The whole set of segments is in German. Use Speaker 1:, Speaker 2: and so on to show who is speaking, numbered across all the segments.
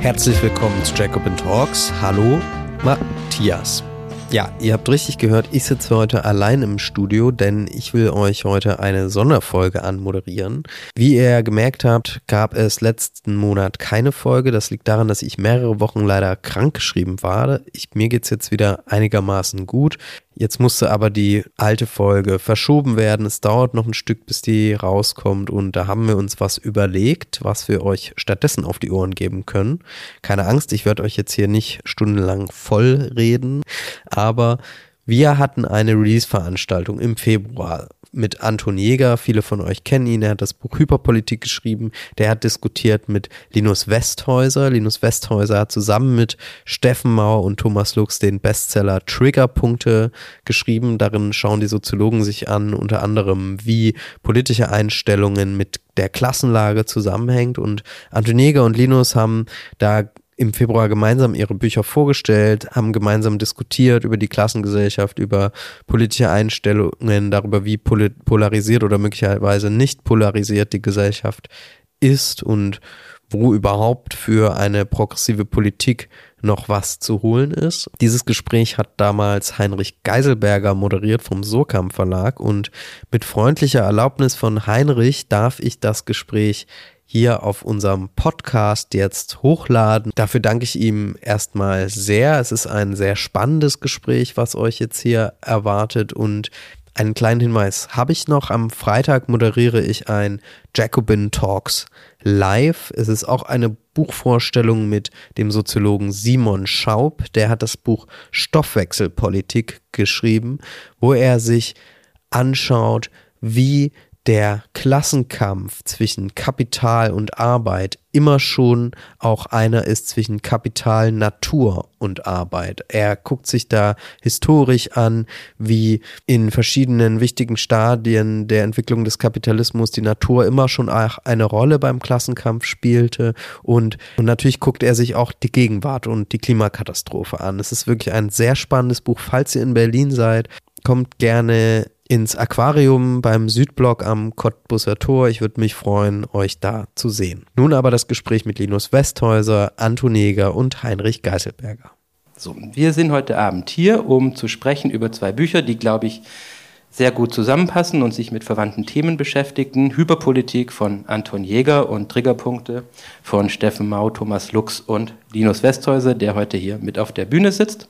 Speaker 1: Herzlich willkommen zu Jacobin Talks. Hallo, Matthias. Ja, ihr habt richtig gehört, ich sitze heute allein im Studio, denn ich will euch heute eine Sonderfolge anmoderieren. Wie ihr gemerkt habt, gab es letzten Monat keine Folge. Das liegt daran, dass ich mehrere Wochen leider krankgeschrieben war. Mir geht's jetzt wieder einigermaßen gut. Jetzt musste aber die alte Folge verschoben werden. Es dauert noch ein Stück, bis die rauskommt, und da haben wir uns was überlegt, was wir euch stattdessen auf die Ohren geben können. Keine Angst, ich werde euch jetzt hier nicht stundenlang voll reden, aber wir hatten eine Release-Veranstaltung im Februar mit Anton Jäger. Viele von euch kennen ihn, er hat das Buch Hyperpolitik geschrieben. Der hat diskutiert mit Linus Westhäuser. Linus Westhäuser hat zusammen mit Steffen Mauer und Thomas Lux den Bestseller Triggerpunkte geschrieben. Darin schauen die Soziologen sich an, unter anderem, wie politische Einstellungen mit der Klassenlage zusammenhängt. Und Anton Jäger und Linus haben da im Februar gemeinsam ihre Bücher vorgestellt, haben gemeinsam diskutiert über die Klassengesellschaft, über politische Einstellungen, darüber, wie polarisiert oder möglicherweise nicht polarisiert die Gesellschaft ist und wo überhaupt für eine progressive Politik noch was zu holen ist. Dieses Gespräch hat damals Heinrich Geiselberger moderiert vom Surkamp Verlag, und mit freundlicher Erlaubnis von Heinrich darf ich das Gespräch hier auf unserem Podcast jetzt hochladen. Dafür danke ich ihm erstmal sehr. Es ist ein sehr spannendes Gespräch, was euch jetzt hier erwartet, und einen kleinen Hinweis habe ich noch. Am Freitag moderiere ich ein Jacobin Talks live. Es ist auch eine Buchvorstellung mit dem Soziologen Simon Schaub. Der hat das Buch Stoffwechselpolitik geschrieben, wo er sich anschaut, wie der Klassenkampf zwischen Kapital und Arbeit immer schon auch einer ist zwischen Kapital, Natur und Arbeit. Er guckt sich da historisch an, wie in verschiedenen wichtigen Stadien der Entwicklung des Kapitalismus die Natur immer schon auch eine Rolle beim Klassenkampf spielte, und natürlich guckt er sich auch die Gegenwart und die Klimakatastrophe an. Es ist wirklich ein sehr spannendes Buch. Falls ihr in Berlin seid, kommt gerne ins Aquarium beim Südblock am Cottbuser Tor. Ich würde mich freuen, euch da zu sehen. Nun aber das Gespräch mit Linus Westhäuser, Anton Jäger und Heinrich Geiselberger.
Speaker 2: So, wir sind heute Abend hier, um zu sprechen über zwei Bücher, die, glaube ich, sehr gut zusammenpassen und sich mit verwandten Themen beschäftigen. Hyperpolitik von Anton Jäger und Triggerpunkte von Steffen Mau, Thomas Lux und Linus Westhäuser, der heute hier mit auf der Bühne sitzt.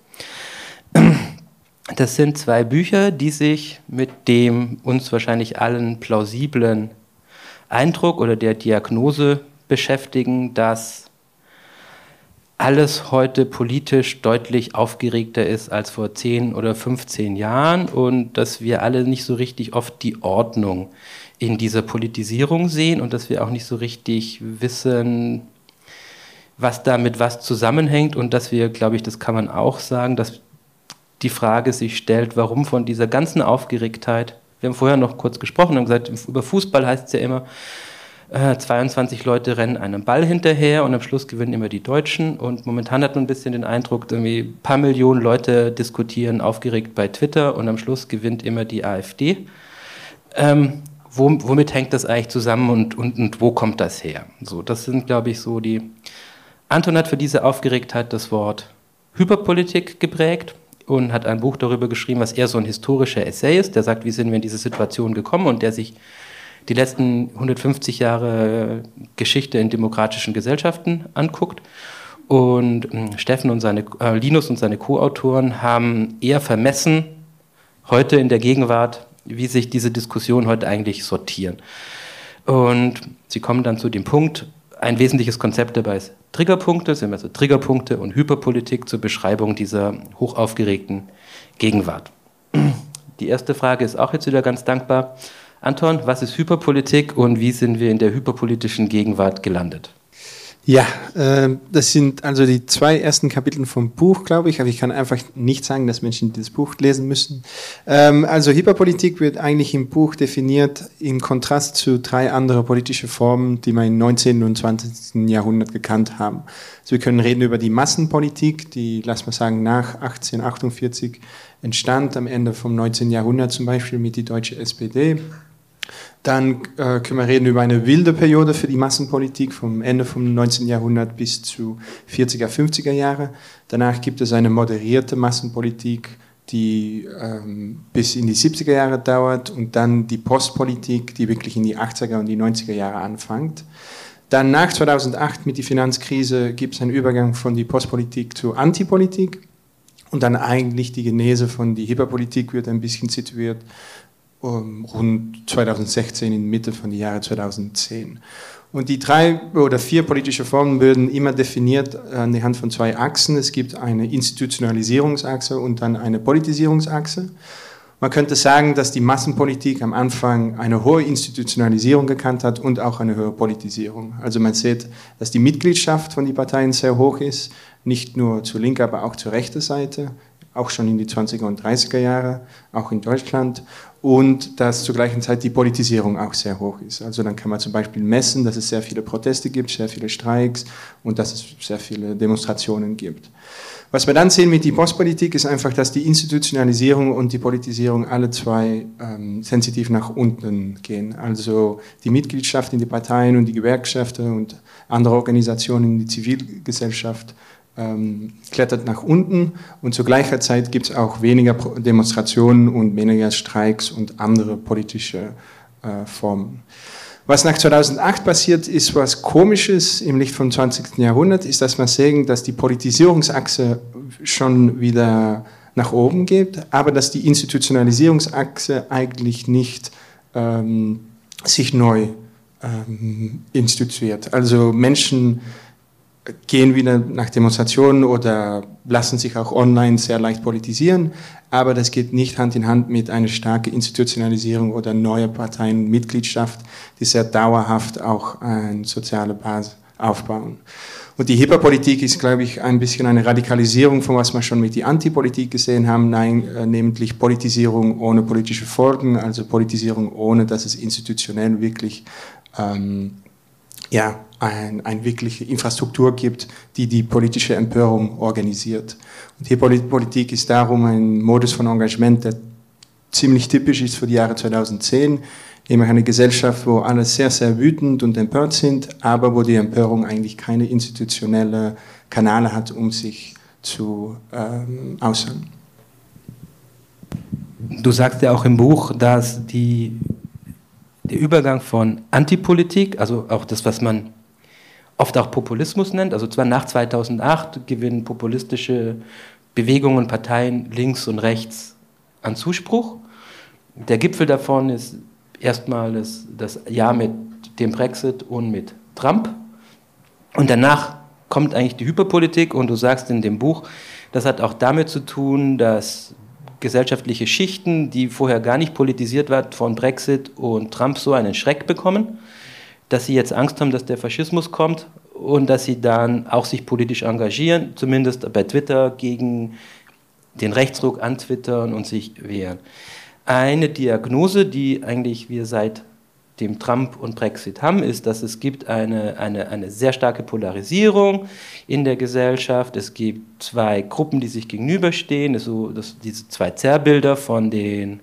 Speaker 2: Das sind zwei Bücher, die sich mit dem uns wahrscheinlich allen plausiblen Eindruck oder der Diagnose beschäftigen, dass alles heute politisch deutlich aufgeregter ist als vor 10 oder 15 Jahren und dass wir alle nicht so richtig oft die Ordnung in dieser Politisierung sehen und dass wir auch nicht so richtig wissen, was damit was zusammenhängt, und dass wir, glaube ich, das kann man auch sagen, dass die Frage sich stellt, warum von dieser ganzen Aufgeregtheit, wir haben vorher noch kurz gesprochen und gesagt, über Fußball heißt es ja immer, 22 Leute rennen einem Ball hinterher und am Schluss gewinnen immer die Deutschen, und momentan hat man ein bisschen den Eindruck, irgendwie ein paar Millionen Leute diskutieren aufgeregt bei Twitter und am Schluss gewinnt immer die AfD. Womit hängt das eigentlich zusammen und wo kommt das her? So, das sind, glaube ich, so die... Anton hat für diese Aufgeregtheit das Wort Hyperpolitik geprägt und hat ein Buch darüber geschrieben, was eher so ein historischer Essay ist, der sagt, wie sind wir in diese Situation gekommen, und der sich die letzten 150 Jahre Geschichte in demokratischen Gesellschaften anguckt. Und Linus und seine Co-Autoren haben eher vermessen, heute in der Gegenwart, wie sich diese Diskussionen heute eigentlich sortieren. Und sie kommen dann zu dem Punkt, ein wesentliches Konzept dabei ist Triggerpunkte, sind also Triggerpunkte und Hyperpolitik zur Beschreibung dieser hochaufgeregten Gegenwart. Die erste Frage ist auch jetzt wieder ganz dankbar. Anton, was ist Hyperpolitik und wie sind wir in der hyperpolitischen Gegenwart gelandet?
Speaker 3: Ja, das sind also die zwei ersten Kapitel vom Buch, glaube ich. Aber ich kann einfach nicht sagen, dass Menschen das Buch lesen müssen. Also Hyperpolitik wird eigentlich im Buch definiert im Kontrast zu 3 andere politische Formen, die wir im 19. und 20. Jahrhundert gekannt haben. Also wir können reden über die Massenpolitik, die, lass mal sagen, nach 1848 entstand, am Ende vom 19. Jahrhundert zum Beispiel mit die deutsche SPD. Dann können wir reden über eine wilde Periode für die Massenpolitik vom Ende vom 19. Jahrhundert bis zu 40er, 50er Jahre. Danach gibt es eine moderierte Massenpolitik, die bis in die 70er Jahre dauert und dann die Postpolitik, die wirklich in die 80er und die 90er Jahre anfängt. Dann nach 2008 mit der Finanzkrise gibt es einen Übergang von die Postpolitik zur Antipolitik und dann eigentlich die Genese von die Hyperpolitik wird ein bisschen situiert rund 2016 in Mitte von die Jahre 2010. Und die 3 oder 4 politische Formen werden immer definiert anhand von 2 Achsen. Es gibt eine Institutionalisierungsachse und dann eine Politisierungsachse. Man könnte sagen, dass die Massenpolitik am Anfang eine hohe Institutionalisierung gekannt hat und auch eine höhere Politisierung. Also man sieht, dass die Mitgliedschaft von den Parteien sehr hoch ist, nicht nur zur linken, aber auch zur rechten Seite, auch schon in die 20er und 30er Jahre, auch in Deutschland. Und dass zur gleichen Zeit die Politisierung auch sehr hoch ist. Also dann kann man zum Beispiel messen, dass es sehr viele Proteste gibt, sehr viele Streiks und dass es sehr viele Demonstrationen gibt. Was wir dann sehen mit der Postpolitik ist einfach, dass die Institutionalisierung und die Politisierung alle 2 sensitiv nach unten gehen. Also die Mitgliedschaft in die Parteien und die Gewerkschaften und andere Organisationen in die Zivilgesellschaft klettert nach unten und zur gleichen Zeit gibt es auch weniger Demonstrationen und weniger Streiks und andere politische Formen. Was nach 2008 passiert ist, was Komisches im Licht vom 20. Jahrhundert, ist, dass man sehen, dass die Politisierungsachse schon wieder nach oben geht, aber dass die Institutionalisierungsachse eigentlich nicht sich neu instituiert. Also Menschen gehen wieder nach Demonstrationen oder lassen sich auch online sehr leicht politisieren, aber das geht nicht Hand in Hand mit einer starken Institutionalisierung oder neuer Parteienmitgliedschaft, die sehr dauerhaft auch eine soziale Basis aufbauen. Und die Hyperpolitik ist, glaube ich, ein bisschen eine Radikalisierung von was wir schon mit der Antipolitik gesehen haben, nämlich Politisierung ohne politische Folgen, also Politisierung ohne, dass es institutionell wirklich eine wirkliche Infrastruktur gibt, die die politische Empörung organisiert. Und die Politik ist darum ein Modus von Engagement, der ziemlich typisch ist für die Jahre 2010, nämlich eine Gesellschaft, wo alle sehr, sehr wütend und empört sind, aber wo die Empörung eigentlich keine institutionellen Kanäle hat, um sich zu äußern.
Speaker 2: Du sagst ja auch im Buch, dass der Übergang von Antipolitik, also auch das, was man oft auch Populismus nennt, also zwar nach 2008 gewinnen populistische Bewegungen, Parteien links und rechts an Zuspruch. Der Gipfel davon ist erstmal das Jahr mit dem Brexit und mit Trump. Und danach kommt eigentlich die Hyperpolitik und du sagst in dem Buch, das hat auch damit zu tun, dass gesellschaftliche Schichten, die vorher gar nicht politisiert waren, von Brexit und Trump so einen Schreck bekommen, dass sie jetzt Angst haben, dass der Faschismus kommt und dass sie dann auch sich politisch engagieren, zumindest bei Twitter, gegen den Rechtsruck antwittern und sich wehren. Eine Diagnose, die eigentlich wir seit dem Trump und Brexit haben, ist, dass es gibt eine sehr starke Polarisierung in der Gesellschaft. Es gibt 2 Gruppen, die sich gegenüberstehen, diese 2 Zerrbilder von den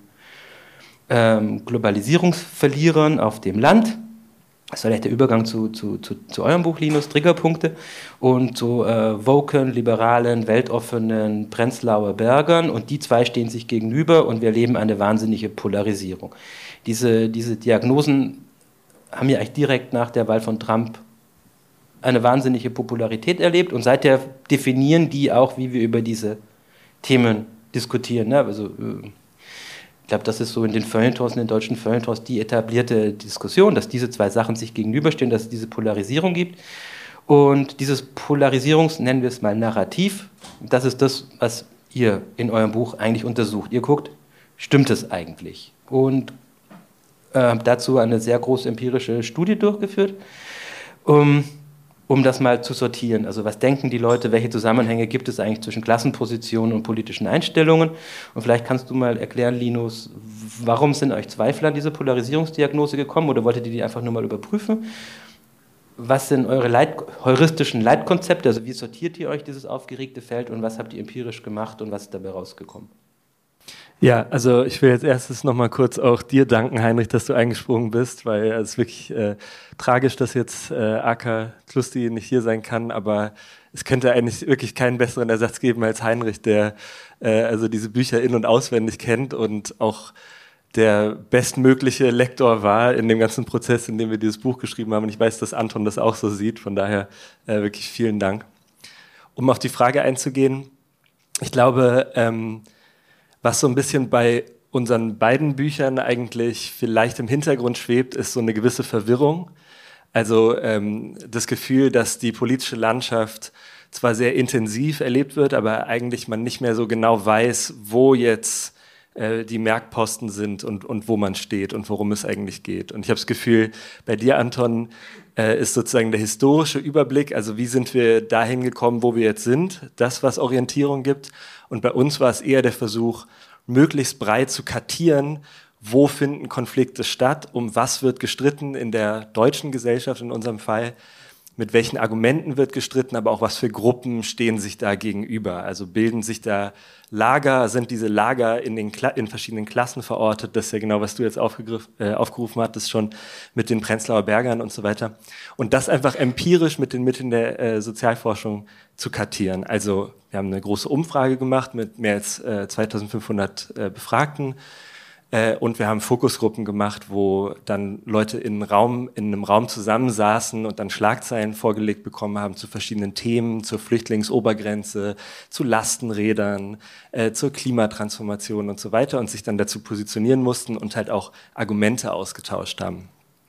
Speaker 2: Globalisierungsverlierern auf dem Land. Das war vielleicht der Übergang zu eurem Buch, Linus, Triggerpunkte, und zu woken, liberalen, weltoffenen Prenzlauer Bergern, und die 2 stehen sich gegenüber und wir erleben eine wahnsinnige Polarisierung. Diese Diagnosen haben ja eigentlich direkt nach der Wahl von Trump eine wahnsinnige Popularität erlebt und seither definieren die auch, wie wir über diese Themen diskutieren. Ne? Also, ich glaube, das ist so in den Feuilletons, in den deutschen Feuilletons, die etablierte Diskussion, dass diese 2 Sachen sich gegenüberstehen, dass es diese Polarisierung gibt. Und dieses nennen wir es mal Narrativ, das ist das, was ihr in eurem Buch eigentlich untersucht. Ihr guckt, stimmt es eigentlich? Und dazu eine sehr große empirische Studie durchgeführt, um das mal zu sortieren. Also was denken die Leute, welche Zusammenhänge gibt es eigentlich zwischen Klassenpositionen und politischen Einstellungen? Und vielleicht kannst du mal erklären, Linus, warum sind euch Zweifel an diese Polarisierungsdiagnose gekommen oder wolltet ihr die einfach nur mal überprüfen? Was sind eure heuristischen Leitkonzepte, also wie sortiert ihr euch dieses aufgeregte Feld und was habt ihr empirisch gemacht und was ist dabei rausgekommen?
Speaker 4: Ja, also ich will jetzt erstes nochmal kurz auch dir danken, Heinrich, dass du eingesprungen bist, weil es ist wirklich tragisch, dass jetzt Aka Tlusti nicht hier sein kann, aber es könnte eigentlich wirklich keinen besseren Ersatz geben als Heinrich, der also diese Bücher in- und auswendig kennt und auch der bestmögliche Lektor war in dem ganzen Prozess, in dem wir dieses Buch geschrieben haben. Und ich weiß, dass Anton das auch so sieht, von daher wirklich vielen Dank. Um auf die Frage einzugehen, ich glaube, was so ein bisschen bei unseren beiden Büchern eigentlich vielleicht im Hintergrund schwebt, ist so eine gewisse Verwirrung. Also das Gefühl, dass die politische Landschaft zwar sehr intensiv erlebt wird, aber eigentlich man nicht mehr so genau weiß, wo jetzt die Merkposten sind und wo man steht und worum es eigentlich geht. Und ich habe das Gefühl, bei dir, Anton, ist sozusagen der historische Überblick, also wie sind wir dahin gekommen, wo wir jetzt sind, das, was Orientierung gibt. Und bei uns war es eher der Versuch, möglichst breit zu kartieren, wo finden Konflikte statt, um was wird gestritten in der deutschen Gesellschaft in unserem Fall, mit welchen Argumenten wird gestritten, aber auch was für Gruppen stehen sich da gegenüber. Also bilden sich da Lager, sind diese Lager in verschiedenen Klassen verortet, das ist ja genau, was du jetzt aufgerufen hattest, schon mit den Prenzlauer Bergern und so weiter. Und das einfach empirisch mit den Mitteln der Sozialforschung zu kartieren. Also wir haben eine große Umfrage gemacht mit mehr als 2500 Befragten. Und wir haben Fokusgruppen gemacht, wo dann Leute in einem Raum zusammensaßen und dann Schlagzeilen vorgelegt bekommen haben zu verschiedenen Themen, zur Flüchtlingsobergrenze, zu Lastenrädern, zur Klimatransformation und so weiter und sich dann dazu positionieren mussten und halt auch Argumente ausgetauscht haben.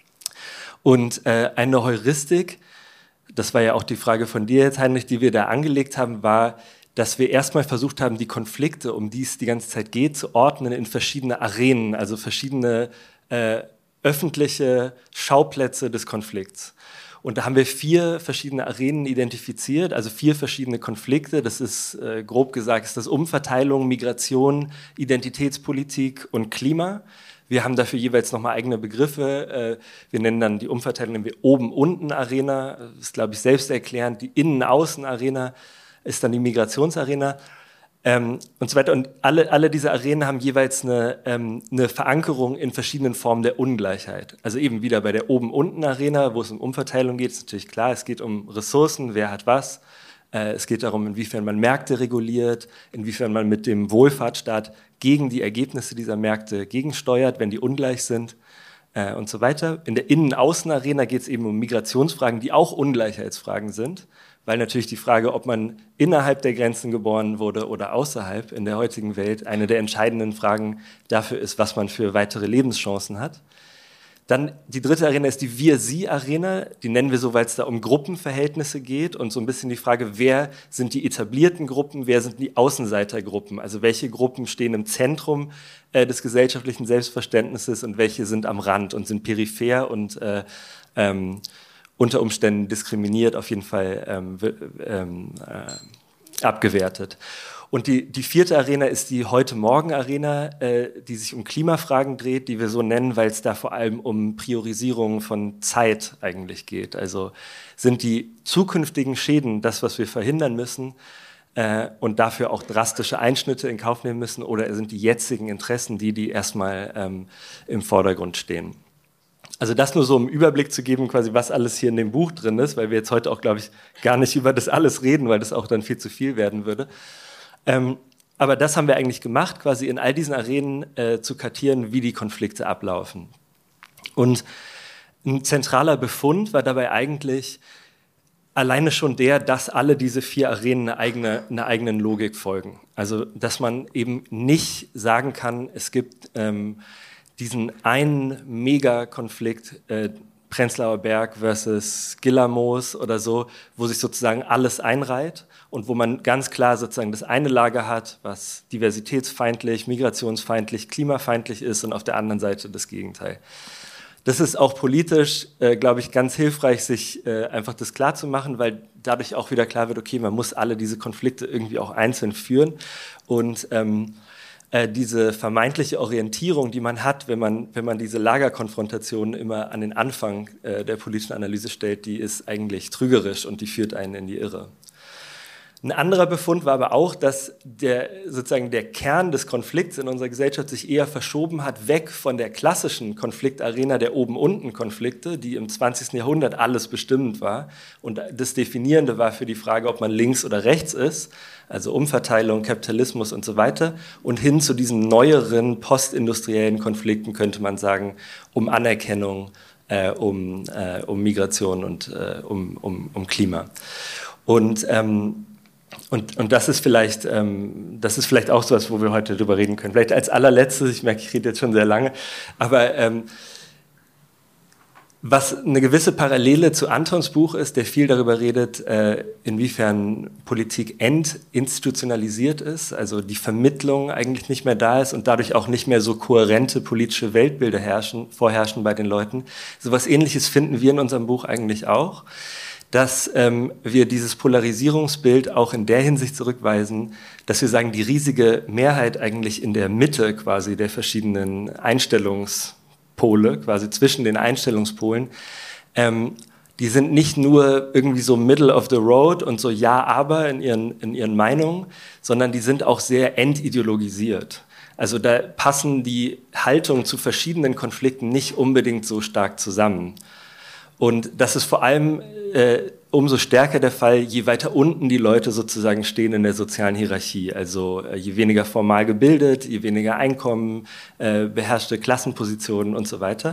Speaker 4: Und eine Heuristik, das war ja auch die Frage von dir jetzt, Heinrich, die wir da angelegt haben, war, dass wir erstmal versucht haben, die Konflikte, um die es die ganze Zeit geht, zu ordnen in verschiedene Arenen, also verschiedene öffentliche Schauplätze des Konflikts. Und da haben wir 4 verschiedene Arenen identifiziert, also 4 verschiedene Konflikte. Das ist, grob gesagt, ist das Umverteilung, Migration, Identitätspolitik und Klima. Wir haben dafür jeweils nochmal eigene Begriffe. Wir nennen dann die Umverteilung Oben-Unten-Arena, das ist, glaube ich, selbsterklärend, die Innen-Außen-Arena ist dann die Migrationsarena und so weiter. Und alle diese Arenen haben jeweils eine Verankerung in verschiedenen Formen der Ungleichheit. Also eben wieder bei der Oben-Unten-Arena, wo es um Umverteilung geht, ist natürlich klar, es geht um Ressourcen, wer hat was. Es geht darum, inwiefern man Märkte reguliert, inwiefern man mit dem Wohlfahrtsstaat gegen die Ergebnisse dieser Märkte gegensteuert, wenn die ungleich sind und so weiter. In der Innen-Außen-Arena geht es eben um Migrationsfragen, die auch Ungleichheitsfragen sind, weil natürlich die Frage, ob man innerhalb der Grenzen geboren wurde oder außerhalb in der heutigen Welt, eine der entscheidenden Fragen dafür ist, was man für weitere Lebenschancen hat. Dann die dritte Arena ist die Wir-Sie-Arena, die nennen wir so, weil es da um Gruppenverhältnisse geht und so ein bisschen die Frage, wer sind die etablierten Gruppen, wer sind die Außenseitergruppen, also welche Gruppen stehen im Zentrum des gesellschaftlichen Selbstverständnisses und welche sind am Rand und sind peripher und unter Umständen diskriminiert, auf jeden Fall abgewertet. Und die vierte Arena ist die Heute-Morgen-Arena, die sich um Klimafragen dreht, die wir so nennen, weil es da vor allem um Priorisierung von Zeit eigentlich geht. Also sind die zukünftigen Schäden das, was wir verhindern müssen und dafür auch drastische Einschnitte in Kauf nehmen müssen, oder sind die jetzigen Interessen die erstmal im Vordergrund stehen? Also das nur so, um Überblick zu geben, quasi was alles hier in dem Buch drin ist, weil wir jetzt heute auch, glaube ich, gar nicht über das alles reden, weil das auch dann viel zu viel werden würde. Aber das haben wir eigentlich gemacht, quasi in all diesen Arenen zu kartieren, wie die Konflikte ablaufen. Und ein zentraler Befund war dabei eigentlich alleine schon dass alle diese 4 Arenen einer eigenen Logik folgen. Also dass man eben nicht sagen kann, es gibt diesen einen Megakonflikt, Prenzlauer Berg versus Gillermoos oder so, wo sich sozusagen alles einreiht und wo man ganz klar sozusagen das eine Lager hat, was diversitätsfeindlich, migrationsfeindlich, klimafeindlich ist, und auf der anderen Seite das Gegenteil. Das ist auch politisch, glaube ich, ganz hilfreich, sich einfach das klar zu machen, weil dadurch auch wieder klar wird, okay, man muss alle diese Konflikte irgendwie auch einzeln führen und diese vermeintliche Orientierung, die man hat, wenn man diese Lagerkonfrontationen immer an den Anfang der politischen Analyse stellt, die ist eigentlich trügerisch und die führt einen in die Irre. Ein anderer Befund war aber auch, dass sozusagen der Kern des Konflikts in unserer Gesellschaft sich eher verschoben hat, weg von der klassischen Konfliktarena der Oben-Unten-Konflikte, die im 20. Jahrhundert alles bestimmend war und das Definierende war für die Frage, ob man links oder rechts ist, also Umverteilung, Kapitalismus und so weiter, und hin zu diesen neueren postindustriellen Konflikten, könnte man sagen, um Anerkennung, um Migration und um Klima. Und das ist vielleicht auch so etwas, wo wir heute drüber reden können. Vielleicht als allerletztes, ich merke, ich rede jetzt schon sehr lange, aber was eine gewisse Parallele zu Antons Buch ist, der viel darüber redet, inwiefern Politik entinstitutionalisiert ist, also die Vermittlung eigentlich nicht mehr da ist und dadurch auch nicht mehr so kohärente politische Weltbilder vorherrschen bei den Leuten. So etwas Ähnliches finden wir in unserem Buch eigentlich auch, dass wir dieses Polarisierungsbild auch in der Hinsicht zurückweisen, dass wir sagen, die riesige Mehrheit eigentlich in der Mitte quasi der verschiedenen Einstellungspole, quasi zwischen den Einstellungspolen, die sind nicht nur irgendwie so middle of the road und so ja, aber in ihren Meinungen, sondern die sind auch sehr entideologisiert. Also da passen die Haltungen zu verschiedenen Konflikten nicht unbedingt so stark zusammen. Und das ist vor allem umso stärker der Fall, je weiter unten die Leute sozusagen stehen in der sozialen Hierarchie. Also je weniger formal gebildet, je weniger Einkommen, beherrschte Klassenpositionen und so weiter.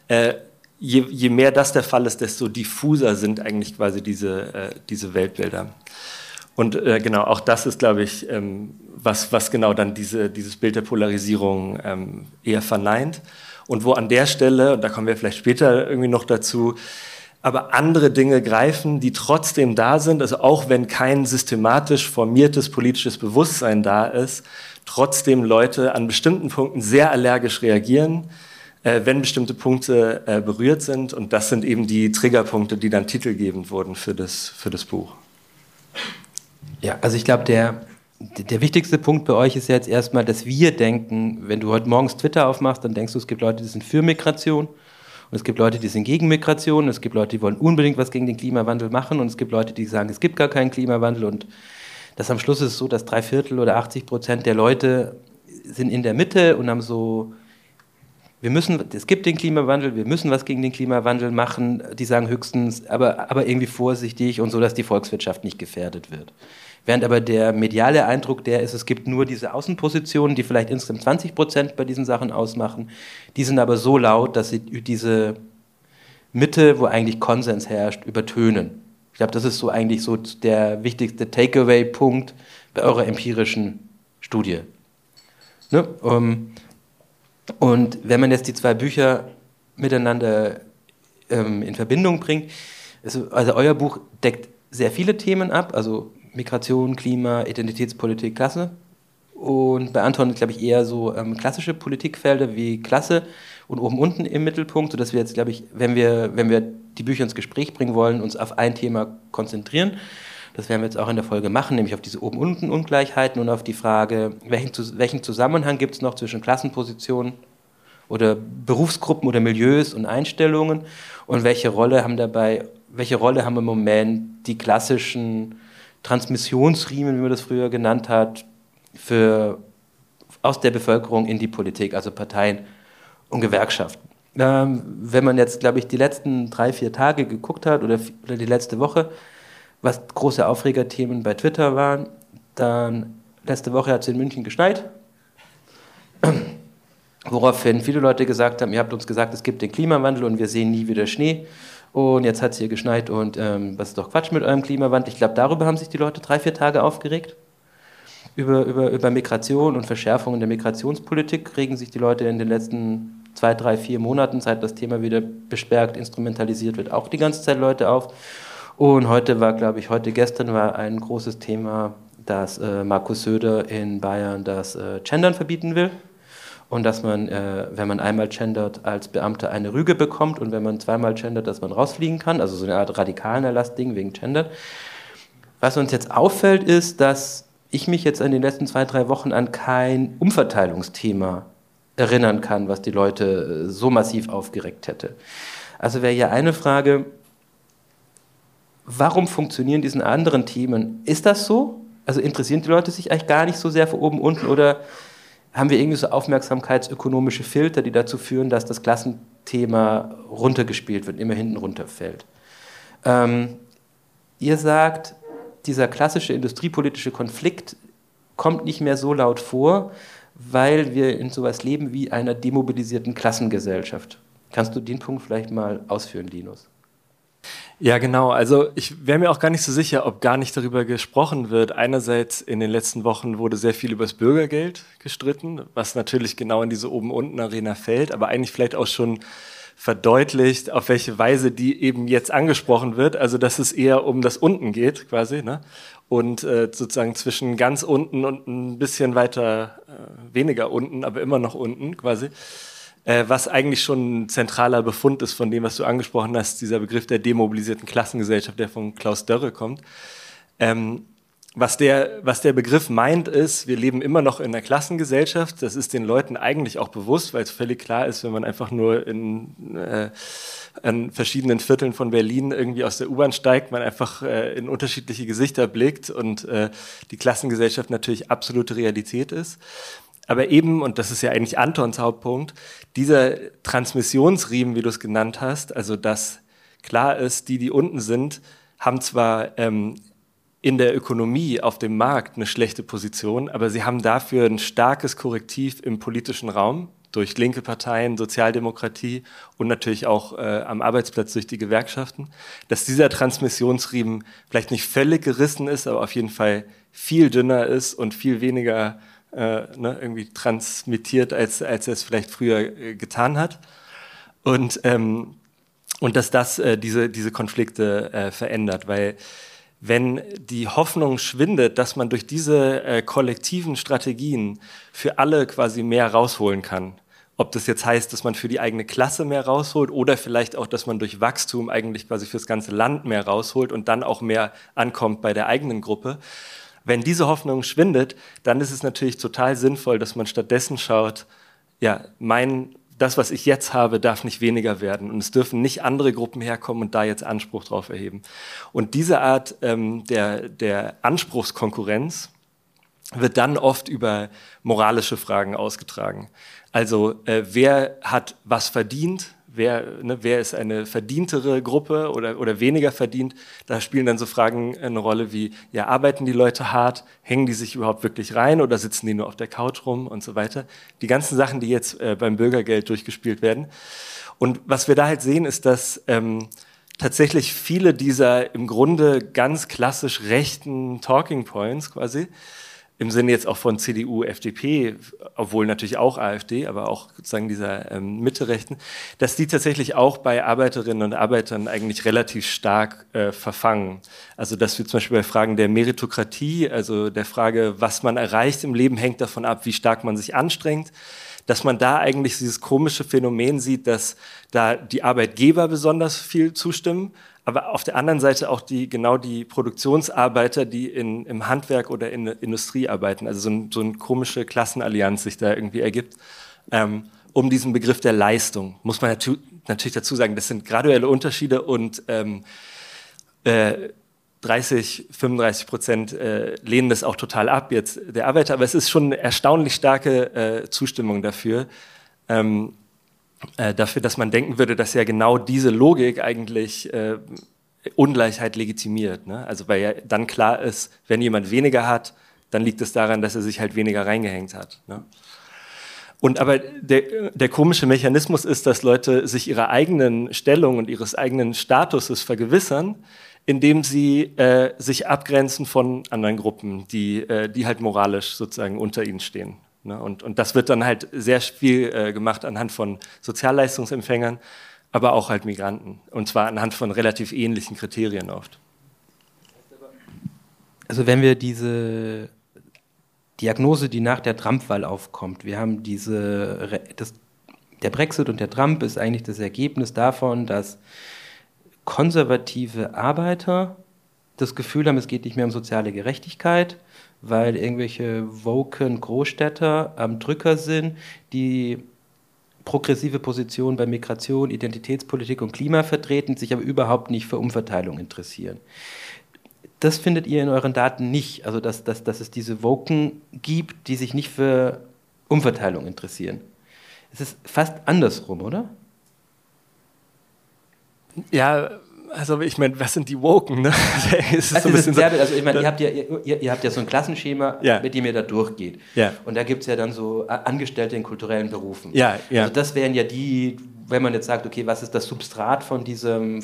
Speaker 4: Je mehr das der Fall ist, desto diffuser sind eigentlich quasi diese Weltbilder. Und genau, auch das ist, glaube ich, was genau dann dieses Bild der Polarisierung eher verneint. Und wo an der Stelle, und da kommen wir vielleicht später irgendwie noch dazu, aber andere Dinge greifen, die trotzdem da sind, also auch wenn kein systematisch formiertes politisches Bewusstsein da ist, trotzdem Leute an bestimmten Punkten sehr allergisch reagieren, wenn bestimmte Punkte berührt sind. Und das sind eben die Triggerpunkte, die dann titelgebend wurden für das Buch.
Speaker 2: Ja, also ich glaube, der wichtigste Punkt bei euch ist ja jetzt erstmal, dass wir denken, wenn du heute morgens Twitter aufmachst, dann denkst du, es gibt Leute, die sind für Migration und es gibt Leute, die sind gegen Migration, es gibt Leute, die wollen unbedingt was gegen den Klimawandel machen und es gibt Leute, die sagen, es gibt gar keinen Klimawandel und das am Schluss ist es so, dass 3/4 oder 80% der Leute sind in der Mitte und haben so, es gibt den Klimawandel, wir müssen was gegen den Klimawandel machen, die sagen höchstens, aber irgendwie vorsichtig und so, dass die Volkswirtschaft nicht gefährdet wird. Während aber der mediale Eindruck der ist, es gibt nur diese Außenpositionen, die vielleicht insgesamt 20% bei diesen Sachen ausmachen. Die sind aber so laut, dass sie diese Mitte, wo eigentlich Konsens herrscht, übertönen. Ich glaube, das ist so eigentlich so der wichtigste Takeaway-Punkt bei eurer empirischen Studie. Ne? Und wenn man jetzt die zwei Bücher miteinander in Verbindung bringt, also euer Buch deckt sehr viele Themen ab, also Migration, Klima, Identitätspolitik, Klasse. Und bei Anton ist, glaube ich, eher so klassische Politikfelder wie Klasse und oben-unten im Mittelpunkt, sodass wir jetzt, glaube ich, wenn wir die Bücher ins Gespräch bringen wollen, uns auf ein Thema konzentrieren. Das werden wir jetzt auch in der Folge machen, nämlich auf diese Oben-Unten-Ungleichheiten und auf die Frage, welchen Zusammenhang gibt es noch zwischen Klassenpositionen oder Berufsgruppen oder Milieus und Einstellungen und welche Rolle haben im Moment die klassischen Transmissionsriemen, wie man das früher genannt hat, aus der Bevölkerung in die Politik, also Parteien und Gewerkschaften. Wenn man jetzt, glaube ich, die letzten 3-4 Tage geguckt hat oder die letzte Woche, was große Aufregerthemen bei Twitter waren, dann letzte Woche hat es in München geschneit, woraufhin viele Leute gesagt haben, ihr habt uns gesagt, es gibt den Klimawandel und wir sehen nie wieder Schnee. Und jetzt hat es hier geschneit und was ist doch Quatsch mit eurem Klimawandel? Ich glaube, darüber haben sich die Leute 3-4 Tage aufgeregt. Über Migration und Verschärfungen der Migrationspolitik regen sich die Leute in den letzten 2, 3, 4 Monaten, seit das Thema wieder bestärkt, instrumentalisiert wird, auch die ganze Zeit Leute auf. Und gestern war ein großes Thema, dass Markus Söder in Bayern das Gendern verbieten will. Und dass man, wenn man einmal gendert, als Beamter eine Rüge bekommt und wenn man zweimal gendert, dass man rausfliegen kann, also so eine Art radikalen Erlassding wegen Gendern. Was uns jetzt auffällt, ist, dass ich mich jetzt in den letzten 2, 3 Wochen an kein Umverteilungsthema erinnern kann, was die Leute so massiv aufgeregt hätte. Also wäre ja eine Frage, warum funktionieren diese anderen Themen? Ist das so? Also interessieren die Leute sich eigentlich gar nicht so sehr für oben, unten oder haben wir irgendwie so aufmerksamkeitsökonomische Filter, die dazu führen, dass das Klassenthema runtergespielt wird, immer hinten runterfällt? Ihr sagt, dieser klassische industriepolitische Konflikt kommt nicht mehr so laut vor, weil wir in sowas leben wie einer demobilisierten Klassengesellschaft. Kannst du den Punkt vielleicht mal ausführen, Linus?
Speaker 4: Ja, genau. Also ich wäre mir auch gar nicht so sicher, ob gar nicht darüber gesprochen wird. Einerseits in den letzten Wochen wurde sehr viel über das Bürgergeld gestritten, was natürlich genau in diese Oben-Unten-Arena fällt, aber eigentlich vielleicht auch schon verdeutlicht, auf welche Weise die eben jetzt angesprochen wird. Also dass es eher um das Unten geht quasi, ne? Und sozusagen zwischen ganz unten und ein bisschen weiter weniger unten, aber immer noch unten quasi. Was eigentlich schon ein zentraler Befund ist von dem, was du angesprochen hast, dieser Begriff der demobilisierten Klassengesellschaft, der von Klaus Dörre kommt. Was der Begriff meint ist, wir leben immer noch in einer Klassengesellschaft. Das ist den Leuten eigentlich auch bewusst, weil es völlig klar ist, wenn man einfach nur an verschiedenen Vierteln von Berlin irgendwie aus der U-Bahn steigt, man einfach in unterschiedliche Gesichter blickt und die Klassengesellschaft natürlich absolute Realität ist. Aber eben, und das ist ja eigentlich Antons Hauptpunkt, dieser Transmissionsriemen, wie du es genannt hast, also dass klar ist, die unten sind, haben zwar in der Ökonomie auf dem Markt eine schlechte Position, aber sie haben dafür ein starkes Korrektiv im politischen Raum durch linke Parteien, Sozialdemokratie und natürlich auch am Arbeitsplatz durch die Gewerkschaften, dass dieser Transmissionsriemen vielleicht nicht völlig gerissen ist, aber auf jeden Fall viel dünner ist und viel weniger irgendwie transmittiert, als er es vielleicht früher getan hat. Und dass das diese Konflikte verändert, weil wenn die Hoffnung schwindet, dass man durch diese kollektiven Strategien für alle quasi mehr rausholen kann, ob das jetzt heißt, dass man für die eigene Klasse mehr rausholt oder vielleicht auch, dass man durch Wachstum eigentlich quasi fürs ganze Land mehr rausholt und dann auch mehr ankommt bei der eigenen Gruppe. Wenn diese Hoffnung schwindet, dann ist es natürlich total sinnvoll, dass man stattdessen schaut, ja, das, was ich jetzt habe, darf nicht weniger werden und es dürfen nicht andere Gruppen herkommen und da jetzt Anspruch drauf erheben. Und diese Art der Anspruchskonkurrenz wird dann oft über moralische Fragen ausgetragen. Also wer hat was verdient? Wer ist eine verdientere Gruppe oder weniger verdient? Da spielen dann so Fragen eine Rolle wie, ja, arbeiten die Leute hart? Hängen die sich überhaupt wirklich rein oder sitzen die nur auf der Couch rum und so weiter? Die ganzen Sachen, die jetzt beim Bürgergeld durchgespielt werden. Und was wir da halt sehen, ist, dass tatsächlich viele dieser im Grunde ganz klassisch rechten Talking Points quasi, im Sinne jetzt auch von CDU, FDP, obwohl natürlich auch AfD, aber auch sozusagen dieser Mitte-Rechten, dass die tatsächlich auch bei Arbeiterinnen und Arbeitern eigentlich relativ stark verfangen. Also dass wir zum Beispiel bei Fragen der Meritokratie, also der Frage, was man erreicht im Leben, hängt davon ab, wie stark man sich anstrengt, dass man da eigentlich dieses komische Phänomen sieht, dass da die Arbeitgeber besonders viel zustimmen, aber auf der anderen Seite auch die Produktionsarbeiter, die im Handwerk oder in der Industrie arbeiten. Also so eine komische Klassenallianz sich da irgendwie ergibt. Um diesen Begriff der Leistung, muss man natürlich dazu sagen, das sind graduelle Unterschiede und 35% lehnen das auch total ab, jetzt der Arbeiter, aber es ist schon eine erstaunlich starke Zustimmung dafür, dass man denken würde, dass ja genau diese Logik eigentlich Ungleichheit legitimiert. Ne? Also weil ja dann klar ist, wenn jemand weniger hat, dann liegt es daran, dass er sich halt weniger reingehängt hat. Ne? Und aber der komische Mechanismus ist, dass Leute sich ihrer eigenen Stellung und ihres eigenen Statuses vergewissern, indem sie sich abgrenzen von anderen Gruppen, die halt moralisch sozusagen unter ihnen stehen. Ne? Und das wird dann halt sehr viel gemacht anhand von Sozialleistungsempfängern, aber auch halt Migranten. Und zwar anhand von relativ ähnlichen Kriterien oft.
Speaker 2: Also wenn wir diese Diagnose, die nach der Trump-Wahl aufkommt, wir haben der Brexit und der Trump ist eigentlich das Ergebnis davon, dass konservative Arbeiter das Gefühl haben, es geht nicht mehr um soziale Gerechtigkeit, weil irgendwelche woken Großstädter am Drücker sind, die progressive Positionen bei Migration, Identitätspolitik und Klima vertreten, sich aber überhaupt nicht für Umverteilung interessieren. Das findet ihr in euren Daten nicht, also dass es diese Woken gibt, die sich nicht für Umverteilung interessieren. Es ist fast andersrum, oder?
Speaker 4: Ja, also ich meine, was sind die Woken? Ne?
Speaker 2: Also ich meine, ihr habt ja so ein Klassenschema, mit dem ihr da durchgeht. Ja. Und da gibt es ja dann so Angestellte in kulturellen Berufen. Ja, ja. Also das wären ja die, wenn man jetzt sagt, okay, was ist das Substrat von diesem,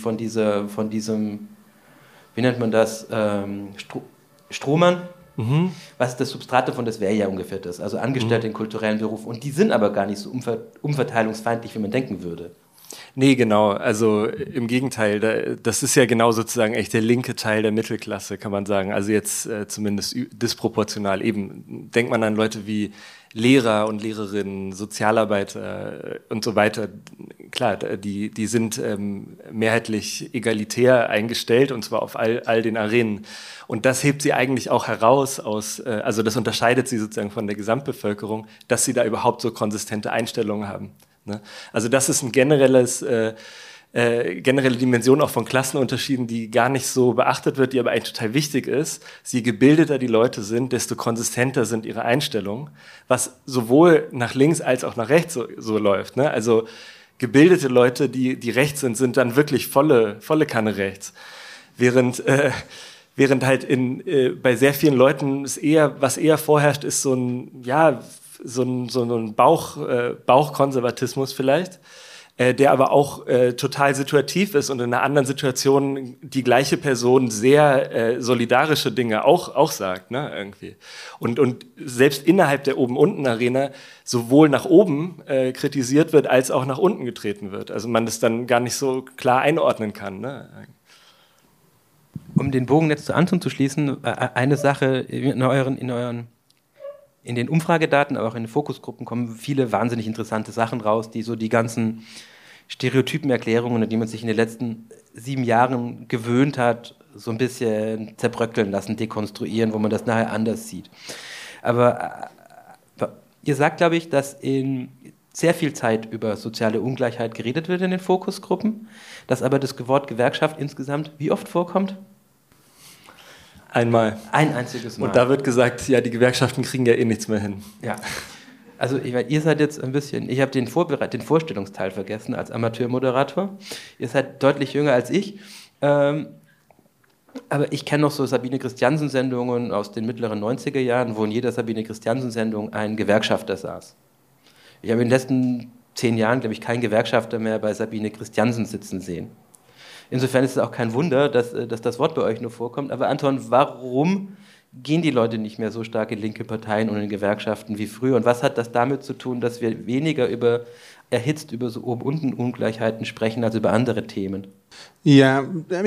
Speaker 2: wie nennt man das, Strohmann? Mhm. Was ist das Substrat davon? Das wäre ja ungefähr das. Also Angestellte in kulturellen Berufen. Und die sind aber gar nicht so umverteilungsfeindlich, wie man denken würde.
Speaker 4: Nee, genau. Also im Gegenteil, das ist ja genau sozusagen echt der linke Teil der Mittelklasse, kann man sagen. Also jetzt zumindest disproportional. Eben denkt man an Leute wie Lehrer und Lehrerinnen, Sozialarbeiter und so weiter. Klar, die sind mehrheitlich egalitär eingestellt und zwar auf all den Arenen. Und das hebt sie eigentlich auch heraus also das unterscheidet sie sozusagen von der Gesamtbevölkerung, dass sie da überhaupt so konsistente Einstellungen haben. Ne? Also das ist ein generelle Dimension auch von Klassenunterschieden, die gar nicht so beachtet wird, die aber eigentlich total wichtig ist. Je gebildeter die Leute sind, desto konsistenter sind ihre Einstellungen, was sowohl nach links als auch nach rechts so läuft. Ne? Also gebildete Leute, die rechts sind dann wirklich volle Kanne rechts. Während halt bei sehr vielen Leuten was eher vorherrscht, ist so ein Bauchkonservatismus vielleicht, der aber auch total situativ ist und in einer anderen Situation die gleiche Person sehr solidarische Dinge auch sagt, ne, irgendwie. Und selbst innerhalb der Oben-Unten-Arena sowohl nach oben kritisiert wird, als auch nach unten getreten wird. Also man das dann gar nicht so klar einordnen kann, ne?
Speaker 2: Um den Bogen jetzt zu Anton zu schließen, eine Sache in den Umfragedaten, aber auch in den Fokusgruppen kommen viele wahnsinnig interessante Sachen raus, die so die ganzen Stereotypenerklärungen, an die man sich in den letzten 7 Jahren gewöhnt hat, so ein bisschen zerbröckeln lassen, dekonstruieren, wo man das nachher anders sieht. Aber ihr sagt, glaube ich, dass in sehr viel Zeit über soziale Ungleichheit geredet wird in den Fokusgruppen, dass aber das Wort Gewerkschaft insgesamt wie oft vorkommt?
Speaker 4: Einmal.
Speaker 2: Ein einziges Mal.
Speaker 4: Und da wird gesagt, ja, die Gewerkschaften kriegen ja eh nichts mehr hin.
Speaker 2: Ja. Also ihr seid jetzt ein bisschen, ich habe den Vorstellungsteil vergessen als Amateurmoderator. Ihr seid deutlich jünger als ich. Aber ich kenne noch so Sabine Christiansen-Sendungen aus den mittleren 90er Jahren, wo in jeder Sabine Christiansen-Sendung ein Gewerkschafter saß. Ich habe in den letzten 10 Jahren, glaube ich, keinen Gewerkschafter mehr bei Sabine Christiansen sitzen sehen. Insofern ist es auch kein Wunder, dass das Wort bei euch nur vorkommt. Aber Anton, warum gehen die Leute nicht mehr so stark in linke Parteien und in Gewerkschaften wie früher? Und was hat das damit zu tun, dass wir weniger erhitzt über so Oben-Unten-Ungleichheiten sprechen als über andere Themen?
Speaker 3: Ja,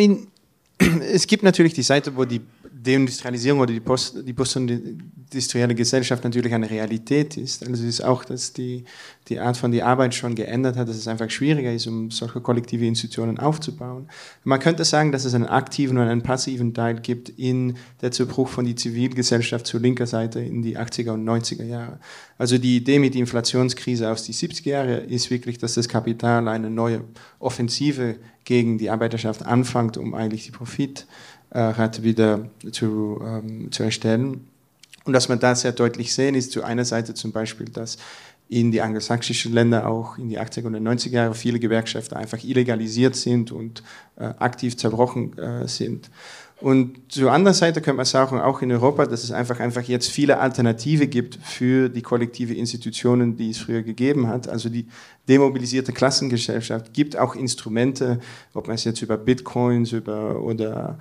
Speaker 3: es gibt natürlich die Seite, wo die Deindustrialisierung oder die postindustrielle Gesellschaft natürlich eine Realität ist. Also es ist auch, dass die Art von der Arbeit schon geändert hat, dass es einfach schwieriger ist, um solche kollektive Institutionen aufzubauen. Man könnte sagen, dass es einen aktiven und einen passiven Teil gibt in der Zerbruch von der Zivilgesellschaft zur linker Seite in die 80er und 90er Jahre. Also die Idee mit der Inflationskrise aus den 70er Jahren ist wirklich, dass das Kapital eine neue Offensive gegen die Arbeiterschaft anfängt, um eigentlich die Profitrate wieder zu erstellen. Und dass man da sehr deutlich sehen, ist zu einer Seite zum Beispiel, dass in die angelsächsischen Länder auch in die 80er und 90er Jahre viele Gewerkschaften einfach illegalisiert sind und aktiv zerbrochen sind. Und zur anderen Seite könnte man sagen, auch in Europa, dass es einfach jetzt viele Alternative gibt für die kollektive Institutionen, die es früher gegeben hat. Also die demobilisierte Klassengesellschaft gibt auch Instrumente, ob man es jetzt über Bitcoins oder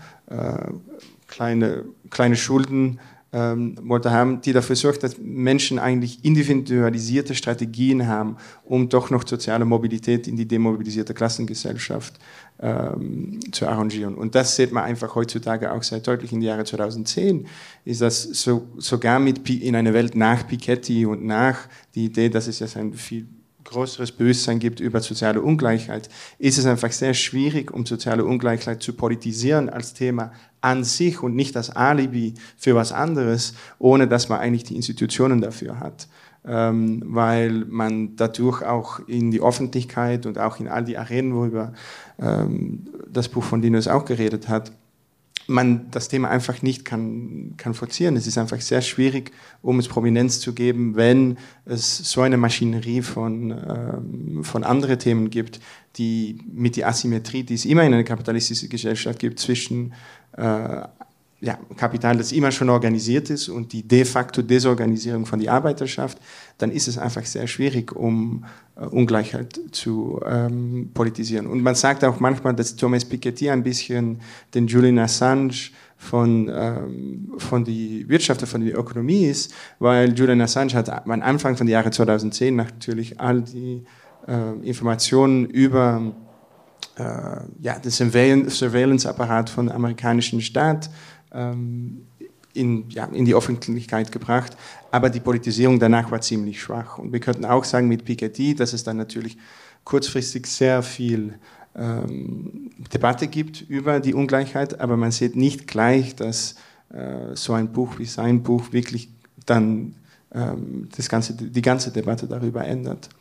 Speaker 3: kleine Schulden wollte haben, die dafür sorgt, dass Menschen eigentlich individualisierte Strategien haben, um doch noch soziale Mobilität in die demobilisierte Klassengesellschaft zu arrangieren. Und das sieht man einfach heutzutage auch sehr deutlich. Im Jahre 2010 ist das sogar in einer Welt nach Piketty und nach die Idee, dass es jetzt ein viel größeres Bewusstsein gibt über soziale Ungleichheit, ist es einfach sehr schwierig, um soziale Ungleichheit zu politisieren als Thema an sich und nicht als Alibi für was anderes, ohne dass man eigentlich die Institutionen dafür hat. weil man dadurch auch in die Öffentlichkeit und auch in all die Arenen, worüber das Buch von Linus auch geredet hat, man das Thema einfach nicht kann forcieren. Es ist einfach sehr schwierig, um es Prominenz zu geben, wenn es so eine Maschinerie von anderen Themen gibt, die mit der Asymmetrie, die es immer in einer kapitalistischen Gesellschaft gibt, zwischen Kapital, das immer schon organisiert ist, und die de facto Desorganisierung von der Arbeiterschaft, dann ist es einfach sehr schwierig, um Ungleichheit zu politisieren. Und man sagt auch manchmal, dass Thomas Piketty ein bisschen den Julian Assange von der Wirtschaft, von der Ökonomie ist, weil Julian Assange hat am Anfang von den Jahren 2010 natürlich all die Informationen über den Surveillance-Apparat von amerikanischen Staat in die Öffentlichkeit gebracht, aber die Politisierung danach war ziemlich schwach. Und wir könnten auch sagen mit Piketty, dass es dann natürlich kurzfristig sehr viel Debatte gibt über die Ungleichheit, aber man sieht nicht gleich, dass so ein Buch wie sein Buch wirklich dann die ganze Debatte darüber ändert.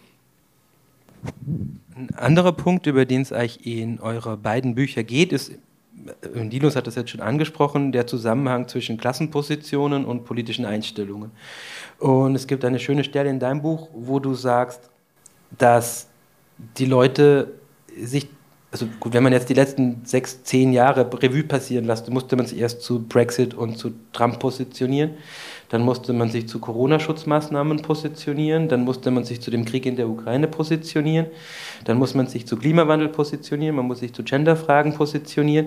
Speaker 2: Ein anderer Punkt, über den es eigentlich in eurer beiden Bücher geht, ist, Linus hat das jetzt schon angesprochen, der Zusammenhang zwischen Klassenpositionen und politischen Einstellungen. Und es gibt eine schöne Stelle in deinem Buch, wo du sagst, dass die Leute sich, also gut, wenn man jetzt die letzten 6, 10 Jahre Revue passieren lässt, musste man sich erst zu Brexit und zu Trump positionieren, dann musste man sich zu Corona-Schutzmaßnahmen positionieren, dann musste man sich zu dem Krieg in der Ukraine positionieren, dann muss man sich zu Klimawandel positionieren, man muss sich zu Genderfragen positionieren.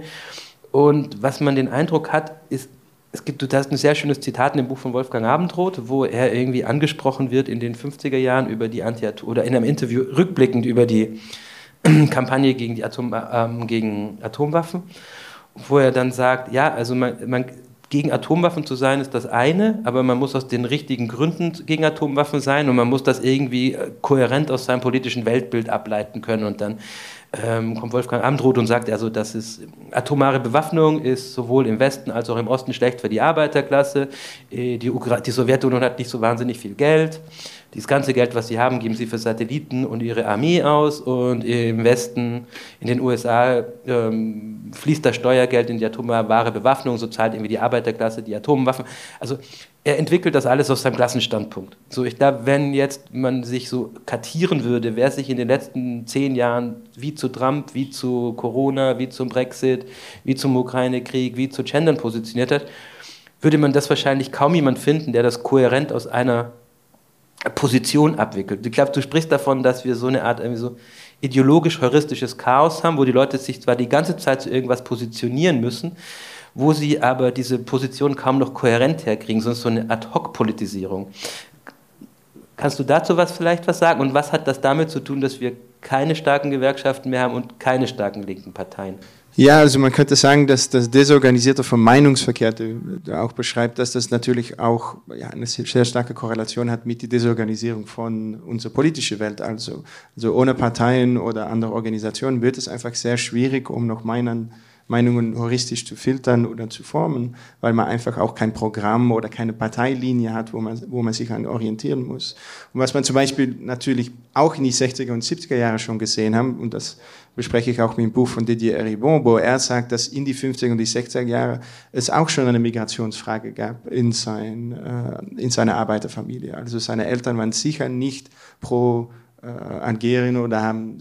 Speaker 2: Und was man den Eindruck hat, ist, du hast ein sehr schönes Zitat in dem Buch von Wolfgang Abendroth, wo er irgendwie angesprochen wird in den 50er Jahren über die oder in einem Interview rückblickend über die Kampagne gegen die gegen Atomwaffen, wo er dann sagt, ja, also man gegen Atomwaffen zu sein ist das eine, aber man muss aus den richtigen Gründen gegen Atomwaffen sein und man muss das irgendwie kohärent aus seinem politischen Weltbild ableiten können. Und dann kommt Wolfgang Abendroth und sagt, also atomare Bewaffnung ist sowohl im Westen als auch im Osten schlecht für die Arbeiterklasse. Die Sowjetunion hat nicht so wahnsinnig viel Geld. Das ganze Geld, was sie haben, geben sie für Satelliten und ihre Armee aus, und im Westen, in den USA, fließt das Steuergeld in die atomare Bewaffnung, so zahlt irgendwie die Arbeiterklasse die Atomwaffen. Also er entwickelt das alles aus seinem Klassenstandpunkt. So, ich glaube, wenn jetzt man sich so kartieren würde, wer sich in den letzten 10 Jahren wie zu Trump, wie zu Corona, wie zum Brexit, wie zum Ukraine-Krieg, wie zu Gendern positioniert hat, würde man das wahrscheinlich kaum jemand finden, der das kohärent aus einer Position abwickelt. Ich glaube, du sprichst davon, dass wir so eine Art irgendwie so ideologisch-heuristisches Chaos haben, wo die Leute sich zwar die ganze Zeit zu irgendwas positionieren müssen, wo sie aber diese Position kaum noch kohärent herkriegen, sondern so eine Ad-Hoc-Politisierung. Kannst du dazu vielleicht was sagen? Und was hat das damit zu tun, dass wir keine starken Gewerkschaften mehr haben und keine starken linken Parteien?
Speaker 3: Ja, also man könnte sagen, dass das Desorganisierte vom Meinungsverkehr auch beschreibt, dass das natürlich auch eine sehr starke Korrelation hat mit der Desorganisierung von unserer politischen Welt. Also ohne Parteien oder andere Organisationen wird es einfach sehr schwierig, um noch Meinungen heuristisch zu filtern oder zu formen, weil man einfach auch kein Programm oder keine Parteilinie hat, wo man sich an orientieren muss. Und was man zum Beispiel natürlich auch in die 60er und 70er Jahre schon gesehen haben, und das bespreche ich auch mit dem Buch von Didier Eribon, wo er sagt, dass in die 50er und die 60er Jahre es auch schon eine Migrationsfrage gab in seiner Arbeiterfamilie. Also seine Eltern waren sicher nicht pro Algerien oder haben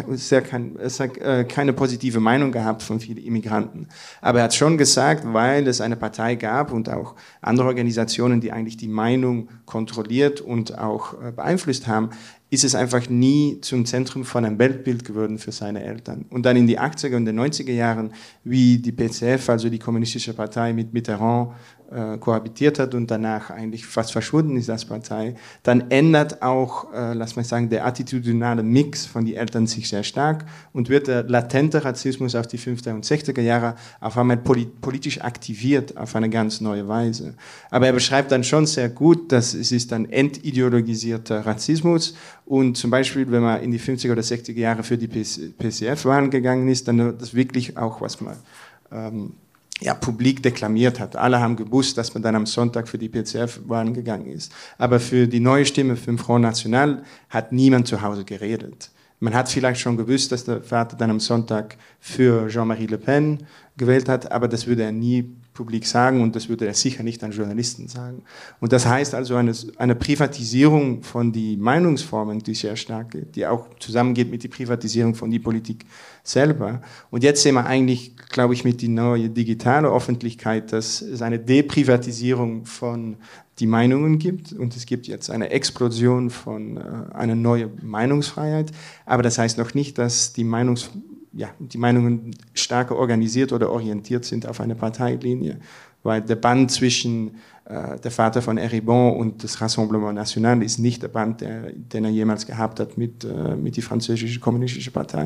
Speaker 3: keine positive Meinung gehabt von vielen Immigranten. Aber er hat schon gesagt, weil es eine Partei gab und auch andere Organisationen, die eigentlich die Meinung kontrolliert und auch beeinflusst haben, ist es einfach nie zum Zentrum von einem Weltbild geworden für seine Eltern. Und dann in die 80er und den 90er Jahren, wie die PCF, also die Kommunistische Partei mit Mitterrand, kohabitiert hat und danach eigentlich fast verschwunden ist als Partei, dann ändert auch, lass mal sagen, der attitudinale Mix von den Eltern sich sehr stark und wird der latente Rassismus auf die 50er und 60er Jahre auf einmal politisch aktiviert auf eine ganz neue Weise. Aber er beschreibt dann schon sehr gut, dass es ist ein entideologisierter Rassismus, und zum Beispiel, wenn man in die 50er oder 60er Jahre für die PCF-Wahlen gegangen ist, dann das wirklich auch, was man publik deklamiert hat. Alle haben gewusst, dass man dann am Sonntag für die PCR-Wahlen gegangen ist. Aber für die neue Stimme, für den Front National, hat niemand zu Hause geredet. Man hat vielleicht schon gewusst, dass der Vater dann am Sonntag für Jean-Marie Le Pen gewählt hat, aber das würde er nie publik sagen und das würde er sicher nicht an Journalisten sagen. Und das heißt also eine Privatisierung von den Meinungsformen, die sehr stark geht, die auch zusammengeht mit der Privatisierung von der Politik selber. Und jetzt sehen wir eigentlich, glaube ich, mit der neuen digitalen Öffentlichkeit, dass es eine Deprivatisierung von die Meinungen gibt und es gibt jetzt eine Explosion von einer neuen Meinungsfreiheit, aber das heißt noch nicht, dass die Meinungen stärker organisiert oder orientiert sind auf eine Parteilinie, weil der Band zwischen der Vater von Eribon und das Rassemblement National ist nicht der Band, den er jemals gehabt hat mit der französischen kommunistischen Partei.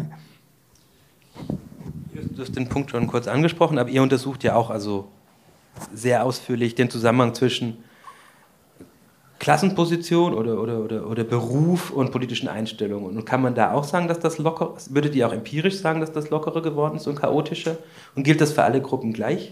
Speaker 2: Du hast den Punkt schon kurz angesprochen, aber ihr untersucht ja auch also sehr ausführlich den Zusammenhang zwischen Klassenposition oder Beruf und politischen Einstellungen. Und kann man da auch sagen, dass das locker ist? Würdet ihr auch empirisch sagen, dass das lockerer geworden ist und chaotischer? Und gilt das für alle Gruppen gleich?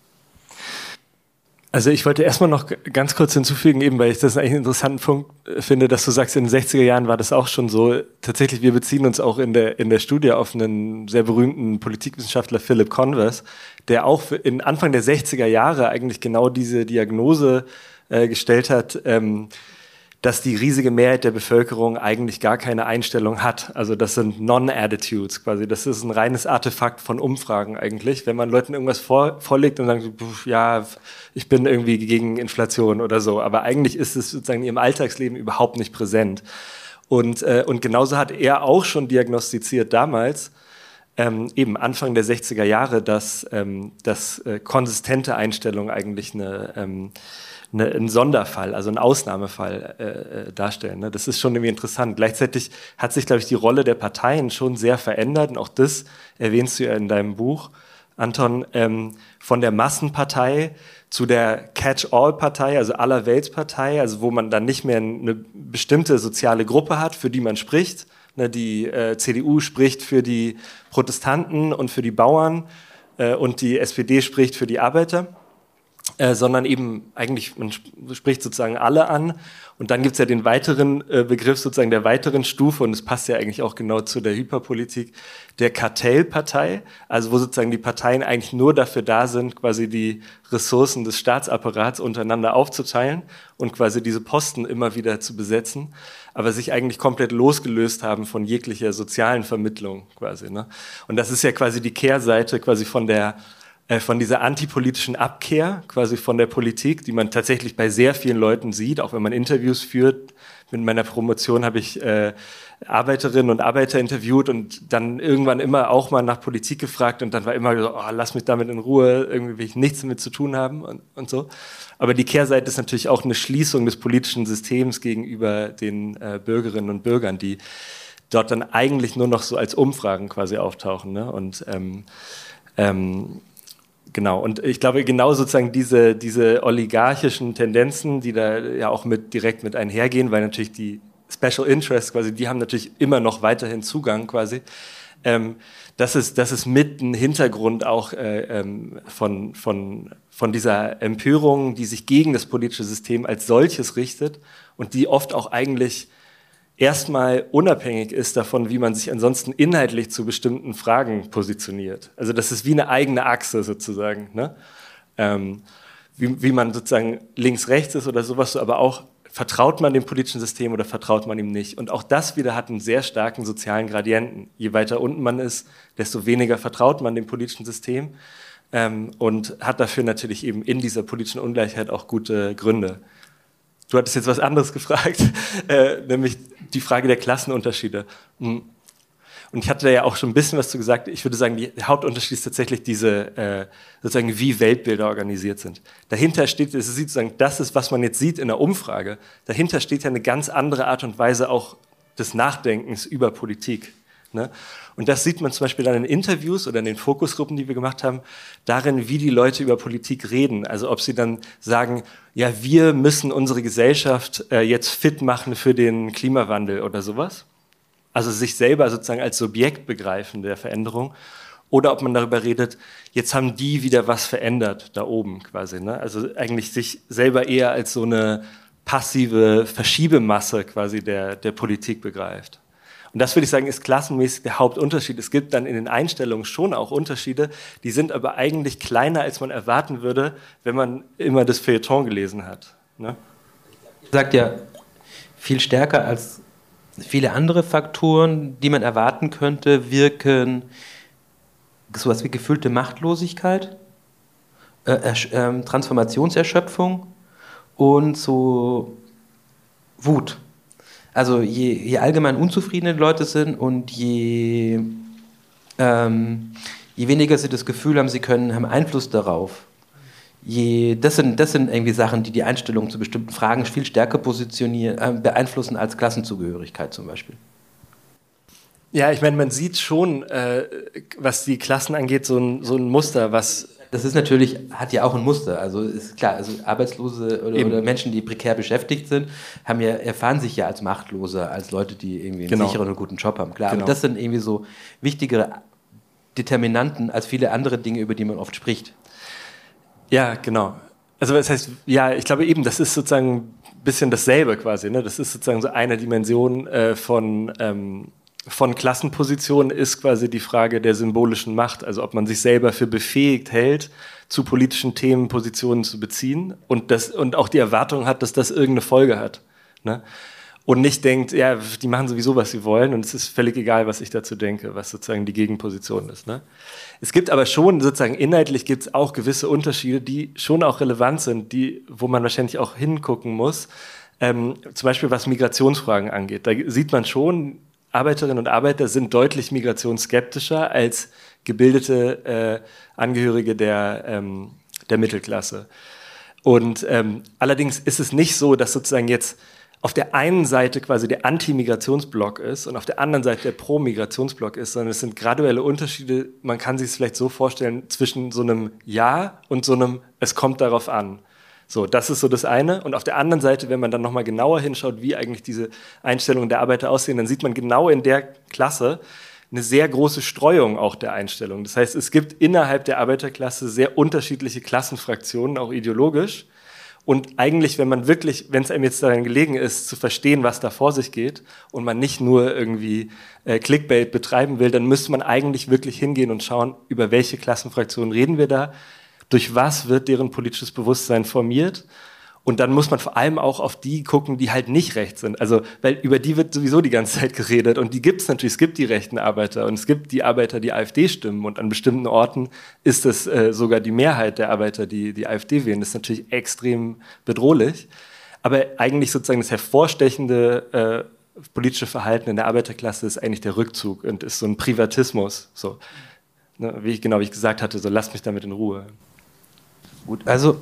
Speaker 4: Also ich wollte erstmal noch ganz kurz hinzufügen, eben weil ich das eigentlich einen interessanten Punkt finde, dass du sagst, in den 60er Jahren war das auch schon so. Tatsächlich, wir beziehen uns auch in der Studie auf einen sehr berühmten Politikwissenschaftler, Philip Converse, der auch in Anfang der 60er Jahre eigentlich genau diese Diagnose gestellt hat, dass die riesige Mehrheit der Bevölkerung eigentlich gar keine Einstellung hat. Also das sind Non-Attitudes quasi. Das ist ein reines Artefakt von Umfragen eigentlich. Wenn man Leuten irgendwas vorlegt und sagt, ja, ich bin irgendwie gegen Inflation oder so, aber eigentlich ist es sozusagen in ihrem Alltagsleben überhaupt nicht präsent. Und genauso hat er auch schon diagnostiziert damals, eben Anfang der 60er Jahre, dass konsistente Einstellungen eigentlich ein Sonderfall, also ein Ausnahmefall darstellen. Ne? Das ist schon irgendwie interessant. Gleichzeitig hat sich, glaube ich, die Rolle der Parteien schon sehr verändert. Und auch das erwähnst du ja in deinem Buch, Anton, von der Massenpartei zu der Catch-all-Partei, also Allerweltspartei, also wo man dann nicht mehr eine bestimmte soziale Gruppe hat, für die man spricht. Ne? Die CDU spricht für die Protestanten und für die Bauern und die SPD spricht für die Arbeiter. Sondern eben eigentlich, man spricht sozusagen alle an und dann gibt's ja den weiteren Begriff sozusagen der weiteren Stufe und es passt ja eigentlich auch genau zu der Hyperpolitik der Kartellpartei, also wo sozusagen die Parteien eigentlich nur dafür da sind, quasi die Ressourcen des Staatsapparats untereinander aufzuteilen und quasi diese Posten immer wieder zu besetzen, aber sich eigentlich komplett losgelöst haben von jeglicher sozialen Vermittlung quasi, ne? Und das ist ja quasi die Kehrseite quasi von dieser antipolitischen Abkehr quasi von der Politik, die man tatsächlich bei sehr vielen Leuten sieht, auch wenn man Interviews führt. Mit meiner Promotion habe ich Arbeiterinnen und Arbeiter interviewt und dann irgendwann immer auch mal nach Politik gefragt und dann war immer so, lass mich damit in Ruhe, irgendwie will ich nichts damit zu tun haben und so. Aber die Kehrseite ist natürlich auch eine Schließung des politischen Systems gegenüber den Bürgerinnen und Bürgern, die dort dann eigentlich nur noch so als Umfragen quasi auftauchen, ne? Und genau, und ich glaube, genau sozusagen diese oligarchischen Tendenzen, die da ja auch direkt mit einhergehen, weil natürlich die Special Interests quasi, die haben natürlich immer noch weiterhin Zugang quasi. Das ist mit ein Hintergrund auch von dieser Empörung, die sich gegen das politische System als solches richtet und die oft auch eigentlich erstmal unabhängig ist davon, wie man sich ansonsten inhaltlich zu bestimmten Fragen positioniert. Also das ist wie eine eigene Achse sozusagen, ne? Wie man sozusagen links-rechts ist oder sowas, aber auch vertraut man dem politischen System oder vertraut man ihm nicht. Und auch das wieder hat einen sehr starken sozialen Gradienten. Je weiter unten man ist, desto weniger vertraut man dem politischen System und hat dafür natürlich eben in dieser politischen Ungleichheit auch gute Gründe. Du hattest jetzt was anderes gefragt, nämlich die Frage der Klassenunterschiede. Und ich hatte da ja auch schon ein bisschen was zu gesagt. Ich würde sagen, der Hauptunterschied ist tatsächlich sozusagen, wie Weltbilder organisiert sind. Dahinter steht, sozusagen, das ist, was man jetzt sieht in der Umfrage. Dahinter steht ja eine ganz andere Art und Weise auch des Nachdenkens über Politik. Ne? Und das sieht man zum Beispiel dann in Interviews oder in den Fokusgruppen, die wir gemacht haben, darin, wie die Leute über Politik reden. Also ob sie dann sagen, ja, wir müssen unsere Gesellschaft jetzt fit machen für den Klimawandel oder sowas. Also sich selber sozusagen als Subjekt begreifen der Veränderung. oder ob man darüber redet, jetzt haben die wieder was verändert da oben quasi. Ne? Also eigentlich sich selber eher als so eine passive Verschiebemasse quasi der Politik begreift. Und das würde ich sagen, ist klassenmäßig der Hauptunterschied. Es gibt dann in den Einstellungen schon auch Unterschiede, die sind aber eigentlich kleiner, als man erwarten würde, wenn man immer das Feuilleton gelesen hat. Ne?
Speaker 2: Sagt ja, viel stärker als viele andere Faktoren, die man erwarten könnte, wirken sowas wie gefühlte Machtlosigkeit, Transformationserschöpfung und so Wut. Also je allgemein unzufriedene Leute sind und je weniger sie das Gefühl haben, sie haben Einfluss darauf, das sind irgendwie Sachen, die Einstellung zu bestimmten Fragen viel stärker beeinflussen als Klassenzugehörigkeit zum Beispiel.
Speaker 4: Ja, ich meine, man sieht schon, was die Klassen angeht, so ein Muster, was...
Speaker 2: Das ist natürlich, hat ja auch ein Muster. Also ist klar, also Arbeitslose oder Menschen, die prekär beschäftigt sind, erfahren sich ja als Machtloser, als Leute, die irgendwie einen sicheren und guten Job haben. Klar, aber das sind irgendwie so wichtigere Determinanten als viele andere Dinge, über die man oft spricht.
Speaker 4: Ja, genau. Also das heißt, ja, ich glaube eben, das ist sozusagen ein bisschen dasselbe quasi. Ne? Das ist sozusagen so eine Dimension von Klassenpositionen ist quasi die Frage der symbolischen Macht. Also ob man sich selber für befähigt hält, zu politischen Themen Positionen zu beziehen und auch die Erwartung hat, dass das irgendeine Folge hat. Ne? Und nicht denkt, ja, die machen sowieso, was sie wollen und es ist völlig egal, was ich dazu denke, was sozusagen die Gegenposition ist. Ne? Es gibt aber schon sozusagen inhaltlich gibt es auch gewisse Unterschiede, die schon auch relevant sind, wo man wahrscheinlich auch hingucken muss. Zum Beispiel was Migrationsfragen angeht. Da sieht man schon, Arbeiterinnen und Arbeiter sind deutlich migrationsskeptischer als gebildete Angehörige der Mittelklasse. Und allerdings ist es nicht so, dass sozusagen jetzt auf der einen Seite quasi der Anti-Migrationsblock ist und auf der anderen Seite der Pro-Migrationsblock ist, sondern es sind graduelle Unterschiede, man kann sich es vielleicht so vorstellen, zwischen so einem Ja und so einem Es kommt darauf an. So, das ist so das eine. Und auf der anderen Seite, wenn man dann nochmal genauer hinschaut, wie eigentlich diese Einstellungen der Arbeiter aussehen, dann sieht man genau in der Klasse eine sehr große Streuung auch der Einstellungen. Das heißt, es gibt innerhalb der Arbeiterklasse sehr unterschiedliche Klassenfraktionen, auch ideologisch. Und eigentlich, wenn es einem jetzt daran gelegen ist, zu verstehen, was da vor sich geht und man nicht nur irgendwie Clickbait betreiben will, dann müsste man eigentlich wirklich hingehen und schauen, über welche Klassenfraktionen reden wir da, durch was wird deren politisches Bewusstsein formiert. Und dann muss man vor allem auch auf die gucken, die halt nicht rechts sind. Also, weil über die wird sowieso die ganze Zeit geredet. Und die gibt es natürlich. Es gibt die rechten Arbeiter und es gibt die Arbeiter, die AfD stimmen. Und an bestimmten Orten ist es sogar die Mehrheit der Arbeiter, die AfD wählen. Das ist natürlich extrem bedrohlich. Aber eigentlich sozusagen das hervorstechende politische Verhalten in der Arbeiterklasse ist eigentlich der Rückzug und ist so ein Privatismus. So, ne, wie ich gesagt hatte, so lasst mich damit in Ruhe.
Speaker 2: Gut, also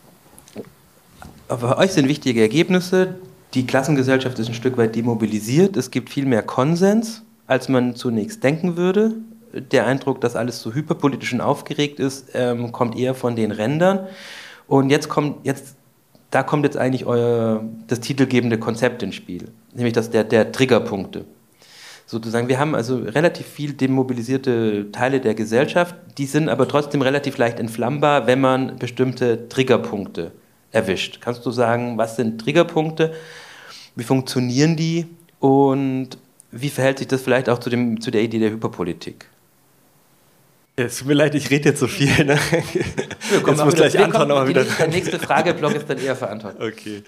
Speaker 2: für euch sind wichtige Ergebnisse. Die Klassengesellschaft ist ein Stück weit demobilisiert. Es gibt viel mehr Konsens, als man zunächst denken würde. Der Eindruck, dass alles so hyperpolitisch und aufgeregt ist, kommt eher von den Rändern. Und da kommt jetzt eigentlich das titelgebende Konzept ins Spiel, nämlich der Triggerpunkte. Sozusagen, wir haben also relativ viel demobilisierte Teile der Gesellschaft, die sind aber trotzdem relativ leicht entflammbar, wenn man bestimmte Triggerpunkte erwischt. Kannst du sagen, was sind Triggerpunkte, wie funktionieren die und wie verhält sich das vielleicht auch zu der Idee der Hyperpolitik?
Speaker 4: Es tut mir leid, ich rede jetzt so viel. Ne?
Speaker 2: Jetzt muss gleich Anton auch wieder. Der nächste Frageblock ist dann eher verantwortet.
Speaker 4: Okay.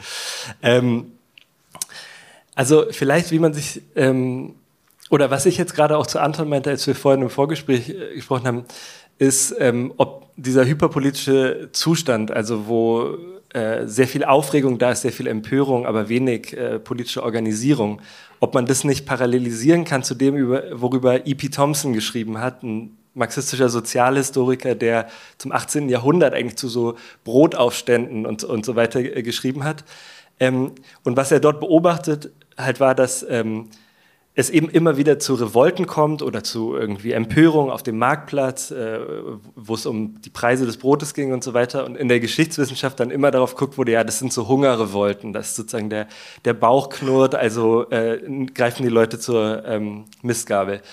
Speaker 4: Also vielleicht, wie man sich oder was ich jetzt gerade auch zu Anton meinte, als wir vorhin im Vorgespräch gesprochen haben, ist, ob dieser hyperpolitische Zustand, also wo sehr viel Aufregung da ist, sehr viel Empörung, aber wenig politische Organisierung, ob man das nicht parallelisieren kann zu dem, worüber E.P. Thompson geschrieben hat, ein marxistischer Sozialhistoriker, der zum 18. Jahrhundert eigentlich zu so Brotaufständen und so weiter geschrieben hat. Und was er dort beobachtet halt war, dass es eben immer wieder zu Revolten kommt oder zu irgendwie Empörung auf dem Marktplatz, wo es um die Preise des Brotes ging und so weiter. Und in der Geschichtswissenschaft dann immer darauf guckt wurde, ja, das sind so Hungerrevolten, das ist sozusagen der Bauch knurrt, also greifen die Leute zur Mistgabel.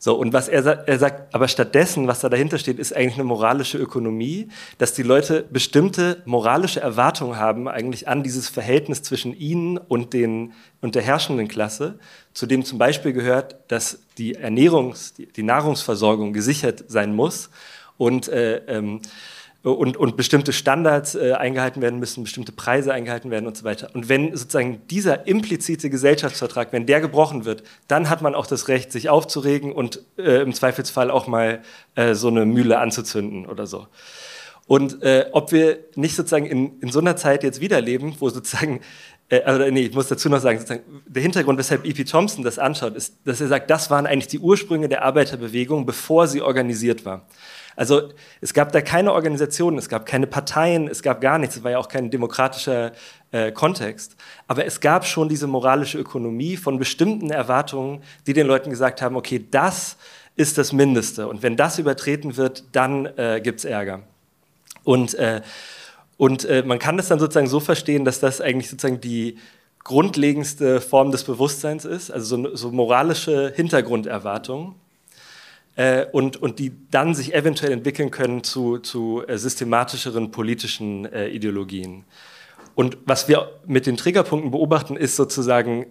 Speaker 4: So, und was er sagt, aber stattdessen, was da dahinter steht, ist eigentlich eine moralische Ökonomie, dass die Leute bestimmte moralische Erwartungen haben eigentlich an dieses Verhältnis zwischen ihnen und der herrschenden Klasse, zu dem zum Beispiel gehört, dass die Nahrungsversorgung gesichert sein muss und bestimmte Standards eingehalten werden müssen, bestimmte Preise eingehalten werden und so weiter. Und wenn sozusagen dieser implizite Gesellschaftsvertrag, wenn der gebrochen wird, dann hat man auch das Recht, sich aufzuregen und im Zweifelsfall auch mal so eine Mühle anzuzünden oder so. Und ob wir nicht sozusagen in so einer Zeit jetzt wieder leben, wo sozusagen, ich muss dazu noch sagen, sozusagen, der Hintergrund, weshalb E.P. Thompson das anschaut, ist, dass er sagt, das waren eigentlich die Ursprünge der Arbeiterbewegung, bevor sie organisiert war. Also es gab da keine Organisationen, es gab keine Parteien, es gab gar nichts, es war ja auch kein demokratischer Kontext. Aber es gab schon diese moralische Ökonomie von bestimmten Erwartungen, die den Leuten gesagt haben, okay, das ist das Mindeste. Und wenn das übertreten wird, dann gibt's Ärger. Und man kann das dann sozusagen so verstehen, dass das eigentlich sozusagen die grundlegendste Form des Bewusstseins ist, also so moralische Hintergrunderwartungen. Und die dann sich eventuell entwickeln können zu systematischeren politischen Ideologien. Und was wir mit den Triggerpunkten beobachten, ist sozusagen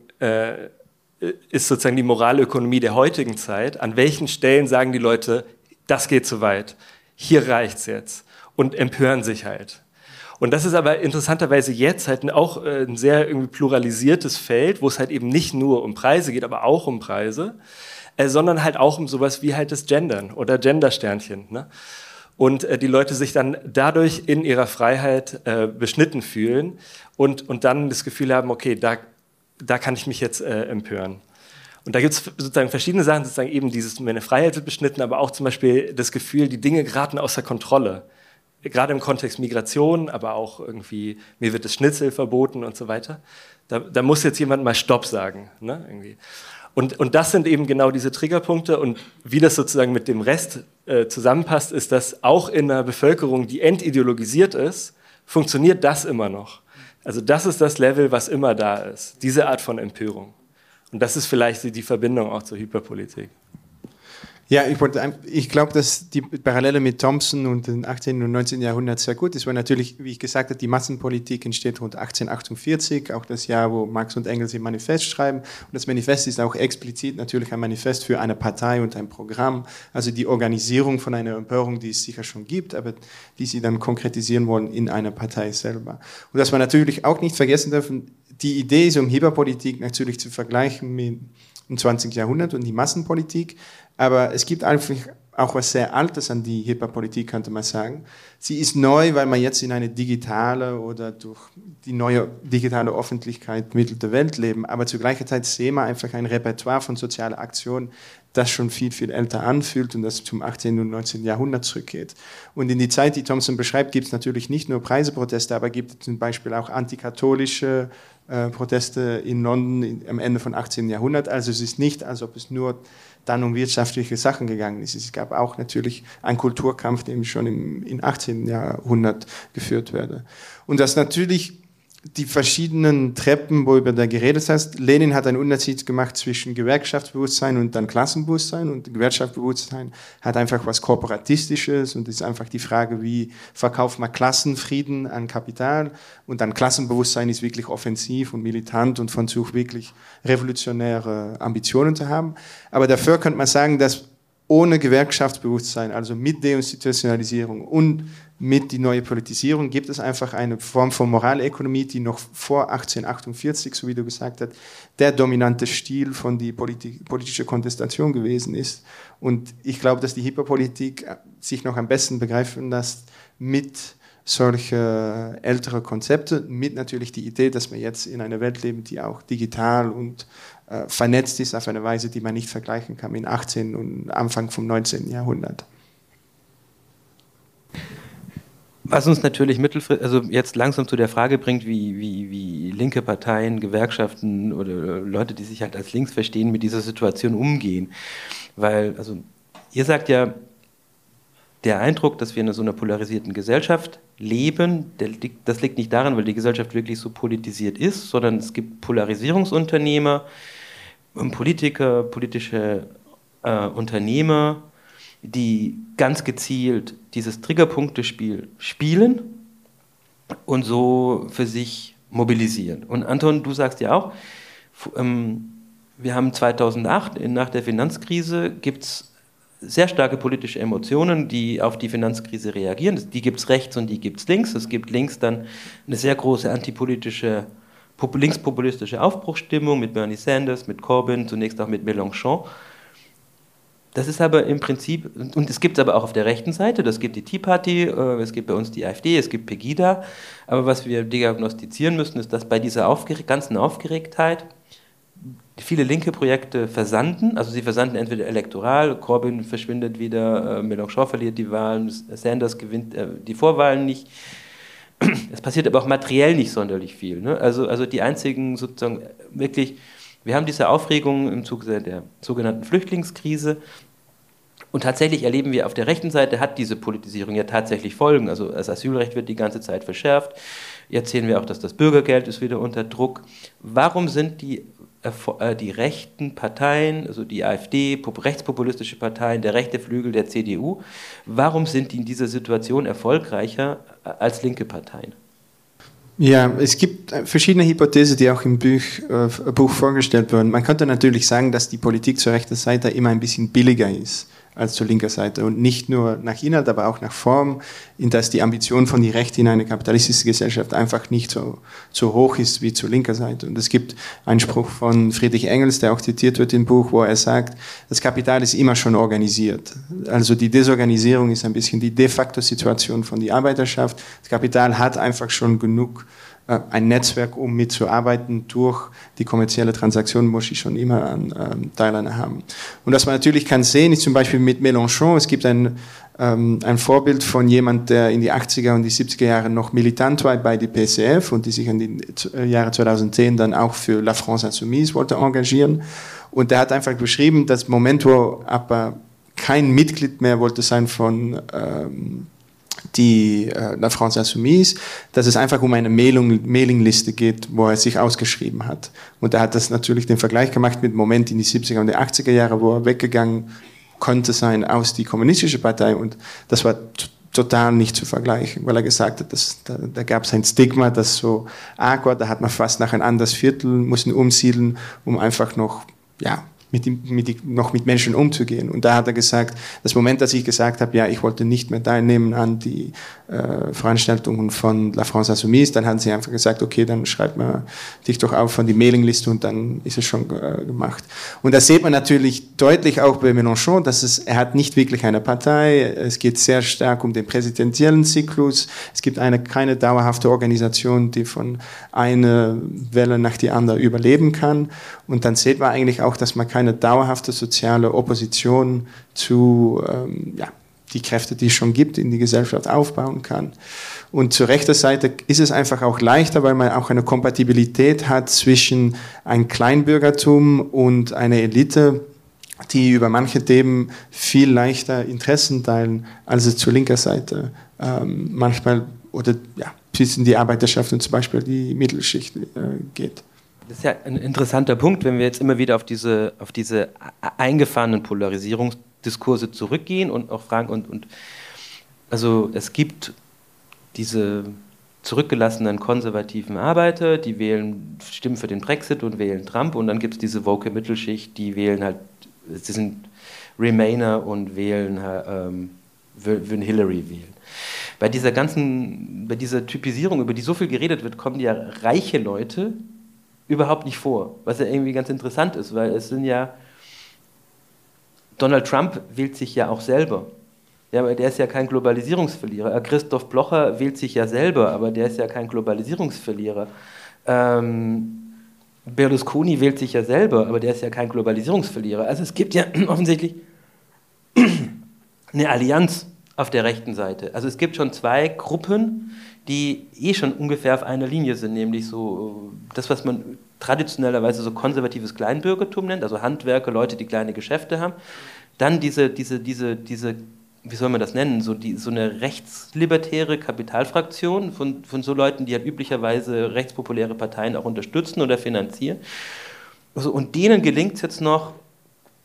Speaker 4: die Moralökonomie der heutigen Zeit. An welchen Stellen sagen die Leute, das geht zu weit, hier reicht's jetzt, und empören sich halt. Und das ist aber interessanterweise jetzt halt auch ein sehr irgendwie pluralisiertes Feld, wo es halt eben nicht nur um Preise geht, aber auch um Preise, sondern halt auch um sowas wie halt das Gendern oder Gendersternchen. Ne? Und die Leute sich dann dadurch in ihrer Freiheit beschnitten fühlen und dann das Gefühl haben, okay, da kann ich mich jetzt empören. Und da gibt es sozusagen verschiedene Sachen, sozusagen eben meine Freiheit wird beschnitten, aber auch zum Beispiel das Gefühl, die Dinge geraten außer Kontrolle. Gerade im Kontext Migration, aber auch irgendwie, mir wird das Schnitzel verboten und so weiter. Da muss jetzt jemand mal Stopp sagen. Ne? Irgendwie. Und das sind eben genau diese Triggerpunkte, und wie das sozusagen mit dem Rest zusammenpasst, ist, dass auch in einer Bevölkerung, die entideologisiert ist, funktioniert das immer noch. Also das ist das Level, was immer da ist, diese Art von Empörung. Und das ist vielleicht die Verbindung auch zur Hyperpolitik.
Speaker 3: Ja, ich glaube, dass die Parallele mit Thompson und dem 18. und 19. Jahrhundert sehr gut ist, weil natürlich, wie ich gesagt habe, die Massenpolitik entsteht rund 1848, auch das Jahr, wo Marx und Engels ihr Manifest schreiben. Und das Manifest ist auch explizit natürlich ein Manifest für eine Partei und ein Programm, also die Organisierung von einer Empörung, die es sicher schon gibt, aber die sie dann konkretisieren wollen in einer Partei selber. Und dass wir natürlich auch nicht vergessen dürfen, die Idee ist, um Hyperpolitik natürlich zu vergleichen mit dem 20. Jahrhundert und die Massenpolitik, aber es gibt einfach auch was sehr Altes an die Hyperpolitik, könnte man sagen. Sie ist neu, weil man jetzt in eine digitale oder durch die neue digitale Öffentlichkeit mittelte Welt leben, aber zur gleichen Zeit sehen wir einfach ein Repertoire von sozialer Aktion, das schon viel, viel älter anfühlt und das zum 18. und 19. Jahrhundert zurückgeht. Und in die Zeit, die Thompson beschreibt, gibt es natürlich nicht nur Preiseproteste, aber gibt es zum Beispiel auch antikatholische Proteste in London am Ende von 18. Jahrhundert. Also es ist nicht, als ob es nur dann um wirtschaftliche Sachen gegangen ist. Es gab auch natürlich einen Kulturkampf, der schon im 18. Jahrhundert geführt wurde. Und das natürlich die verschiedenen Treppen, worüber du geredet hast. Lenin hat einen Unterschied gemacht zwischen Gewerkschaftsbewusstsein und dann Klassenbewusstsein, und Gewerkschaftsbewusstsein hat einfach was Korporatistisches und ist einfach die Frage, wie verkauft man Klassenfrieden an Kapital, und dann Klassenbewusstsein ist wirklich offensiv und militant und versucht wirklich revolutionäre Ambitionen zu haben. Aber dafür könnte man sagen, dass ohne Gewerkschaftsbewusstsein, also mit Deinstitutionalisierung und mit die neue Politisierung, gibt es einfach eine Form von Moralökonomie, die noch vor 1848, so wie du gesagt hast, der dominante Stil von die politische Kontestation gewesen ist. Und ich glaube, dass die Hyperpolitik sich noch am besten begreifen lässt mit solche ältere Konzepte, mit natürlich die Idee, dass wir jetzt in einer Welt leben, die auch digital und vernetzt ist auf eine Weise, die man nicht vergleichen kann im 18. und Anfang vom 19. Jahrhundert.
Speaker 2: Was uns natürlich mittelfristig, also jetzt langsam zu der Frage bringt, wie linke Parteien, Gewerkschaften oder Leute, die sich halt als links verstehen, mit dieser Situation umgehen. Weil, also ihr sagt ja, der Eindruck, dass wir in so einer polarisierten Gesellschaft leben, das liegt nicht daran, weil die Gesellschaft wirklich so politisiert ist, sondern es gibt Polarisierungsunternehmer, Politiker, politische Unternehmer, die ganz gezielt dieses Triggerpunktespiel spielen und so für sich mobilisieren. Und Anton, du sagst ja auch, wir haben 2008, nach der Finanzkrise, gibt es sehr starke politische Emotionen, die auf die Finanzkrise reagieren. Die gibt es rechts und die gibt es links. Es gibt links dann eine sehr große antipolitische, linkspopulistische Aufbruchsstimmung mit Bernie Sanders, mit Corbyn, zunächst auch mit Mélenchon. Das ist aber im Prinzip, und es gibt es aber auch auf der rechten Seite, das gibt die Tea Party, es gibt bei uns die AfD, es gibt Pegida, aber was wir diagnostizieren müssen, ist, dass bei dieser ganzen Aufgeregtheit viele linke Projekte versanden, also sie versanden entweder elektoral, Corbyn verschwindet wieder, Mélenchon verliert die Wahlen, Sanders gewinnt die Vorwahlen nicht. Es passiert aber auch materiell nicht sonderlich viel. Ne? Also die einzigen sozusagen wirklich, wir haben diese Aufregung im Zuge der sogenannten Flüchtlingskrise und tatsächlich erleben wir auf der rechten Seite hat diese Politisierung ja tatsächlich Folgen. Also das Asylrecht wird die ganze Zeit verschärft. Jetzt sehen wir auch, dass das Bürgergeld ist wieder unter Druck. Warum sind die rechten Parteien, also die AfD, rechtspopulistische Parteien, der rechte Flügel der CDU, warum sind die in dieser Situation erfolgreicher als linke Parteien?
Speaker 3: Ja, es gibt verschiedene Hypothesen, die auch im Buch vorgestellt wurden. Man könnte natürlich sagen, dass die Politik zur rechten Seite immer ein bisschen billiger ist als zur linken Seite und nicht nur nach Inhalt, aber auch nach Form, in dass die Ambition von der Rechten in eine kapitalistische Gesellschaft einfach nicht so hoch ist wie zur linken Seite. Und es gibt einen Spruch von Friedrich Engels, der auch zitiert wird im Buch, wo er sagt, das Kapital ist immer schon organisiert. Also die Desorganisierung ist ein bisschen die de facto Situation von der Arbeiterschaft. Das Kapital hat einfach schon genug ein Netzwerk, um mitzuarbeiten. Durch die kommerzielle Transaktion muss ich schon immer einen Teil haben. Und was man natürlich kann sehen, ist zum Beispiel mit Mélenchon, es gibt ein Vorbild von jemand, der in die 80er und die 70er Jahre noch militant war bei der PCF und die sich in den Jahren 2010 dann auch für La France Insoumise wollte engagieren. Und der hat einfach beschrieben, das Moment, wo aber kein Mitglied mehr wollte sein von die La France Insoumise, dass es einfach um eine Mailingliste geht, wo er sich ausgeschrieben hat. Und er hat das natürlich den Vergleich gemacht mit dem Moment in die 70er und die 80er Jahre, wo er weggegangen konnte sein aus die kommunistische Partei. Und das war total nicht zu vergleichen, weil er gesagt hat, da gab es ein Stigma, das so arg war, da hat man fast nach ein anderes Viertel mussten umsiedeln, um einfach noch, ja, noch mit Menschen umzugehen. Und da hat er gesagt, das Moment, dass ich gesagt habe, ja, ich wollte nicht mehr teilnehmen an die Veranstaltungen von La France Insoumise, dann haben sie einfach gesagt, okay, dann schreibt man dich doch auf von die Mailingliste und dann ist es schon gemacht. Und da sieht man natürlich deutlich auch bei Mélenchon, dass er hat nicht wirklich eine Partei, es geht sehr stark um den präsidentiellen Zyklus, es gibt keine dauerhafte Organisation, die von einer Welle nach die andere überleben kann. Und dann sieht man eigentlich auch, dass man keine dauerhafte soziale Opposition zu die Kräfte, die es schon gibt, in die Gesellschaft aufbauen kann. Und zur rechten Seite ist es einfach auch leichter, weil man auch eine Kompatibilität hat zwischen einem Kleinbürgertum und einer Elite, die über manche Themen viel leichter Interessen teilen, als es zur linken Seite manchmal oder bis in die Arbeiterschaft und zum Beispiel die Mittelschicht geht.
Speaker 2: Das ist ja ein interessanter Punkt, wenn wir jetzt immer wieder auf diese eingefahrenen Polarisierungsdiskurse zurückgehen und auch fragen, und also es gibt diese zurückgelassenen konservativen Arbeiter, die stimmen für den Brexit und wählen Trump, und dann gibt es diese woke Mittelschicht, die wählen halt, sie sind Remainer und würden Hillary wählen. Bei dieser Typisierung, über die so viel geredet wird, kommen ja reiche Leute überhaupt nicht vor, was ja irgendwie ganz interessant ist, weil es sind ja, Donald Trump wählt sich ja auch selber. Ja, aber der ist ja kein Globalisierungsverlierer. Christoph Blocher wählt sich ja selber, aber der ist ja kein Globalisierungsverlierer. Berlusconi wählt sich ja selber, aber der ist ja kein Globalisierungsverlierer. Also es gibt ja offensichtlich eine Allianz auf der rechten Seite. Also es gibt schon zwei Gruppen, die schon ungefähr auf einer Linie sind, nämlich so das, was man traditionellerweise so konservatives Kleinbürgertum nennt, also Handwerker, Leute, die kleine Geschäfte haben. Dann diese wie soll man das nennen, so eine rechtslibertäre Kapitalfraktion von so Leuten, die halt üblicherweise rechtspopuläre Parteien auch unterstützen oder finanzieren. Also, und denen gelingt es jetzt noch,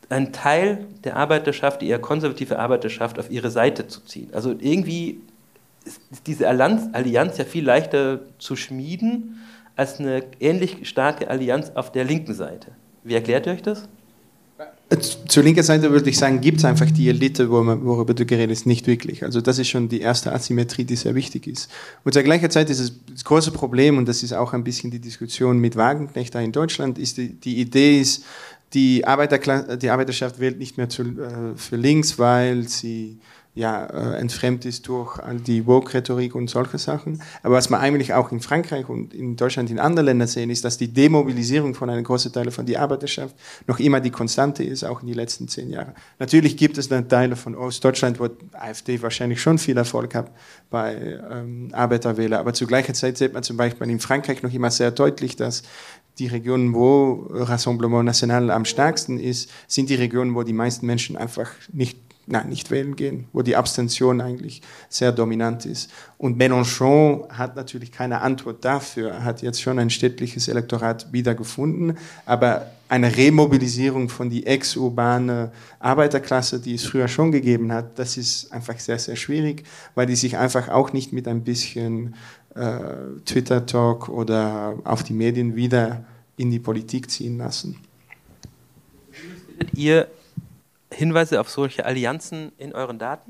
Speaker 2: einen Teil der Arbeiterschaft, die eher konservative Arbeiterschaft, auf ihre Seite zu ziehen. Also irgendwie ist diese Allianz ja viel leichter zu schmieden als eine ähnlich starke Allianz auf der linken Seite. Wie erklärt ihr euch das?
Speaker 3: Zur linken Seite würde ich sagen, gibt es einfach die Elite, worüber du geredet hast, nicht wirklich. Also das ist schon die erste Asymmetrie, die sehr wichtig ist. Und zur gleichen Zeit ist das große Problem, und das ist auch ein bisschen die Diskussion mit Wagenknecht da in Deutschland, ist die Idee ist, die Arbeiterschaft wählt nicht mehr für links, weil sie entfremdet ist durch all die Woke-Rhetorik und solche Sachen. Aber was man eigentlich auch in Frankreich und in Deutschland in anderen Ländern sehen, ist, dass die Demobilisierung von einem großen Teil von der Arbeiterschaft noch immer die Konstante ist, auch in den letzten 10 Jahren. Natürlich gibt es dann Teile von Ostdeutschland, wo AfD wahrscheinlich schon viel Erfolg hat bei Arbeiterwählern, aber zur gleichen Zeit sieht man zum Beispiel in Frankreich noch immer sehr deutlich, dass die Regionen, wo Rassemblement National am stärksten ist, sind die Regionen, wo die meisten Menschen einfach nicht wählen gehen, wo die Abstention eigentlich sehr dominant ist. Und Mélenchon hat natürlich keine Antwort dafür. Er hat jetzt schon ein städtliches Elektorat wiedergefunden, aber eine Remobilisierung von die ex-urbane Arbeiterklasse, die es früher schon gegeben hat, das ist einfach sehr, sehr schwierig, weil die sich einfach auch nicht mit ein bisschen Twitter-Talk oder auf die Medien wieder in die Politik ziehen lassen.
Speaker 2: Findet ihr Hinweise auf solche Allianzen in euren Daten?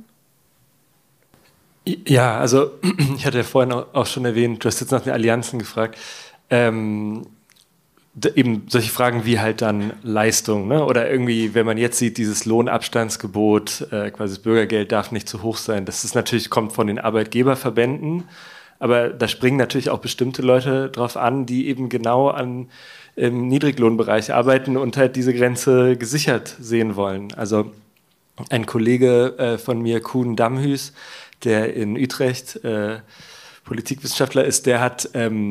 Speaker 4: Ja, also ich hatte ja vorhin auch schon erwähnt, du hast jetzt nach den Allianzen gefragt, eben solche Fragen wie halt dann Leistung, ne? Oder irgendwie, wenn man jetzt sieht, dieses Lohnabstandsgebot, quasi das Bürgergeld darf nicht zu hoch sein, das ist natürlich, kommt von den Arbeitgeberverbänden, aber da springen natürlich auch bestimmte Leute drauf an, die eben genau im Niedriglohnbereich arbeiten und halt diese Grenze gesichert sehen wollen. Also ein Kollege von mir, Kuhn Damhüs, der in Utrecht Politikwissenschaftler ist, der hat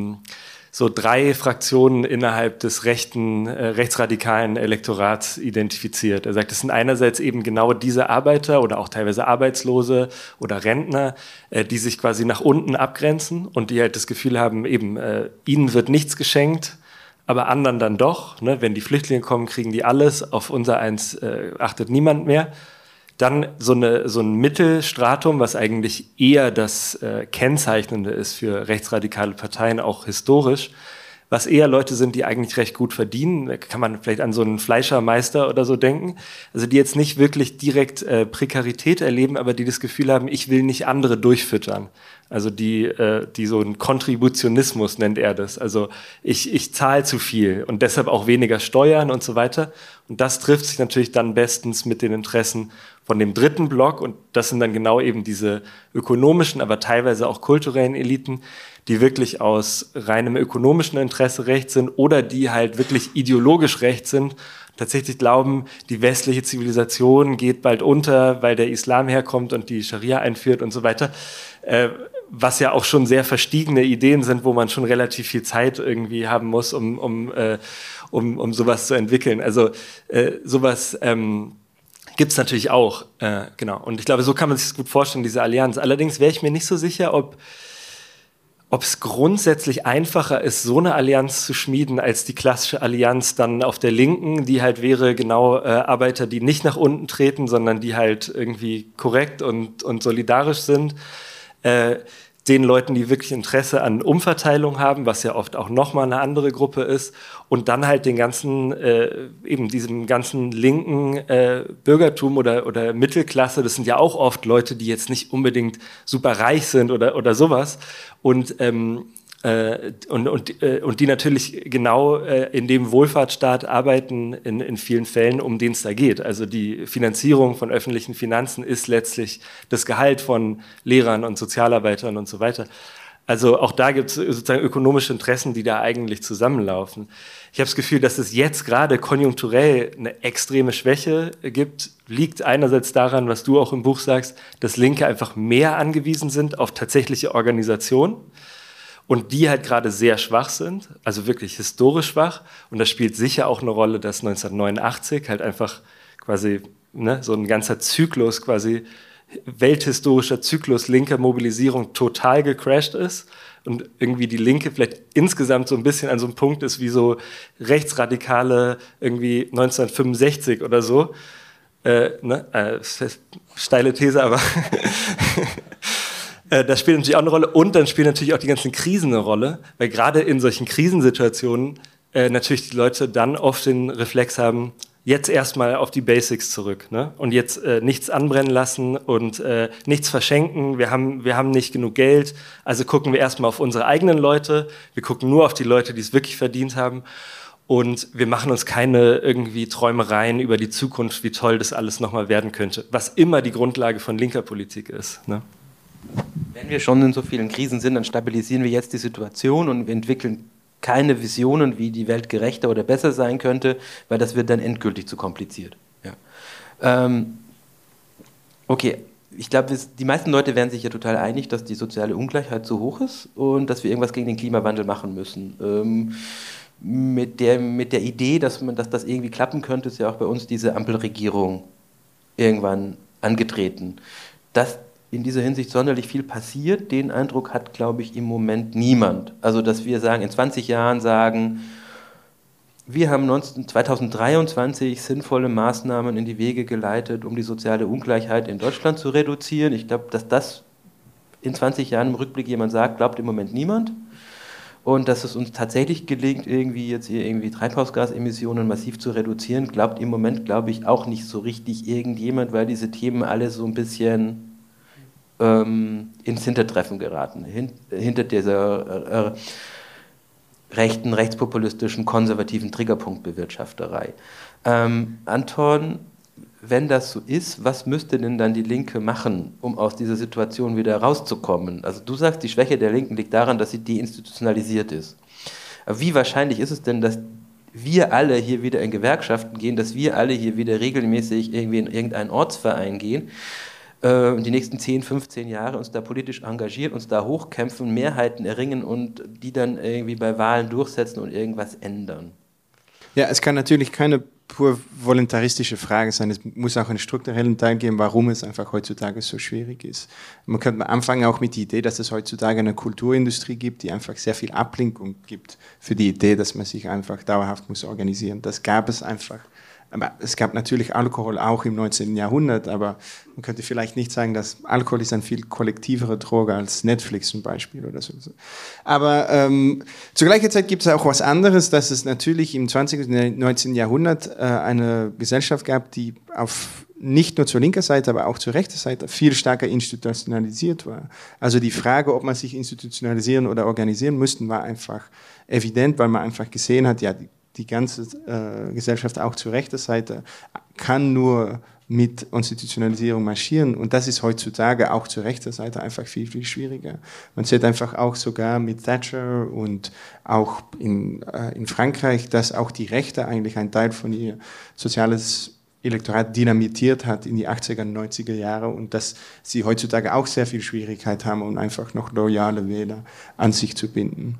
Speaker 4: so 3 Fraktionen innerhalb des rechtsradikalen Elektorats identifiziert. Er sagt, es sind einerseits eben genau diese Arbeiter oder auch teilweise Arbeitslose oder Rentner, die sich quasi nach unten abgrenzen und die halt das Gefühl haben, eben ihnen wird nichts geschenkt, aber anderen dann doch. Ne? Wenn die Flüchtlinge kommen, kriegen die alles, auf unser Eins achtet niemand mehr. Dann so ein Mittelstratum, was eigentlich eher das Kennzeichnende ist für rechtsradikale Parteien, auch historisch, was eher Leute sind, die eigentlich recht gut verdienen. Da kann man vielleicht an so einen Fleischermeister oder so denken. Also die jetzt nicht wirklich direkt Prekarität erleben, aber die das Gefühl haben, ich will nicht andere durchfüttern. Also die so einen Kontributionismus nennt er das. Also ich zahle zu viel und deshalb auch weniger Steuern und so weiter. Und das trifft sich natürlich dann bestens mit den Interessen von dem dritten Block. Und das sind dann genau eben diese ökonomischen, aber teilweise auch kulturellen Eliten, die wirklich aus reinem ökonomischen Interesse rechts sind oder die halt wirklich ideologisch rechts sind, tatsächlich glauben, die westliche Zivilisation geht bald unter, weil der Islam herkommt und die Scharia einführt und so weiter. Was ja auch schon sehr verstiegene Ideen sind, wo man schon relativ viel Zeit irgendwie haben muss, um sowas zu entwickeln. Also sowas gibt es natürlich auch, genau. Und ich glaube, so kann man sich das gut vorstellen, diese Allianz. Allerdings wäre ich mir nicht so sicher, ob es grundsätzlich einfacher ist, so eine Allianz zu schmieden, als die klassische Allianz dann auf der Linken, die halt wäre genau Arbeiter, die nicht nach unten treten, sondern die halt irgendwie korrekt und solidarisch sind. Den Leuten, die wirklich Interesse an Umverteilung haben, was ja oft auch nochmal eine andere Gruppe ist, und dann halt den ganzen, eben diesem ganzen linken Bürgertum oder Mittelklasse, das sind ja auch oft Leute, die jetzt nicht unbedingt super reich sind oder sowas, und die natürlich genau in dem Wohlfahrtsstaat arbeiten in vielen Fällen, um den es da geht. Also die Finanzierung von öffentlichen Finanzen ist letztlich das Gehalt von Lehrern und Sozialarbeitern und so weiter. Also auch da gibt es sozusagen ökonomische Interessen, die da eigentlich zusammenlaufen. Ich habe das Gefühl, dass es jetzt gerade konjunkturell eine extreme Schwäche gibt, liegt einerseits daran, was du auch im Buch sagst, dass Linke einfach mehr angewiesen sind auf tatsächliche Organisation. Und die halt gerade sehr schwach sind, also wirklich historisch schwach. Und das spielt sicher auch eine Rolle, dass 1989 halt einfach quasi so ein ganzer Zyklus quasi welthistorischer Zyklus linker Mobilisierung total gecrashed ist und irgendwie die Linke vielleicht insgesamt so ein bisschen an so einem Punkt ist wie so Rechtsradikale irgendwie 1965 oder so. Steile These, aber das spielt natürlich auch eine Rolle. Und dann spielen natürlich auch die ganzen Krisen eine Rolle, weil gerade in solchen Krisensituationen natürlich die Leute dann oft den Reflex haben, jetzt erstmal auf die Basics zurück, ne? Und jetzt nichts anbrennen lassen und nichts verschenken. Wir haben nicht genug Geld, also gucken wir erstmal auf unsere eigenen Leute. Wir gucken nur auf die Leute, die es wirklich verdient haben. Und wir machen uns keine irgendwie Träumereien über die Zukunft, wie toll das alles nochmal werden könnte, was immer die Grundlage von linker Politik ist, ne?
Speaker 2: Wenn wir schon in so vielen Krisen sind, dann stabilisieren wir jetzt die Situation und wir entwickeln keine Visionen, wie die Welt gerechter oder besser sein könnte, weil das wird dann endgültig zu kompliziert. Ja. Okay, ich glaube, die meisten Leute wären sich ja total einig, dass die soziale Ungleichheit zu hoch ist und dass wir irgendwas gegen den Klimawandel machen müssen. Mit der Idee, dass das irgendwie klappen könnte, ist ja auch bei uns diese Ampelregierung irgendwann angetreten. Dass in dieser Hinsicht sonderlich viel passiert, den Eindruck hat, glaube ich, im Moment niemand. Also, dass wir sagen, in 20 Jahren sagen, wir haben 2023 sinnvolle Maßnahmen in die Wege geleitet, um die soziale Ungleichheit in Deutschland zu reduzieren. Ich glaube, dass das in 20 Jahren im Rückblick jemand sagt, glaubt im Moment niemand. Und dass es uns tatsächlich gelingt, irgendwie Treibhausgasemissionen massiv zu reduzieren, glaubt im Moment, glaube ich, auch nicht so richtig irgendjemand, weil diese Themen alle so ein bisschen ins Hintertreffen geraten, hinter dieser rechten, rechtspopulistischen, konservativen Triggerpunktbewirtschafterei. Anton, wenn das so ist, was müsste denn dann die Linke machen, um aus dieser Situation wieder rauszukommen? Also du sagst, die Schwäche der Linken liegt daran, dass sie deinstitutionalisiert ist. Aber wie wahrscheinlich ist es denn, dass wir alle hier wieder in Gewerkschaften gehen, dass wir alle hier wieder regelmäßig irgendwie in irgendeinen Ortsverein gehen, die nächsten 10, 15 Jahre uns da politisch engagieren, uns da hochkämpfen, Mehrheiten erringen und die dann irgendwie bei Wahlen durchsetzen und irgendwas ändern?
Speaker 3: Ja, es kann natürlich keine pur voluntaristische Frage sein. Es muss auch einen strukturellen Teil geben, warum es einfach heutzutage so schwierig ist. Man könnte anfangen auch mit der Idee, dass es heutzutage eine Kulturindustrie gibt, die einfach sehr viel Ablenkung gibt für die Idee, dass man sich einfach dauerhaft muss organisieren. Das gab es einfach. Aber es gab natürlich Alkohol auch im 19. Jahrhundert, aber man könnte vielleicht nicht sagen, dass Alkohol ist eine viel kollektivere Droge als Netflix zum Beispiel oder so. Aber zur gleichen Zeit gibt es auch was anderes, dass es natürlich im 20. und 19. Jahrhundert eine Gesellschaft gab, die auf nicht nur zur linken Seite, aber auch zur rechten Seite viel stärker institutionalisiert war. Also die Frage, ob man sich institutionalisieren oder organisieren müsste, war einfach evident, weil man einfach gesehen hat, ja, die ganze Gesellschaft auch zur rechten Seite kann nur mit Institutionalisierung marschieren und das ist heutzutage auch zur rechten Seite einfach viel, viel schwieriger. Man sieht einfach auch sogar mit Thatcher und auch in Frankreich, dass auch die Rechte eigentlich einen Teil von ihr soziales Elektorat dynamitiert hat in die 80er und 90er Jahre und dass sie heutzutage auch sehr viel Schwierigkeit haben, um einfach noch loyale Wähler an sich zu binden.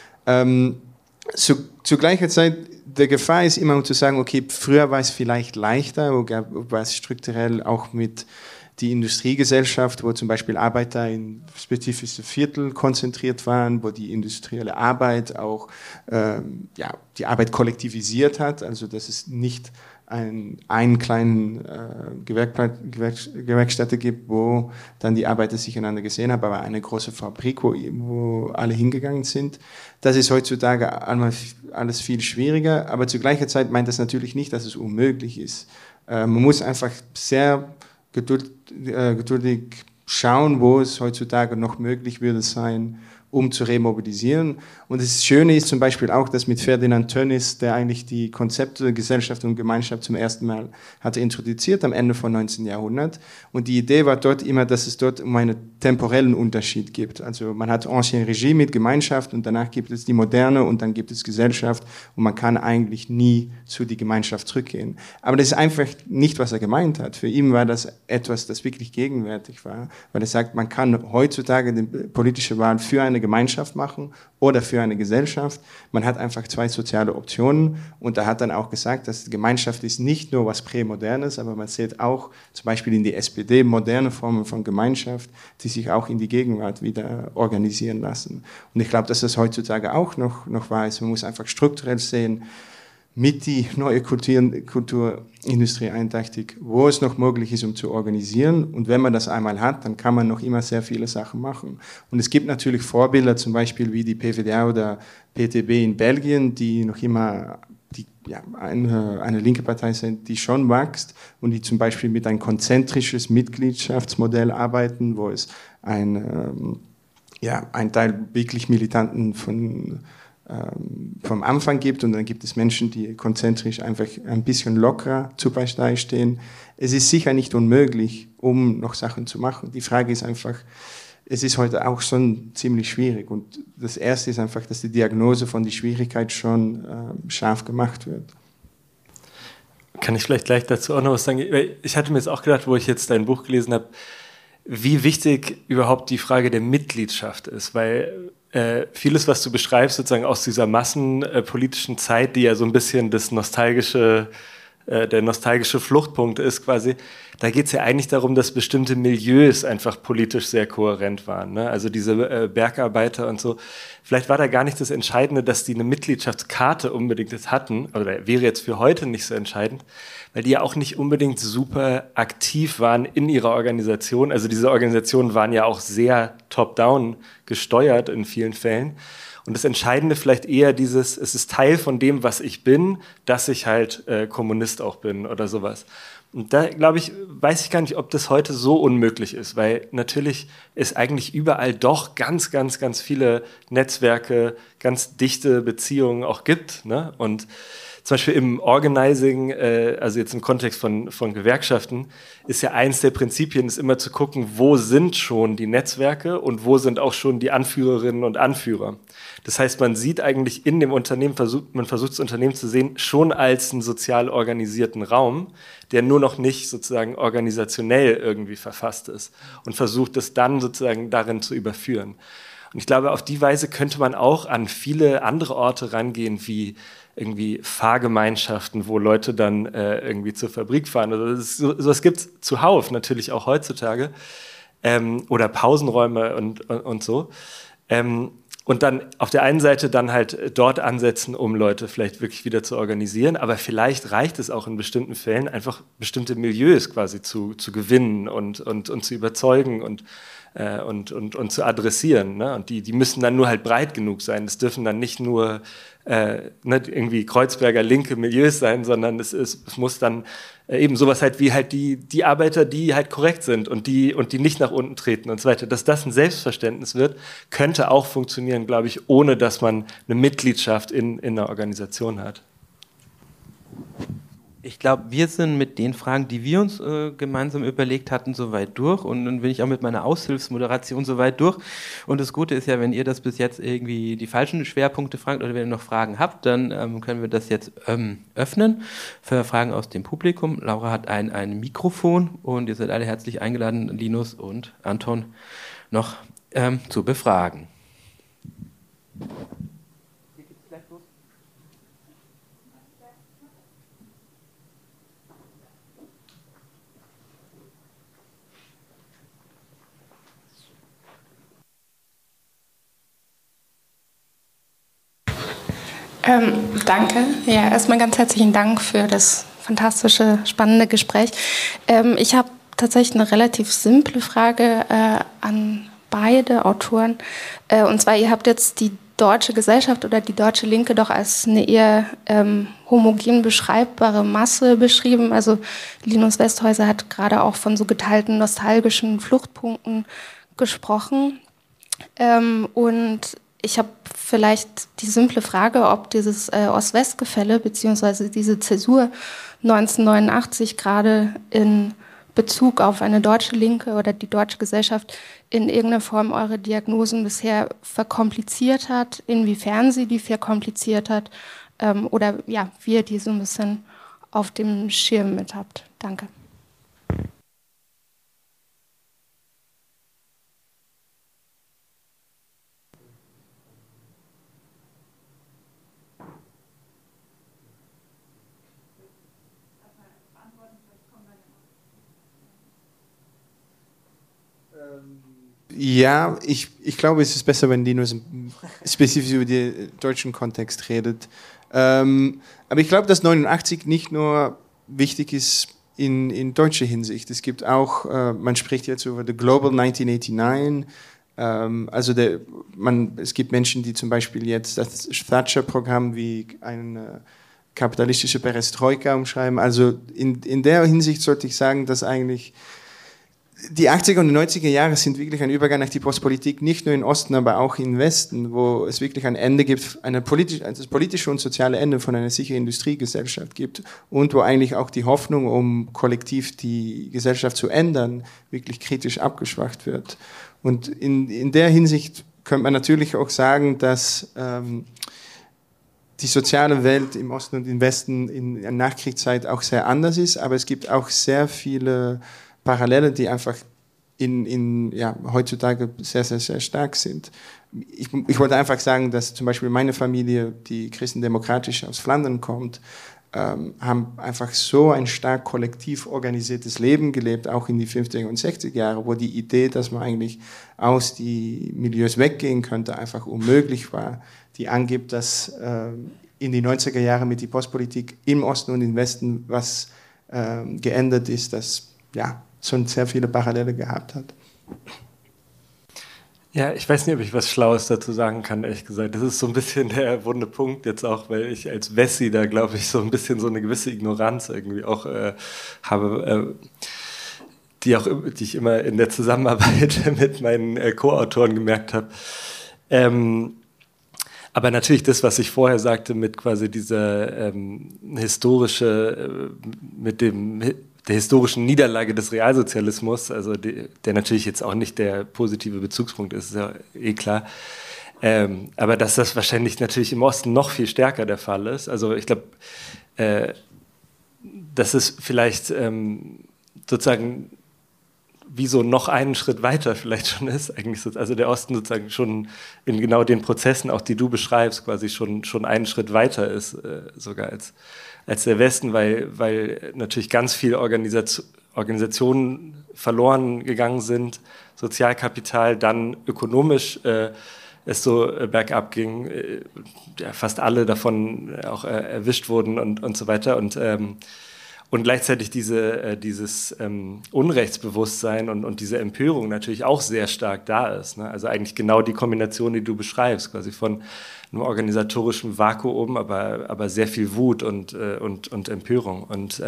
Speaker 3: Zu gleicher Zeit, der Gefahr ist immer, um zu sagen, okay, früher war es vielleicht leichter, war es strukturell auch mit die Industriegesellschaft, wo zum Beispiel Arbeiter in spezifische Viertel konzentriert waren, wo die industrielle Arbeit auch die Arbeit kollektivisiert hat, also dass es nicht einen kleinen Gewerkstätte gibt, wo dann die Arbeiter sich einander gesehen haben, aber eine große Fabrik, wo alle hingegangen sind. Das ist heutzutage alles viel schwieriger, aber zu gleicher Zeit meint das natürlich nicht, dass es unmöglich ist. Man muss einfach sehr geduldig schauen, wo es heutzutage noch möglich würde sein, um zu remobilisieren. Und das Schöne ist zum Beispiel auch, dass mit Ferdinand Tönnies, der eigentlich die Konzepte Gesellschaft und Gemeinschaft zum ersten Mal hatte introduziert am Ende vom 19. Jahrhundert. Und die Idee war dort immer, dass es dort um einen temporellen Unterschied gibt. Also man hat Ancien Régime mit Gemeinschaft und danach gibt es die Moderne und dann gibt es Gesellschaft und man kann eigentlich nie zu die Gemeinschaft zurückgehen. Aber das ist einfach nicht, was er gemeint hat. Für ihn war das etwas, das wirklich gegenwärtig war, weil er sagt, man kann heutzutage die politische Wahl für eine Gemeinschaft machen oder für eine Gesellschaft. Man hat einfach zwei soziale Optionen und er hat dann auch gesagt, dass die Gemeinschaft ist nicht nur was Prämodernes, aber man sieht auch zum Beispiel in die SPD moderne Formen von Gemeinschaft, die sich auch in die Gegenwart wieder organisieren lassen. Und ich glaube, dass das heutzutage auch noch wahr ist. Man muss einfach strukturell sehen, mit die neue Kulturindustrie einträchtig, wo es noch möglich ist, um zu organisieren. Und wenn man das einmal hat, dann kann man noch immer sehr viele Sachen machen. Und es gibt natürlich Vorbilder, zum Beispiel wie die PvdA oder PTB in Belgien, die noch immer eine linke Partei sind, die schon wächst und die zum Beispiel mit ein konzentrisches Mitgliedschaftsmodell arbeiten, wo es ein Teil wirklich Militanten vom Anfang gibt und dann gibt es Menschen, die konzentrisch einfach ein bisschen lockerer zu Partei stehen. Es ist sicher nicht unmöglich, um noch Sachen zu machen. Die Frage ist einfach, es ist heute auch schon ziemlich schwierig und das Erste ist einfach, dass die Diagnose von der Schwierigkeit schon scharf gemacht wird.
Speaker 4: Kann ich vielleicht gleich dazu auch noch was sagen? Ich hatte mir jetzt auch gedacht, wo ich jetzt dein Buch gelesen habe, wie wichtig überhaupt die Frage der Mitgliedschaft ist, weil vieles, was du beschreibst, sozusagen aus dieser massenpolitischen Zeit, die ja so ein bisschen der nostalgische Fluchtpunkt ist quasi, da geht es ja eigentlich darum, dass bestimmte Milieus einfach politisch sehr kohärent waren. Ne? Also diese Bergarbeiter und so. Vielleicht war da gar nicht das Entscheidende, dass die eine Mitgliedschaftskarte unbedingt jetzt hatten, oder wäre jetzt für heute nicht so entscheidend, weil die ja auch nicht unbedingt super aktiv waren in ihrer Organisation. Also diese Organisationen waren ja auch sehr top-down gesteuert in vielen Fällen. Und das Entscheidende vielleicht eher es ist Teil von dem, was ich bin, dass ich halt Kommunist auch bin oder sowas. Und da, glaube ich, weiß ich gar nicht, ob das heute so unmöglich ist, weil natürlich es eigentlich überall doch ganz, ganz, ganz viele Netzwerke, ganz dichte Beziehungen auch gibt, ne? Und zum Beispiel im Organizing, also jetzt im Kontext von Gewerkschaften, ist ja eins der Prinzipien, ist immer zu gucken, wo sind schon die Netzwerke und wo sind auch schon die Anführerinnen und Anführer. Das heißt, man sieht eigentlich in dem Unternehmen, man versucht das Unternehmen zu sehen, schon als einen sozial organisierten Raum, der nur noch nicht sozusagen organisationell irgendwie verfasst ist und versucht es dann sozusagen darin zu überführen. Und ich glaube, auf die Weise könnte man auch an viele andere Orte rangehen, wie irgendwie Fahrgemeinschaften, wo Leute dann irgendwie zur Fabrik fahren. Also sowas gibt es zuhauf natürlich auch heutzutage. Oder Pausenräume und so. Und dann auf der einen Seite dann halt dort ansetzen, um Leute vielleicht wirklich wieder zu organisieren, aber vielleicht reicht es auch in bestimmten Fällen, einfach bestimmte Milieus quasi zu gewinnen und zu überzeugen und zu adressieren. Ne? Und die müssen dann nur halt breit genug sein. Es dürfen dann nicht nur nicht irgendwie Kreuzberger linke Milieus sein, sondern es muss dann eben sowas halt wie halt die Arbeiter, die halt korrekt sind und die nicht nach unten treten und so weiter. Dass das ein Selbstverständnis wird, könnte auch funktionieren, glaube ich, ohne dass man eine Mitgliedschaft in einer Organisation hat.
Speaker 2: Ich glaube, wir sind mit den Fragen, die wir uns gemeinsam überlegt hatten, soweit durch. Und dann bin ich auch mit meiner Aushilfsmoderation soweit durch. Und das Gute ist ja, wenn ihr das bis jetzt irgendwie die falschen Schwerpunkte fragt oder wenn ihr noch Fragen habt, dann können wir das jetzt öffnen für Fragen aus dem Publikum. Laura hat ein Mikrofon und ihr seid alle herzlich eingeladen, Linus und Anton noch zu befragen.
Speaker 5: Danke. Ja, erstmal ganz herzlichen Dank für das fantastische, spannende Gespräch. Ich habe tatsächlich eine relativ simple Frage an beide Autoren. Und zwar, ihr habt jetzt die deutsche Gesellschaft oder die deutsche Linke doch als eine eher homogen beschreibbare Masse beschrieben. Also Linus Westhäuser hat gerade auch von so geteilten nostalgischen Fluchtpunkten gesprochen. Und ich habe vielleicht die simple Frage, ob dieses Ost-West-Gefälle beziehungsweise diese Zäsur 1989 gerade in Bezug auf eine deutsche Linke oder die deutsche Gesellschaft in irgendeiner Form eure Diagnosen bisher verkompliziert hat, inwiefern sie die verkompliziert hat oder ja, wie ihr die so ein bisschen auf dem Schirm mit habt. Danke.
Speaker 3: Ja, ich glaube, es ist besser, wenn Linus spezifisch über den deutschen Kontext redet. Aber ich glaube, dass 89 nicht nur wichtig ist in deutscher Hinsicht. Es gibt auch, man spricht jetzt über the Global 1989. Also es gibt Menschen, die zum Beispiel jetzt das Thatcher-Programm wie eine kapitalistische Perestroika umschreiben. Also in der Hinsicht sollte ich sagen, dass eigentlich die 80er und 90er Jahre sind wirklich ein Übergang nach die Postpolitik, nicht nur im Osten, aber auch im Westen, wo es wirklich ein Ende gibt, das politische und soziale Ende von einer sicheren Industriegesellschaft gibt und wo eigentlich auch die Hoffnung, um kollektiv die Gesellschaft zu ändern, wirklich kritisch abgeschwacht wird. Und in der Hinsicht könnte man natürlich auch sagen, dass die soziale Welt im Osten und im Westen in der Nachkriegszeit auch sehr anders ist, aber es gibt auch sehr viele Parallele, die einfach heutzutage sehr, sehr, sehr stark sind. Ich wollte einfach sagen, dass zum Beispiel meine Familie, die christendemokratisch aus Flandern kommt, haben einfach so ein stark kollektiv organisiertes Leben gelebt, auch in die 50er und 60er Jahre, wo die Idee, dass man eigentlich aus die Milieus weggehen könnte, einfach unmöglich war, die angibt, dass in die 90er Jahre mit der Postpolitik im Osten und im Westen was geändert ist, das schon sehr viele Parallele gehabt hat.
Speaker 4: Ja, ich weiß nicht, ob ich was Schlaues dazu sagen kann, ehrlich gesagt. Das ist so ein bisschen der wunde Punkt jetzt auch, weil ich als Wessi da, glaube ich, so ein bisschen so eine gewisse Ignoranz irgendwie auch habe, die ich immer in der Zusammenarbeit mit meinen Co-Autoren gemerkt habe. Aber natürlich das, was ich vorher sagte, mit quasi dieser der historischen Niederlage des Realsozialismus, also der natürlich jetzt auch nicht der positive Bezugspunkt ist ja eh klar, aber dass das wahrscheinlich natürlich im Osten noch viel stärker der Fall ist. Also ich glaube, dass es vielleicht sozusagen wie so noch einen Schritt weiter vielleicht schon ist, eigentlich so, also der Osten sozusagen schon in genau den Prozessen, auch die du beschreibst, quasi schon einen Schritt weiter ist, sogar als der Westen, weil natürlich ganz viele Organisationen verloren gegangen sind, Sozialkapital, dann ökonomisch es so bergab ging, fast alle davon auch erwischt wurden und so weiter und gleichzeitig dieses Unrechtsbewusstsein und diese Empörung natürlich auch sehr stark da ist. Ne? Also eigentlich genau die Kombination, die du beschreibst, quasi von einem organisatorischen Vakuum, aber sehr viel Wut und Empörung. Und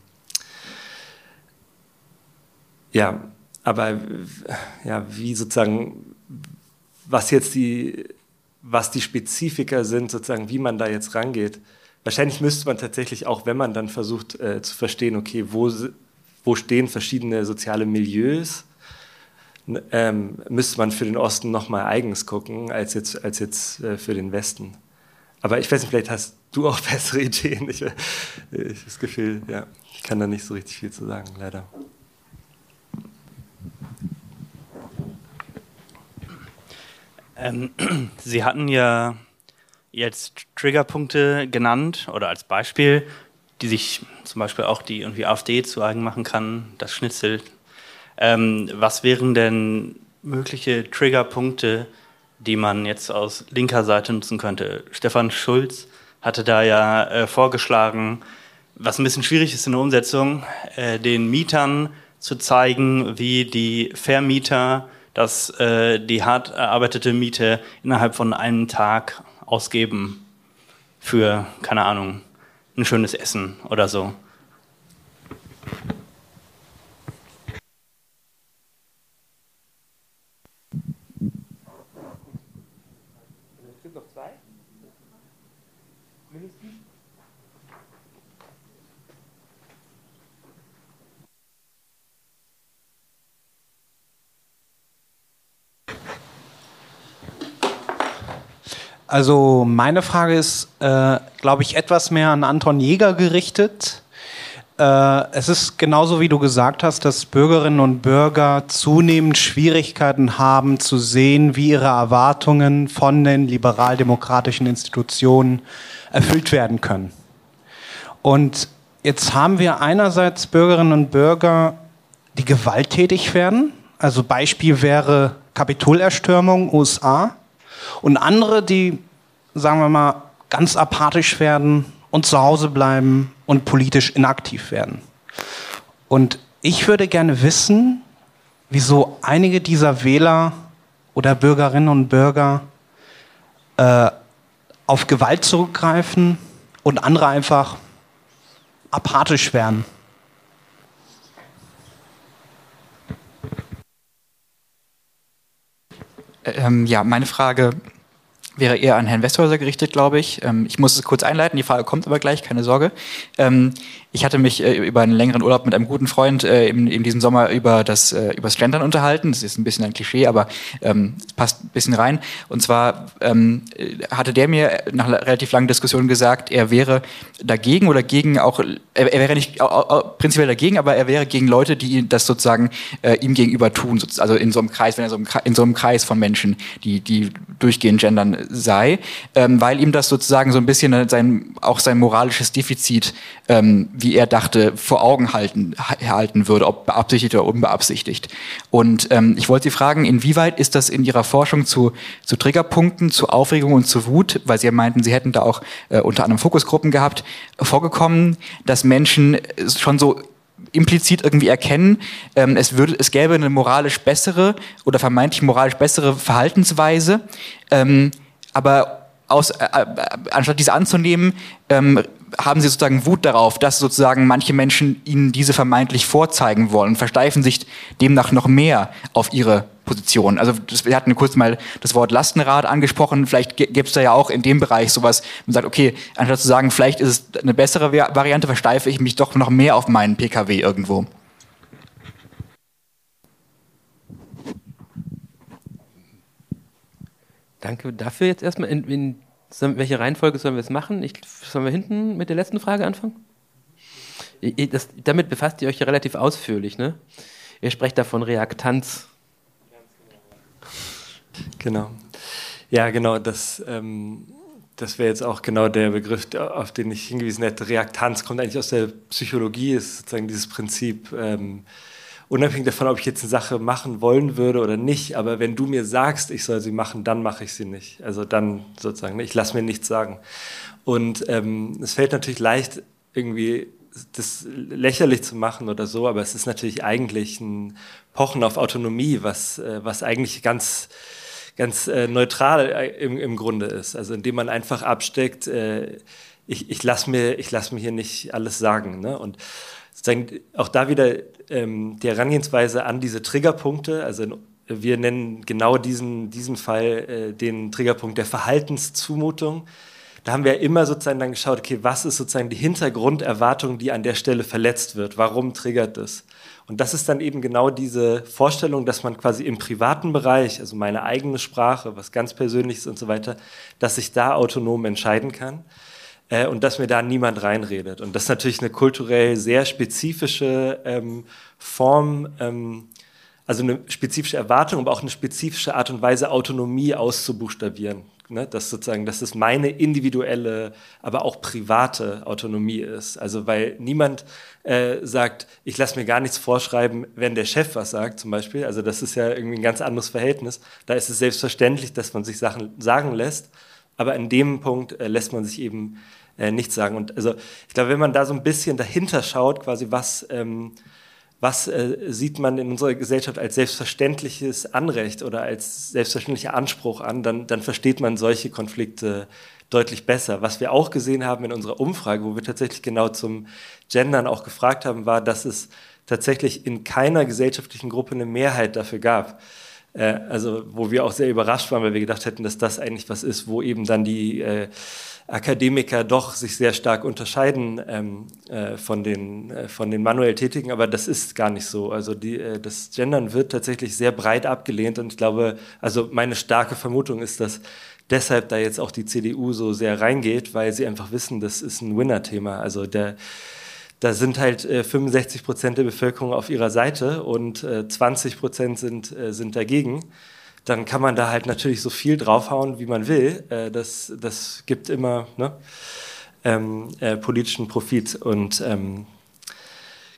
Speaker 4: wie sozusagen, was die Spezifika sind, sozusagen, wie man da jetzt rangeht. Wahrscheinlich müsste man tatsächlich auch, wenn man dann versucht zu verstehen, okay, wo stehen verschiedene soziale Milieus, müsste man für den Osten nochmal eigens gucken, als jetzt für den Westen. Aber ich weiß nicht, vielleicht hast du auch bessere Ideen. Ich habe das Gefühl, ja, ich kann da nicht so richtig viel zu sagen, leider.
Speaker 6: Sie hatten ja jetzt Triggerpunkte genannt oder als Beispiel, die sich zum Beispiel auch die irgendwie AfD zu eigen machen kann, das Schnitzel. Was wären denn mögliche Triggerpunkte, die man jetzt aus linker Seite nutzen könnte? Stefan Schulz hatte da ja vorgeschlagen, was ein bisschen schwierig ist in der Umsetzung, den Mietern zu zeigen, wie die Vermieter die hart erarbeitete Miete innerhalb von einem Tag ausgeben für, keine Ahnung, ein schönes Essen oder so.
Speaker 4: Es gibt noch zwei? Mindestens?
Speaker 7: Also meine Frage ist, glaube ich, etwas mehr an Anton Jäger gerichtet. Es ist genauso, wie du gesagt hast, dass Bürgerinnen und Bürger zunehmend Schwierigkeiten haben zu sehen, wie ihre Erwartungen von den liberal-demokratischen Institutionen erfüllt werden können. Und jetzt haben wir einerseits Bürgerinnen und Bürger, die gewalttätig werden. Also Beispiel wäre Kapitolerstürmung, USA. Und andere, die, sagen wir mal, ganz apathisch werden und zu Hause bleiben und politisch inaktiv werden. Und ich würde gerne wissen, wieso einige dieser Wähler oder Bürgerinnen und Bürger auf Gewalt zurückgreifen und andere einfach apathisch werden.
Speaker 8: Ja, meine Frage wäre eher an Herrn Westhäuser gerichtet, glaube ich. Ich muss es kurz einleiten, die Frage kommt aber gleich, keine Sorge. Ich hatte mich über einen längeren Urlaub mit einem guten Freund in diesem Sommer über das Gendern unterhalten. Das ist ein bisschen ein Klischee, aber es passt ein bisschen rein. Und zwar hatte der mir nach einer relativ langen Diskussion gesagt, er wäre dagegen oder gegen auch, er wäre nicht prinzipiell dagegen, aber er wäre gegen Leute, die das sozusagen ihm gegenüber tun. Also in so einem Kreis, wenn er in so einem Kreis von Menschen, die durchgehend gendern sei, weil ihm das sozusagen so ein bisschen sein moralisches Defizit, wie er dachte, vor Augen halten würde, ob beabsichtigt oder unbeabsichtigt. Und ich wollte Sie fragen, inwieweit ist das in Ihrer Forschung zu Triggerpunkten, zu Aufregung und zu Wut, weil Sie ja meinten, Sie hätten da auch unter anderem Fokusgruppen gehabt, vorgekommen, dass Menschen schon so implizit irgendwie erkennen, es gäbe eine moralisch bessere oder vermeintlich moralisch bessere Verhaltensweise, aber anstatt diese anzunehmen, haben sie sozusagen Wut darauf, dass sozusagen manche Menschen ihnen diese vermeintlich vorzeigen wollen und versteifen sich demnach noch mehr auf ihre Position. Also wir hatten kurz mal das Wort Lastenrad angesprochen, vielleicht gäbe es da ja auch in dem Bereich sowas, man sagt, okay, anstatt zu sagen, vielleicht ist es eine bessere Variante, versteife ich mich doch noch mehr auf meinen PKW irgendwo.
Speaker 2: Danke dafür jetzt erstmal. Welche Reihenfolge sollen wir es machen? Sollen wir hinten mit der letzten Frage anfangen? Damit befasst ihr euch ja relativ ausführlich, ne? Ihr sprecht da von Reaktanz.
Speaker 4: Genau. Ja, genau, das wäre jetzt auch genau der Begriff, auf den ich hingewiesen hätte. Reaktanz kommt eigentlich aus der Psychologie, ist sozusagen dieses Prinzip, unabhängig davon, ob ich jetzt eine Sache machen wollen würde oder nicht, aber wenn du mir sagst, ich soll sie machen, dann mache ich sie nicht. Also dann sozusagen, ich lasse mir nichts sagen. Und es fällt natürlich leicht, irgendwie das lächerlich zu machen oder so, aber es ist natürlich eigentlich ein Pochen auf Autonomie, was eigentlich ganz neutral im Grunde ist. Also indem man einfach absteckt, ich lass mir hier nicht alles sagen. Ne? Und sozusagen auch da wieder die Herangehensweise an diese Triggerpunkte, also wir nennen genau diesen Fall den Triggerpunkt der Verhaltenszumutung. Da haben wir immer sozusagen dann geschaut, okay, was ist sozusagen die Hintergrunderwartung, die an der Stelle verletzt wird? Warum triggert das? Und das ist dann eben genau diese Vorstellung, dass man quasi im privaten Bereich, also meine eigene Sprache, was ganz Persönliches und so weiter, dass ich da autonom entscheiden kann und dass mir da niemand reinredet. Und das ist natürlich eine kulturell sehr spezifische Form, also eine spezifische Erwartung, aber auch eine spezifische Art und Weise, Autonomie auszubuchstabieren. Ne? Dass es meine individuelle, aber auch private Autonomie ist. Also weil niemand sagt, ich lasse mir gar nichts vorschreiben, wenn der Chef was sagt zum Beispiel. Also das ist ja irgendwie ein ganz anderes Verhältnis. Da ist es selbstverständlich, dass man sich Sachen sagen lässt, aber in dem Punkt lässt man sich eben nichts sagen. Und also ich glaube, wenn man da so ein bisschen dahinter schaut, quasi was sieht man in unserer Gesellschaft als selbstverständliches Anrecht oder als selbstverständlicher Anspruch an, dann versteht man solche Konflikte deutlich besser. Was wir auch gesehen haben in unserer Umfrage, wo wir tatsächlich genau zum Gendern auch gefragt haben, war, dass es tatsächlich in keiner gesellschaftlichen Gruppe eine Mehrheit dafür gab. Also wo wir auch sehr überrascht waren, weil wir gedacht hätten, dass das eigentlich was ist, wo eben dann die Akademiker doch sich sehr stark unterscheiden von den manuell Tätigen, aber das ist gar nicht so. Also das Gendern wird tatsächlich sehr breit abgelehnt und ich glaube, also meine starke Vermutung ist, dass deshalb da jetzt auch die CDU so sehr reingeht, weil sie einfach wissen, das ist ein Winner-Thema. Also da sind halt 65% der Bevölkerung auf ihrer Seite und 20% sind dagegen. Dann kann man da halt natürlich so viel draufhauen, wie man will. Das gibt immer politischen Profit. Und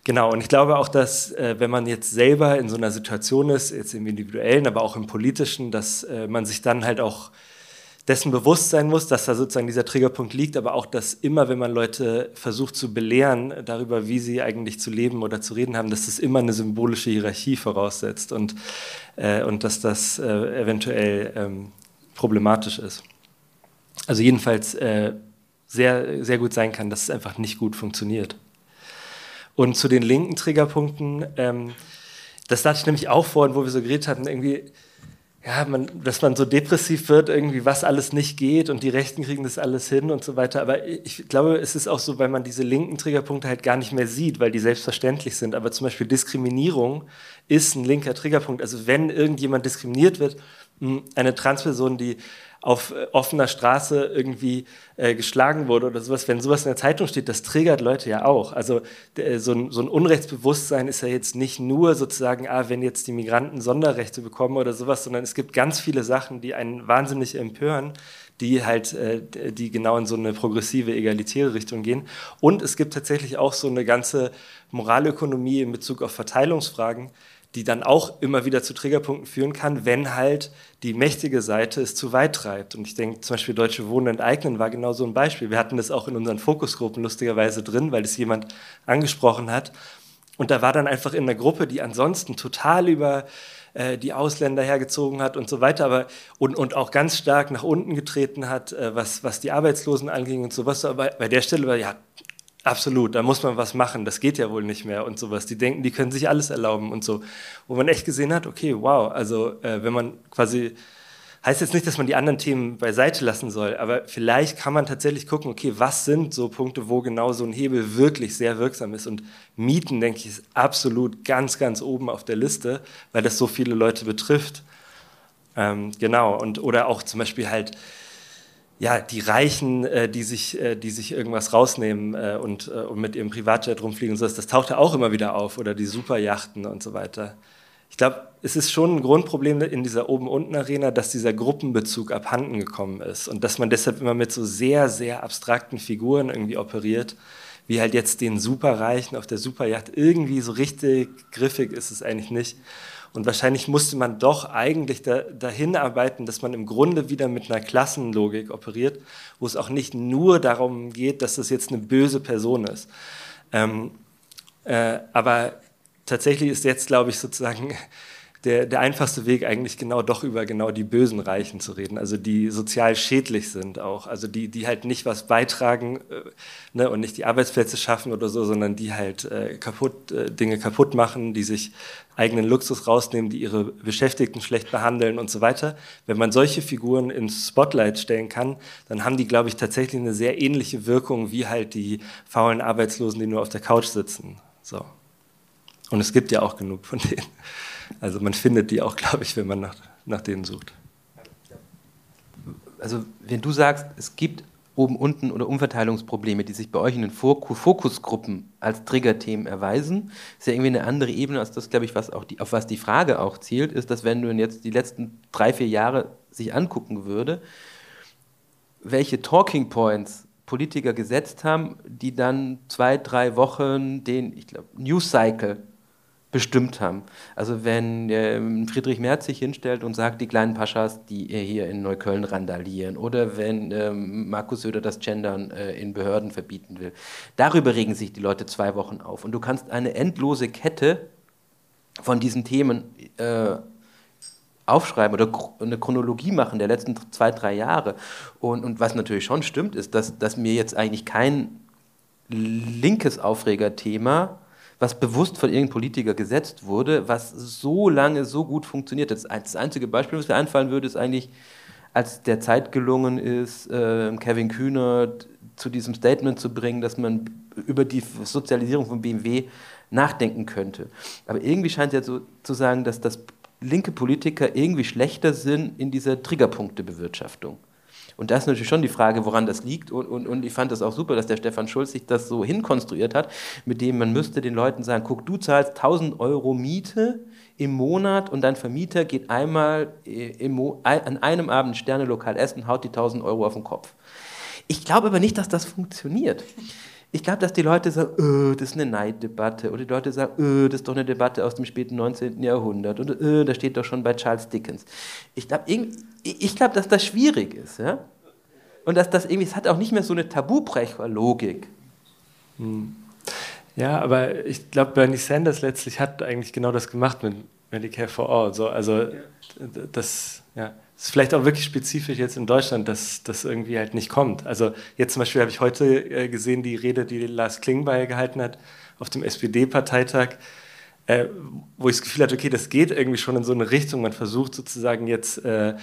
Speaker 4: Genau, und ich glaube auch, dass wenn man jetzt selber in so einer Situation ist, jetzt im Individuellen, aber auch im Politischen, dass man sich dann halt auch dessen bewusst sein muss, dass da sozusagen dieser Triggerpunkt liegt, aber auch, dass immer, wenn man Leute versucht zu belehren darüber, wie sie eigentlich zu leben oder zu reden haben, dass das immer eine symbolische Hierarchie voraussetzt und dass das eventuell problematisch ist. Also jedenfalls sehr, sehr gut sein kann, dass es einfach nicht gut funktioniert. Und zu den linken Triggerpunkten, das dachte ich nämlich auch vorhin, wo wir so geredet hatten, irgendwie, ja, dass man so depressiv wird, irgendwie, was alles nicht geht und die Rechten kriegen das alles hin und so weiter. Aber ich glaube, es ist auch so, weil man diese linken Triggerpunkte halt gar nicht mehr sieht, weil die selbstverständlich sind. Aber zum Beispiel Diskriminierung ist ein linker Triggerpunkt. Also wenn irgendjemand diskriminiert wird, eine Transperson, die auf offener Straße irgendwie geschlagen wurde oder sowas, wenn sowas in der Zeitung steht, das triggert Leute ja auch. Also so ein Unrechtsbewusstsein ist ja jetzt nicht nur sozusagen, wenn jetzt die Migranten Sonderrechte bekommen oder sowas, sondern es gibt ganz viele Sachen, die einen wahnsinnig empören, die genau in so eine progressive, egalitäre Richtung gehen. Und es gibt tatsächlich auch so eine ganze Moralökonomie in Bezug auf Verteilungsfragen, die dann auch immer wieder zu Triggerpunkten führen kann, wenn halt die mächtige Seite es zu weit treibt. Und ich denke, zum Beispiel Deutsche Wohnen enteignen war genau so ein Beispiel. Wir hatten das auch in unseren Fokusgruppen lustigerweise drin, weil es jemand angesprochen hat. Und da war dann einfach in einer Gruppe, die ansonsten total über die Ausländer hergezogen hat und so weiter, aber und auch ganz stark nach unten getreten hat, was die Arbeitslosen anging und sowas. Aber bei der Stelle war ja absolut, da muss man was machen, das geht ja wohl nicht mehr und sowas. Die denken, die können sich alles erlauben und so. Wo man echt gesehen hat, okay, wow, also wenn man quasi, heißt jetzt nicht, dass man die anderen Themen beiseite lassen soll, aber vielleicht kann man tatsächlich gucken, okay, was sind so Punkte, wo genau so ein Hebel wirklich sehr wirksam ist. Und Mieten, denke ich, ist absolut ganz, ganz oben auf der Liste, weil das so viele Leute betrifft. Genau, oder auch zum Beispiel halt, ja, die Reichen, die sich irgendwas rausnehmen und mit ihrem Privatjet rumfliegen und so, das taucht ja auch immer wieder auf, oder die Superjachten und so weiter. Ich glaube, es ist schon ein Grundproblem in dieser Oben-Unten-Arena, dass dieser Gruppenbezug abhanden gekommen ist und dass man deshalb immer mit so sehr, sehr abstrakten Figuren irgendwie operiert, wie halt jetzt den Superreichen auf der Superjacht. Irgendwie so richtig griffig ist es eigentlich nicht. Und wahrscheinlich musste man doch eigentlich dahin arbeiten, dass man im Grunde wieder mit einer Klassenlogik operiert, wo es auch nicht nur darum geht, dass das jetzt eine böse Person ist. Aber tatsächlich ist jetzt, glaube ich, sozusagen der einfachste Weg eigentlich doch über die bösen Reichen zu reden, also die sozial schädlich sind auch, also die halt nicht was beitragen und nicht die Arbeitsplätze schaffen oder so, sondern die halt Dinge kaputt machen, die sich eigenen Luxus rausnehmen, die ihre Beschäftigten schlecht behandeln und so weiter. Wenn man solche Figuren ins Spotlight stellen kann, dann haben die, glaube ich, tatsächlich eine sehr ähnliche Wirkung wie halt die faulen Arbeitslosen, die nur auf der Couch sitzen. So. Und es gibt ja auch genug von denen. Also man findet die auch, glaube ich, wenn man nach denen sucht.
Speaker 2: Also wenn du sagst, es gibt oben, unten oder Umverteilungsprobleme, die sich bei euch in den Fokusgruppen als Triggerthemen erweisen, ist ja irgendwie eine andere Ebene als das, glaube ich, auf was die Frage auch zielt, ist, dass wenn du jetzt die letzten 3-4 Jahre sich angucken würde, welche Talking Points Politiker gesetzt haben, die dann 2-3 Wochen den, ich glaube, News Cycle bestimmt haben. Also wenn Friedrich Merz sich hinstellt und sagt, die kleinen Paschas, die hier in Neukölln randalieren, oder wenn Markus Söder das Gendern in Behörden verbieten will. Darüber regen sich die Leute 2 Wochen auf. Und du kannst eine endlose Kette von diesen Themen aufschreiben oder eine Chronologie machen der letzten 2-3 Jahre. Und was natürlich schon stimmt, ist, dass mir jetzt eigentlich kein linkes Aufregerthema, was bewusst von irgendeinem Politiker gesetzt wurde, was so lange so gut funktioniert. Das einzige Beispiel, was mir einfallen würde, ist eigentlich, als der Zeit gelungen ist, Kevin Kühnert zu diesem Statement zu bringen, dass man über die Sozialisierung von BMW nachdenken könnte. Aber irgendwie scheint es ja so zu sagen, dass das linke Politiker irgendwie schlechter sind in dieser Triggerpunktebewirtschaftung. Und da ist natürlich schon die Frage, woran das liegt. Und ich fand das auch super, dass der Stefan Schulz sich das so hinkonstruiert hat, mit dem man müsste den Leuten sagen, guck, du zahlst 1.000 Euro Miete im Monat und dein Vermieter geht einmal an einem Abend Sterne-Lokal essen und haut die 1.000 Euro auf den Kopf. Ich glaube aber nicht, dass das funktioniert. Ich glaube, dass die Leute sagen, das ist eine Neiddebatte. Oder die Leute sagen, das ist doch eine Debatte aus dem späten 19. Jahrhundert. Und das steht doch schon bei Charles Dickens. Ich glaube, dass das schwierig ist. Ja? Und dass das irgendwie, es hat auch nicht mehr so eine Tabubrecher-Logik.
Speaker 4: Ja, aber ich glaube, Bernie Sanders letztlich hat eigentlich genau das gemacht mit Medicare for All. So, also das ist vielleicht auch wirklich spezifisch jetzt in Deutschland, dass das irgendwie halt nicht kommt. Also jetzt zum Beispiel habe ich heute gesehen, die Rede, die Lars Klingbeil gehalten hat auf dem SPD-Parteitag, wo ich das Gefühl hatte, okay, das geht irgendwie schon in so eine Richtung. Man versucht sozusagen jetzt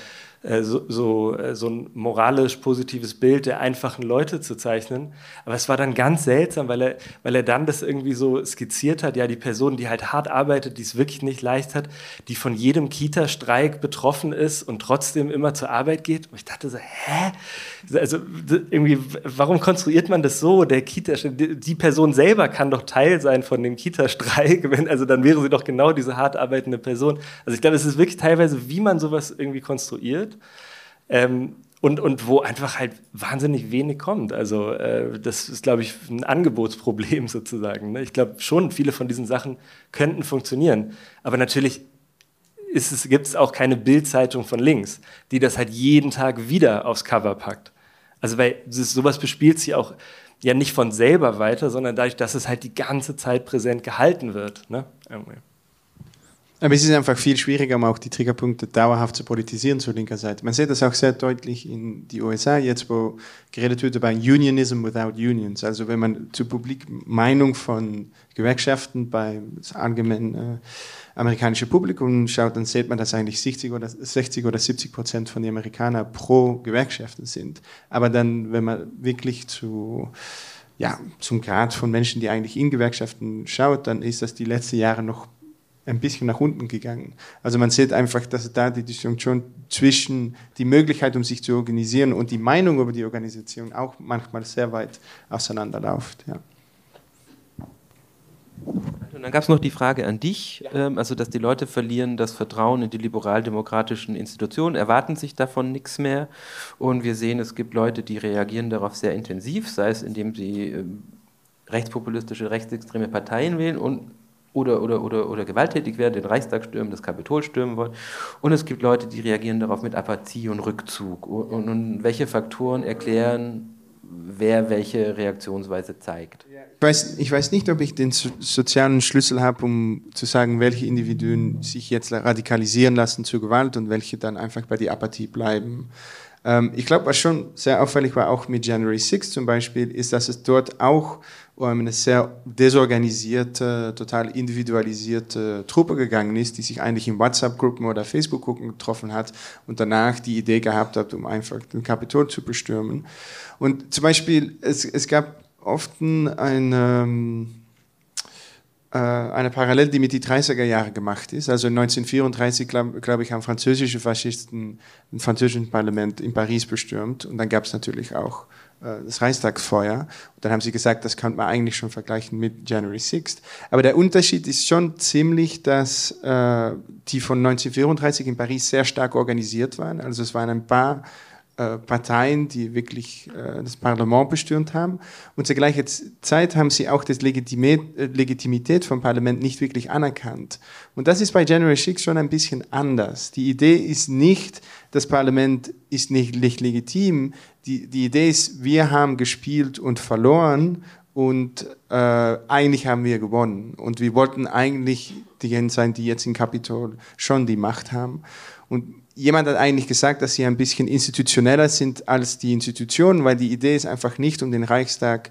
Speaker 4: so ein moralisch positives Bild der einfachen Leute zu zeichnen. Aber es war dann ganz seltsam, weil er dann das irgendwie so skizziert hat, ja, die Person, die halt hart arbeitet, die es wirklich nicht leicht hat, die von jedem Kita-Streik betroffen ist und trotzdem immer zur Arbeit geht. Und ich dachte so, hä? Also irgendwie, warum konstruiert man das so? Der die Person selber kann doch Teil sein von dem Kita-Streik, also dann wäre sie doch genau diese hart arbeitende Person. Also ich glaube, es ist wirklich teilweise, wie man sowas irgendwie konstruiert. Und wo einfach halt wahnsinnig wenig kommt. Also das ist, glaube ich, ein Angebotsproblem sozusagen. Ne? Ich glaube schon, viele von diesen Sachen könnten funktionieren. Aber natürlich gibt es auch keine Bild-Zeitung von links, die das halt jeden Tag wieder aufs Cover packt. Also weil sowas bespielt sie auch ja nicht von selber weiter, sondern dadurch, dass es halt die ganze Zeit präsent gehalten wird. Ne?
Speaker 3: Aber es ist einfach viel schwieriger, um auch die Triggerpunkte dauerhaft zu politisieren zur linker Seite. Man sieht das auch sehr deutlich in die USA, jetzt wo geredet wird über Unionism without Unions. Also wenn man zur Publikmeinung von Gewerkschaften beim allgemeinen amerikanischen Publikum schaut, dann sieht man, dass eigentlich 60 oder 70% von den Amerikanern pro Gewerkschaften sind. Aber dann, wenn man wirklich zum Grad von Menschen, die eigentlich in Gewerkschaften schaut, dann ist das die letzten Jahre noch ein bisschen nach unten gegangen. Also man sieht einfach, dass da die Distinktion zwischen die Möglichkeit, um sich zu organisieren und die Meinung über die Organisation auch manchmal sehr weit auseinanderläuft. Ja.
Speaker 2: Und dann gab es noch die Frage an dich, also dass die Leute verlieren das Vertrauen in die liberal-demokratischen Institutionen, erwarten sich davon nichts mehr. Und wir sehen, es gibt Leute, die reagieren darauf sehr intensiv, sei es indem sie rechtspopulistische, rechtsextreme Parteien wählen oder gewalttätig werden, den Reichstag stürmen, das Kapitol stürmen wollen. Und es gibt Leute, die reagieren darauf mit Apathie und Rückzug. Und welche Faktoren erklären, wer welche Reaktionsweise zeigt?
Speaker 3: Ich weiß nicht, ob ich den sozialen Schlüssel habe, um zu sagen, welche Individuen sich jetzt radikalisieren lassen zur Gewalt und welche dann einfach bei der Apathie bleiben. Ich glaube, was schon sehr auffällig war, auch mit January 6 zum Beispiel, ist, dass es dort auch um eine sehr desorganisierte, total individualisierte Truppe gegangen ist, die sich eigentlich in WhatsApp-Gruppen oder Facebook-Gruppen getroffen hat und danach die Idee gehabt hat, um einfach den Kapitol zu bestürmen. Und zum Beispiel, es gab oft eine Parallele, die mit den 30er Jahren gemacht ist. Also 1934, glaube ich, haben französische Faschisten ein französisches Parlament in Paris bestürmt. Und dann gab es natürlich auch das Reichstagsfeuer. Und dann haben sie gesagt, das kann man eigentlich schon vergleichen mit January 6. Aber der Unterschied ist schon ziemlich, dass die von 1934 in Paris sehr stark organisiert waren. Also es waren ein paar Parteien, die wirklich das Parlament bestürmt haben. Und zur gleichen Zeit haben sie auch die Legitimität vom Parlament nicht wirklich anerkannt. Und das ist bei January 6 schon ein bisschen anders. Die Idee ist nicht, das Parlament ist nicht legitim. Die Idee ist, wir haben gespielt und verloren und eigentlich haben wir gewonnen. Und wir wollten eigentlich diejenigen sein, die jetzt im Kapitol schon die Macht haben. Und jemand hat eigentlich gesagt, dass sie ein bisschen institutioneller sind als die Institutionen, weil die Idee ist einfach nicht, um den Reichstag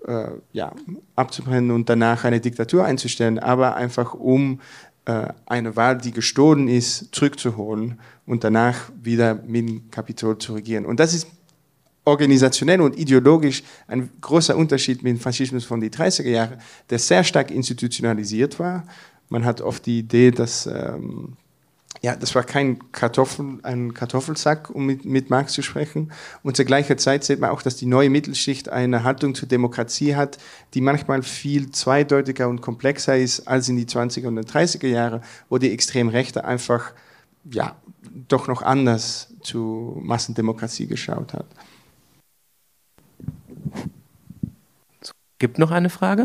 Speaker 3: abzubrennen und danach eine Diktatur einzustellen, aber einfach um eine Wahl, die gestohlen ist, zurückzuholen und danach wieder mit dem Kapitol zu regieren. Und das ist organisationell und ideologisch ein großer Unterschied mit dem Faschismus von den 30er Jahren, der sehr stark institutionalisiert war. Man hat oft die Idee, dass das war kein Kartoffelsack, um mit Marx zu sprechen. Und zur gleichen Zeit sieht man auch, dass die neue Mittelschicht eine Haltung zur Demokratie hat, die manchmal viel zweideutiger und komplexer ist als in die 20er und 30er Jahre, wo die Extremrechte einfach doch noch anders zu Massendemokratie geschaut hat.
Speaker 2: Gibt noch eine Frage?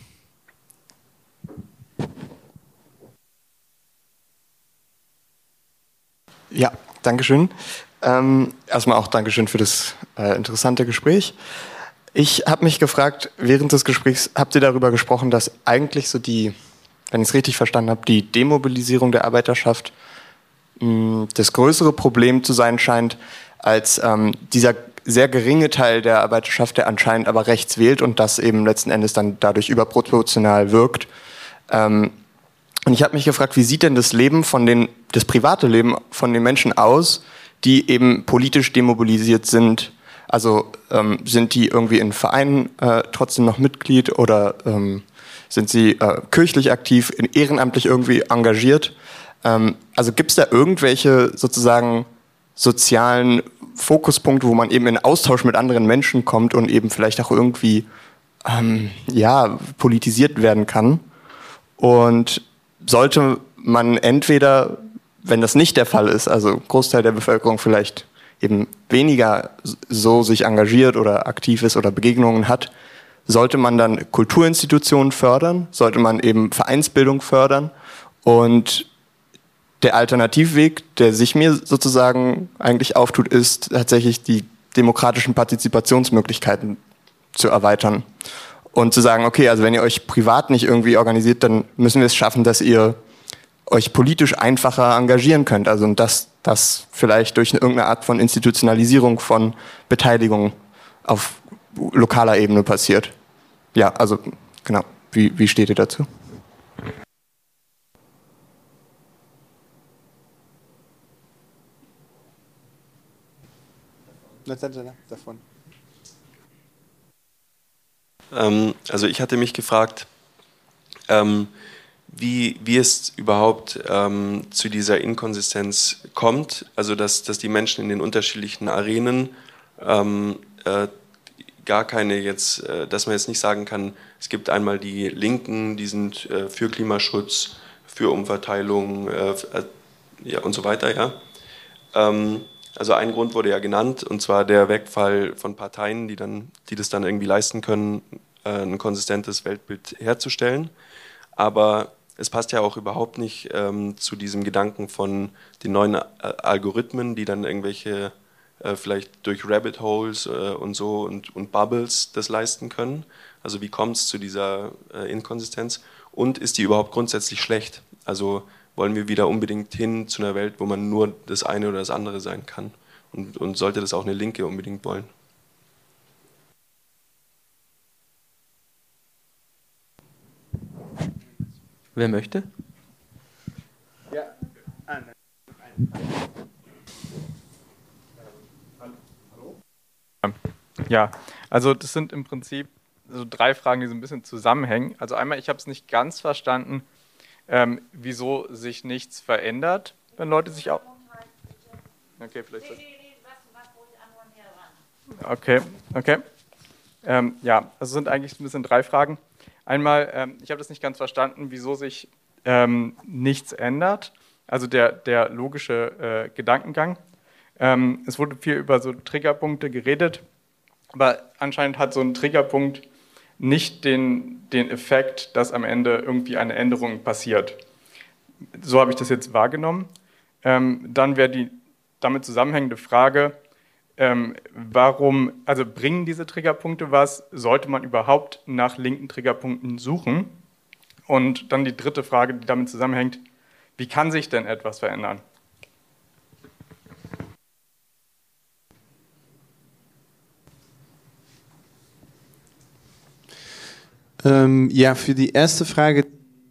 Speaker 9: Ja, Dankeschön. Erstmal auch Dankeschön für das interessante Gespräch. Ich habe mich gefragt, während des Gesprächs habt ihr darüber gesprochen, dass eigentlich so wenn ich es richtig verstanden habe, die Demobilisierung der Arbeiterschaft das größere Problem zu sein scheint, als dieser sehr geringe Teil der Arbeiterschaft, der anscheinend aber rechts wählt und das eben letzten Endes dann dadurch überproportional wirkt. Und ich habe mich gefragt, wie sieht denn das private Leben von den Menschen aus, die eben politisch demobilisiert sind? Also sind die irgendwie in Vereinen trotzdem noch Mitglied oder sind sie kirchlich aktiv, ehrenamtlich irgendwie engagiert? Also gibt es da irgendwelche sozusagen sozialen Fokuspunkte, wo man eben in Austausch mit anderen Menschen kommt und eben vielleicht auch irgendwie politisiert werden kann? Und sollte man entweder, wenn das nicht der Fall ist, also Großteil der Bevölkerung vielleicht eben weniger so sich engagiert oder aktiv ist oder Begegnungen hat, sollte man dann Kulturinstitutionen fördern, sollte man eben Vereinsbildung fördern und der Alternativweg, der sich mir sozusagen eigentlich auftut, ist tatsächlich die demokratischen Partizipationsmöglichkeiten zu erweitern und zu sagen, okay, also wenn ihr euch privat nicht irgendwie organisiert, dann müssen wir es schaffen, dass ihr euch politisch einfacher engagieren könnt. Also und das vielleicht durch irgendeine Art von Institutionalisierung von Beteiligung auf lokaler Ebene passiert. Ja, also genau. Wie steht ihr dazu?
Speaker 3: Davon.
Speaker 10: Also ich hatte mich gefragt, wie es überhaupt zu dieser Inkonsistenz kommt, also dass die Menschen in den unterschiedlichen Arenen gar keine jetzt, dass man jetzt nicht sagen kann, es gibt einmal die Linken, die sind für Klimaschutz, für Umverteilung und so weiter, ja. Also ein Grund wurde ja genannt, und zwar der Wegfall von Parteien, die das dann irgendwie leisten können, ein konsistentes Weltbild herzustellen. Aber es passt ja auch überhaupt nicht zu diesem Gedanken von den neuen Algorithmen, die dann irgendwelche vielleicht durch Rabbit Holes und so und Bubbles das leisten können. Also wie kommt es zu dieser Inkonsistenz? Und ist die überhaupt grundsätzlich schlecht? Also wollen wir wieder unbedingt hin zu einer Welt, wo man nur das eine oder das andere sein kann? Und sollte das auch eine Linke unbedingt wollen?
Speaker 2: Wer möchte?
Speaker 3: Ja.
Speaker 11: Ja, also das sind im Prinzip so 3 Fragen, die so ein bisschen zusammenhängen. Also einmal, ich habe es nicht ganz verstanden, wieso sich nichts verändert, wenn Leute sich auch... Okay, vielleicht... Okay. Ja, also sind eigentlich ein bisschen 3 Fragen. Einmal, ich habe das nicht ganz verstanden, wieso sich nichts ändert, also der logische Gedankengang. Es wurde viel über so Triggerpunkte geredet, aber anscheinend hat so ein Triggerpunkt nicht den Effekt, dass am Ende irgendwie eine Änderung passiert. So habe ich das jetzt wahrgenommen. Dann wäre die damit zusammenhängende Frage, also bringen diese Triggerpunkte was? Sollte man überhaupt nach linken Triggerpunkten suchen? Und dann die dritte Frage, die damit zusammenhängt, wie kann sich denn etwas verändern?
Speaker 3: Ja, für die erste Frage,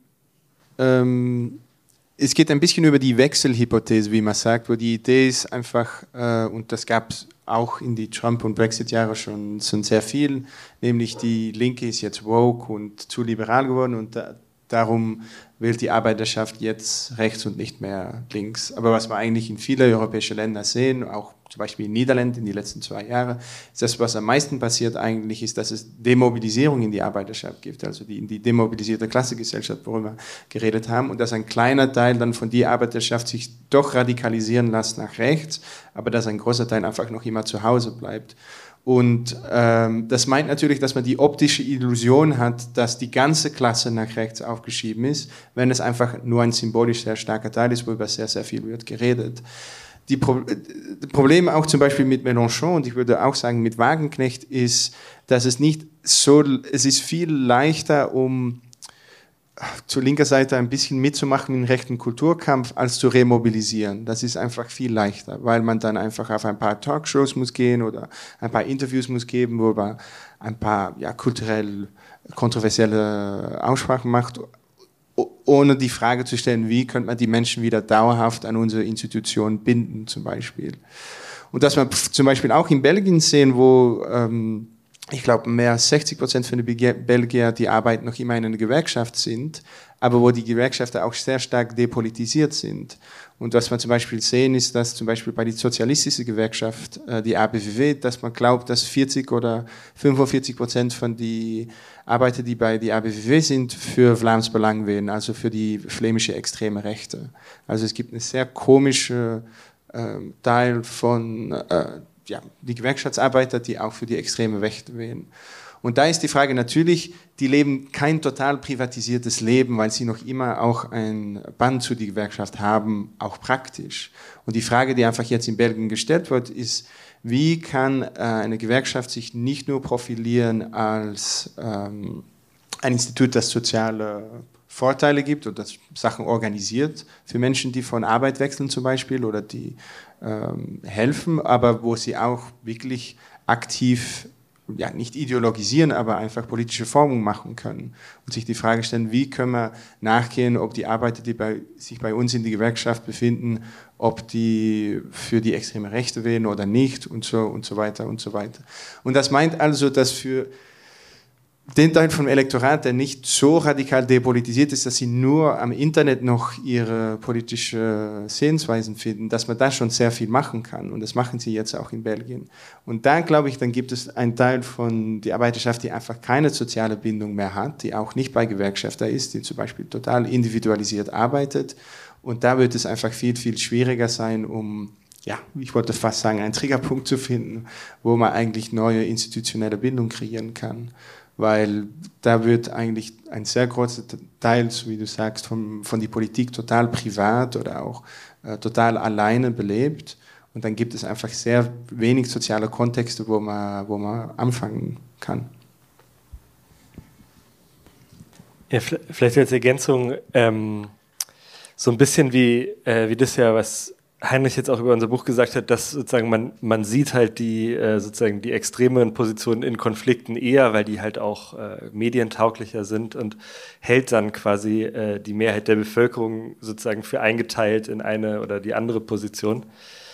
Speaker 3: es geht ein bisschen über die Wechselhypothese, wie man sagt, wo die Idee ist einfach, und das gab es auch in die Trump- und Brexit-Jahre schon sehr viel, nämlich die Linke ist jetzt woke und zu liberal geworden und darum wählt die Arbeiterschaft jetzt rechts und nicht mehr links. Aber was wir eigentlich in vielen europäischen Ländern sehen, auch zum Beispiel in den Niederlanden in den letzten 2 Jahren, ist das, was am meisten passiert eigentlich, ist, dass es Demobilisierung in die Arbeiterschaft gibt, also in die demobilisierte Klassengesellschaft, worüber wir geredet haben, und dass ein kleiner Teil dann von der Arbeiterschaft sich doch radikalisieren lässt nach rechts, aber dass ein großer Teil einfach noch immer zu Hause bleibt. Und das meint natürlich, dass man die optische Illusion hat, dass die ganze Klasse nach rechts aufgeschieden ist, wenn es einfach nur ein symbolisch sehr starker Teil ist, worüber sehr, sehr viel wird geredet. Die Probleme auch zum Beispiel mit Mélenchon und ich würde auch sagen mit Wagenknecht ist, dass es ist viel leichter, um zur linker Seite ein bisschen mitzumachen im rechten Kulturkampf, als zu remobilisieren. Das ist einfach viel leichter, weil man dann einfach auf ein paar Talkshows muss gehen oder ein paar Interviews muss geben, wo man ein paar kulturell kontroversielle Aussprachen macht, ohne die Frage zu stellen, wie könnte man die Menschen wieder dauerhaft an unsere Institutionen binden, zum Beispiel. Und dass man zum Beispiel auch in Belgien sehen, wo ich glaube, mehr als 60% von den Belgier, die arbeiten, noch immer in einer Gewerkschaft sind, aber wo die Gewerkschaften auch sehr stark depolitisiert sind. Und was man zum Beispiel sehen, ist, dass zum Beispiel bei der sozialistischen Gewerkschaft, die ABVV, dass man glaubt, dass 40 oder 45% von den Arbeiter, die bei der ABVV sind, für Vlaams Belang wählen, also für die flämische extreme Rechte. Also es gibt eine sehr komische Teil von die Gewerkschaftsarbeiter, die auch für die extreme Rechte wählen. Und da ist die Frage natürlich, die leben kein total privatisiertes Leben, weil sie noch immer auch ein Band zu der Gewerkschaft haben, auch praktisch. Und die Frage, die einfach jetzt in Belgien gestellt wird, ist, wie kann eine Gewerkschaft sich nicht nur profilieren als ein Institut, das soziale Vorteile gibt oder das Sachen organisiert für Menschen, die von Arbeit wechseln zum Beispiel oder die helfen, aber wo sie auch wirklich aktiv, nicht ideologisieren, aber einfach politische Formung machen können und sich die Frage stellen, wie können wir nachgehen, ob die Arbeiter, die sich bei uns in der Gewerkschaft befinden, ob die für die extreme Rechte wählen oder nicht und so weiter und so weiter. Und das meint also, dass für den Teil vom Elektorat, der nicht so radikal depolitisiert ist, dass sie nur am Internet noch ihre politische Sehensweisen finden, dass man da schon sehr viel machen kann. Und das machen sie jetzt auch in Belgien. Und da, glaube ich, dann gibt es einen Teil von der Arbeiterschaft, die einfach keine soziale Bindung mehr hat, die auch nicht bei Gewerkschafter ist, die zum Beispiel total individualisiert arbeitet. Und da wird es einfach viel, viel schwieriger sein, um, ich wollte fast sagen, einen Triggerpunkt zu finden, wo man eigentlich neue institutionelle Bindung kreieren kann. Weil da wird eigentlich ein sehr großer Teil, so wie du sagst, von der Politik total privat oder auch total alleine belebt. Und dann gibt es einfach sehr wenig soziale Kontexte, wo man anfangen kann.
Speaker 4: Ja, vielleicht als Ergänzung so ein bisschen wie das ja, was Heinrich jetzt auch über unser Buch gesagt hat, dass sozusagen man sieht halt die extremeren Positionen in Konflikten eher, weil die halt auch medientauglicher sind und hält dann quasi die Mehrheit der Bevölkerung sozusagen für eingeteilt in eine oder die andere Position.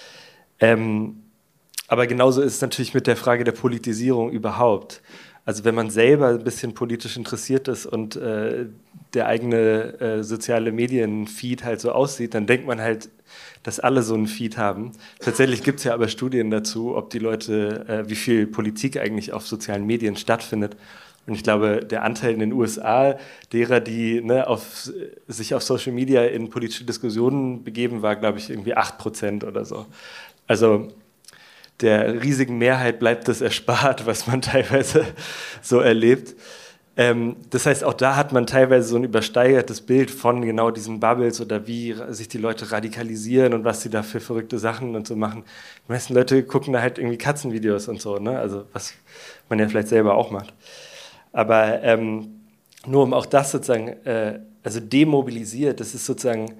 Speaker 4: Aber genauso ist es natürlich mit der Frage der Politisierung überhaupt. Also wenn man selber ein bisschen politisch interessiert ist und der eigene soziale Medienfeed halt so aussieht, dann denkt man halt, dass alle so einen Feed haben. Tatsächlich gibt es ja aber Studien dazu, ob die Leute, wie viel Politik eigentlich auf sozialen Medien stattfindet. Und ich glaube, der Anteil in den USA derer, die sich auf Social Media in politische Diskussionen begeben, war, glaube ich, irgendwie 8% oder so. Also der riesigen Mehrheit bleibt das erspart, was man teilweise so erlebt. Das heißt, auch da hat man teilweise so ein übersteigertes Bild von genau diesen Bubbles oder wie sich die Leute radikalisieren und was sie da für verrückte Sachen und so machen. Die meisten Leute gucken da halt irgendwie Katzenvideos und so, ne? Also was man ja vielleicht selber auch macht. Aber nur um auch das sozusagen, also demobilisiert, das ist sozusagen,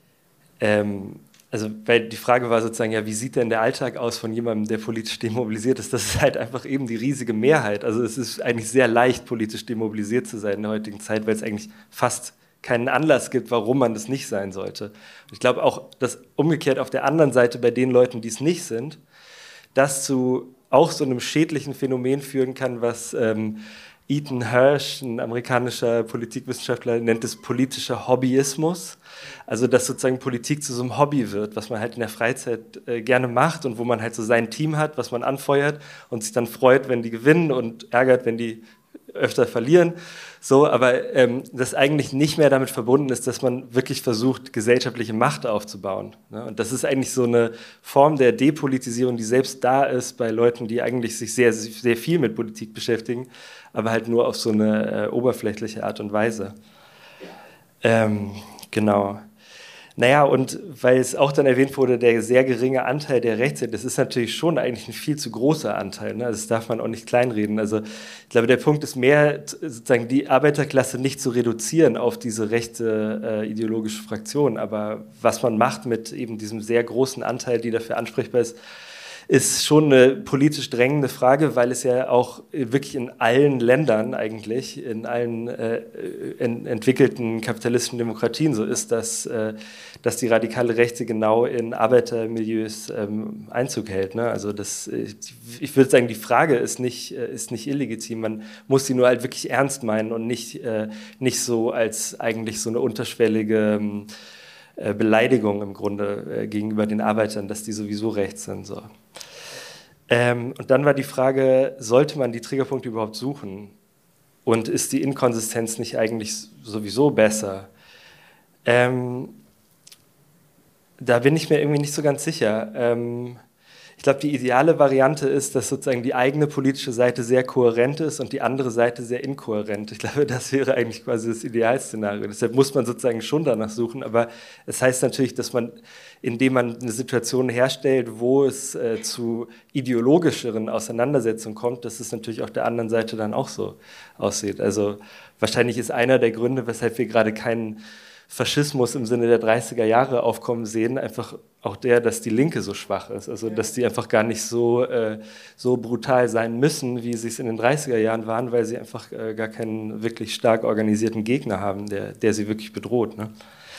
Speaker 4: also weil die Frage war sozusagen, ja, wie sieht denn der Alltag aus von jemandem, der politisch demobilisiert ist? Das ist halt einfach eben die riesige Mehrheit. Also es ist eigentlich sehr leicht, politisch demobilisiert zu sein in der heutigen Zeit, weil es eigentlich fast keinen Anlass gibt, warum man das nicht sein sollte. Und ich glaube auch, dass umgekehrt auf der anderen Seite bei den Leuten, die es nicht sind, das zu auch so einem schädlichen Phänomen führen kann, was Ethan Hirsch, ein amerikanischer Politikwissenschaftler, nennt es politischer Hobbyismus. Also dass sozusagen Politik zu so einem Hobby wird, was man halt in der Freizeit gerne macht und wo man halt so sein Team hat, was man anfeuert und sich dann freut, wenn die gewinnen und ärgert, wenn die öfter verlieren, so, aber das eigentlich nicht mehr damit verbunden ist, dass man wirklich versucht, gesellschaftliche Macht aufzubauen. Ne? Und das ist eigentlich so eine Form der Depolitisierung, die selbst da ist bei Leuten, die eigentlich sich sehr, sehr viel mit Politik beschäftigen, aber halt nur auf so eine oberflächliche Art und Weise. Genau. Naja, und weil es auch dann erwähnt wurde, der sehr geringe Anteil der Rechtshänder, das ist natürlich schon eigentlich ein viel zu großer Anteil. Ne? Das darf man auch nicht kleinreden. Also ich glaube, der Punkt ist mehr, sozusagen die Arbeiterklasse nicht zu reduzieren auf diese rechte ideologische Fraktion. Aber was man macht mit eben diesem sehr großen Anteil, die dafür ansprechbar ist schon eine politisch drängende Frage, weil es ja auch wirklich in allen Ländern eigentlich, in allen entwickelten kapitalistischen Demokratien so ist, dass die radikale Rechte genau in Arbeitermilieus Einzug hält. Ne? Also ich würde sagen, die Frage ist nicht illegitim, man muss sie nur halt wirklich ernst meinen und nicht so als eigentlich so eine unterschwellige Beleidigung im Grunde gegenüber den Arbeitern, dass die sowieso rechts sind. So. Und dann war die Frage, sollte man die Triggerpunkte überhaupt suchen? Und ist die Inkonsistenz nicht eigentlich sowieso besser? Da bin ich mir irgendwie nicht so ganz sicher. Ich glaube, die ideale Variante ist, dass sozusagen die eigene politische Seite sehr kohärent ist und die andere Seite sehr inkohärent. Ich glaube, das wäre eigentlich quasi das Idealszenario. Deshalb muss man sozusagen schon danach suchen, aber es heißt natürlich, dass man, indem man eine Situation herstellt, wo es zu ideologischeren Auseinandersetzungen kommt, dass es natürlich auf der anderen Seite dann auch so aussieht. Also wahrscheinlich ist einer der Gründe, weshalb wir gerade keinen Faschismus im Sinne der 30er Jahre aufkommen sehen, einfach auch der, dass die Linke so schwach ist, also dass die einfach gar nicht so brutal sein müssen, wie sie es in den 30er Jahren waren, weil sie einfach gar keinen wirklich stark organisierten Gegner haben, der sie wirklich bedroht. Ne?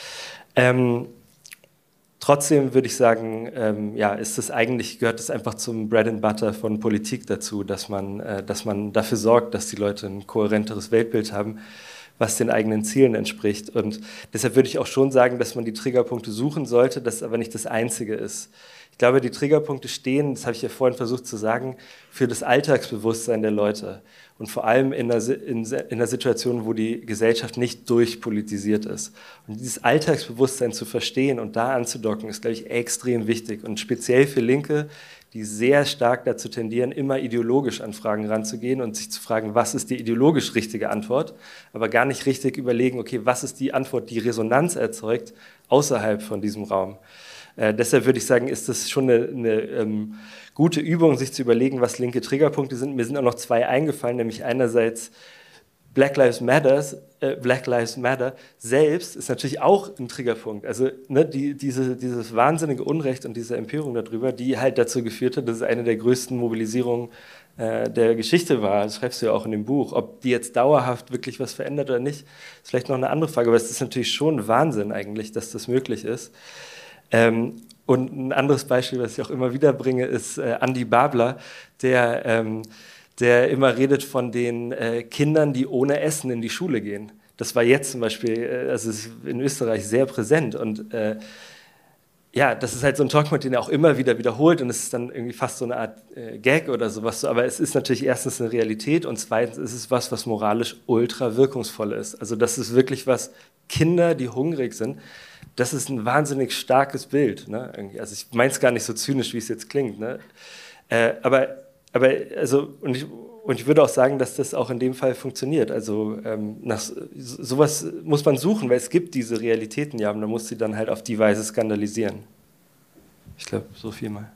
Speaker 4: Trotzdem würde ich sagen, gehört es einfach zum Bread and Butter von Politik dazu, dass man dafür sorgt, dass die Leute ein kohärenteres Weltbild haben, was den eigenen Zielen entspricht. Und deshalb würde ich auch schon sagen, dass man die Triggerpunkte suchen sollte, das aber nicht das Einzige ist. Ich glaube, die Triggerpunkte stehen, das habe ich ja vorhin versucht zu sagen, für das Alltagsbewusstsein der Leute. Und vor allem in einer Situation, wo die Gesellschaft nicht durchpolitisiert ist. Und dieses Alltagsbewusstsein zu verstehen und da anzudocken, ist, glaube ich, extrem wichtig. Und speziell für Linke, die sehr stark dazu tendieren, immer ideologisch an Fragen ranzugehen und sich zu fragen, was ist die ideologisch richtige Antwort, aber gar nicht richtig überlegen, okay, was ist die Antwort, die Resonanz erzeugt außerhalb von diesem Raum. Deshalb würde ich sagen, ist das schon eine gute Übung, sich zu überlegen, was linke Triggerpunkte sind. Mir sind auch noch zwei eingefallen, nämlich einerseits Black Lives Matter selbst ist natürlich auch ein Triggerpunkt. Also dieses wahnsinnige Unrecht und diese Empörung darüber, die halt dazu geführt hat, dass es eine der größten Mobilisierungen der Geschichte war. Das schreibst du ja auch in dem Buch. Ob die jetzt dauerhaft wirklich was verändert oder nicht, ist vielleicht noch eine andere Frage. Aber es ist natürlich schon Wahnsinn eigentlich, dass das möglich ist. Und ein anderes Beispiel, was ich auch immer wieder bringe, ist Andy Babler, der immer redet von den Kindern, die ohne Essen in die Schule gehen. Das war jetzt zum Beispiel, also ist in Österreich sehr präsent und das ist halt so ein Talkpoint, den er auch immer wieder wiederholt und es ist dann irgendwie fast so eine Art Gag oder sowas, aber es ist natürlich erstens eine Realität und zweitens ist es was moralisch ultra wirkungsvoll ist. Also das ist wirklich was, Kinder, die hungrig sind, das ist ein wahnsinnig starkes Bild. Ne? Also ich meine es gar nicht so zynisch, wie es jetzt klingt. Ne? Und ich würde auch sagen, dass das auch in dem Fall funktioniert. Also nach sowas muss man suchen, weil es gibt diese Realitäten ja, und man muss sie dann halt auf die Weise skandalisieren. Ich glaube, so viel mal.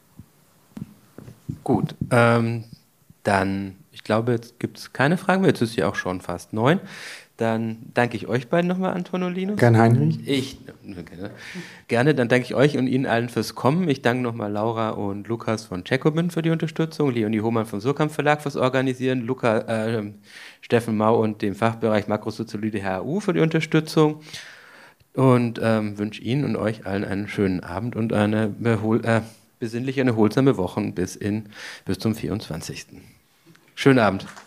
Speaker 2: Gut, dann, ich glaube, jetzt gibt es keine Fragen mehr. Jetzt ist ja auch schon fast 9. Dann danke ich euch beiden nochmal, Anton und Linus.
Speaker 3: Gerne, Heinrich.
Speaker 2: Gerne, dann danke ich euch und Ihnen allen fürs Kommen. Ich danke nochmal Laura und Lukas von Jacobin für die Unterstützung, Leonie Hohmann vom Surkamp Verlag fürs Organisieren, Steffen Mau und dem Fachbereich Makrosoziologie der HAU für die Unterstützung und wünsche Ihnen und euch allen einen schönen Abend und eine besinnliche und erholsame Woche bis zum 24. Schönen Abend.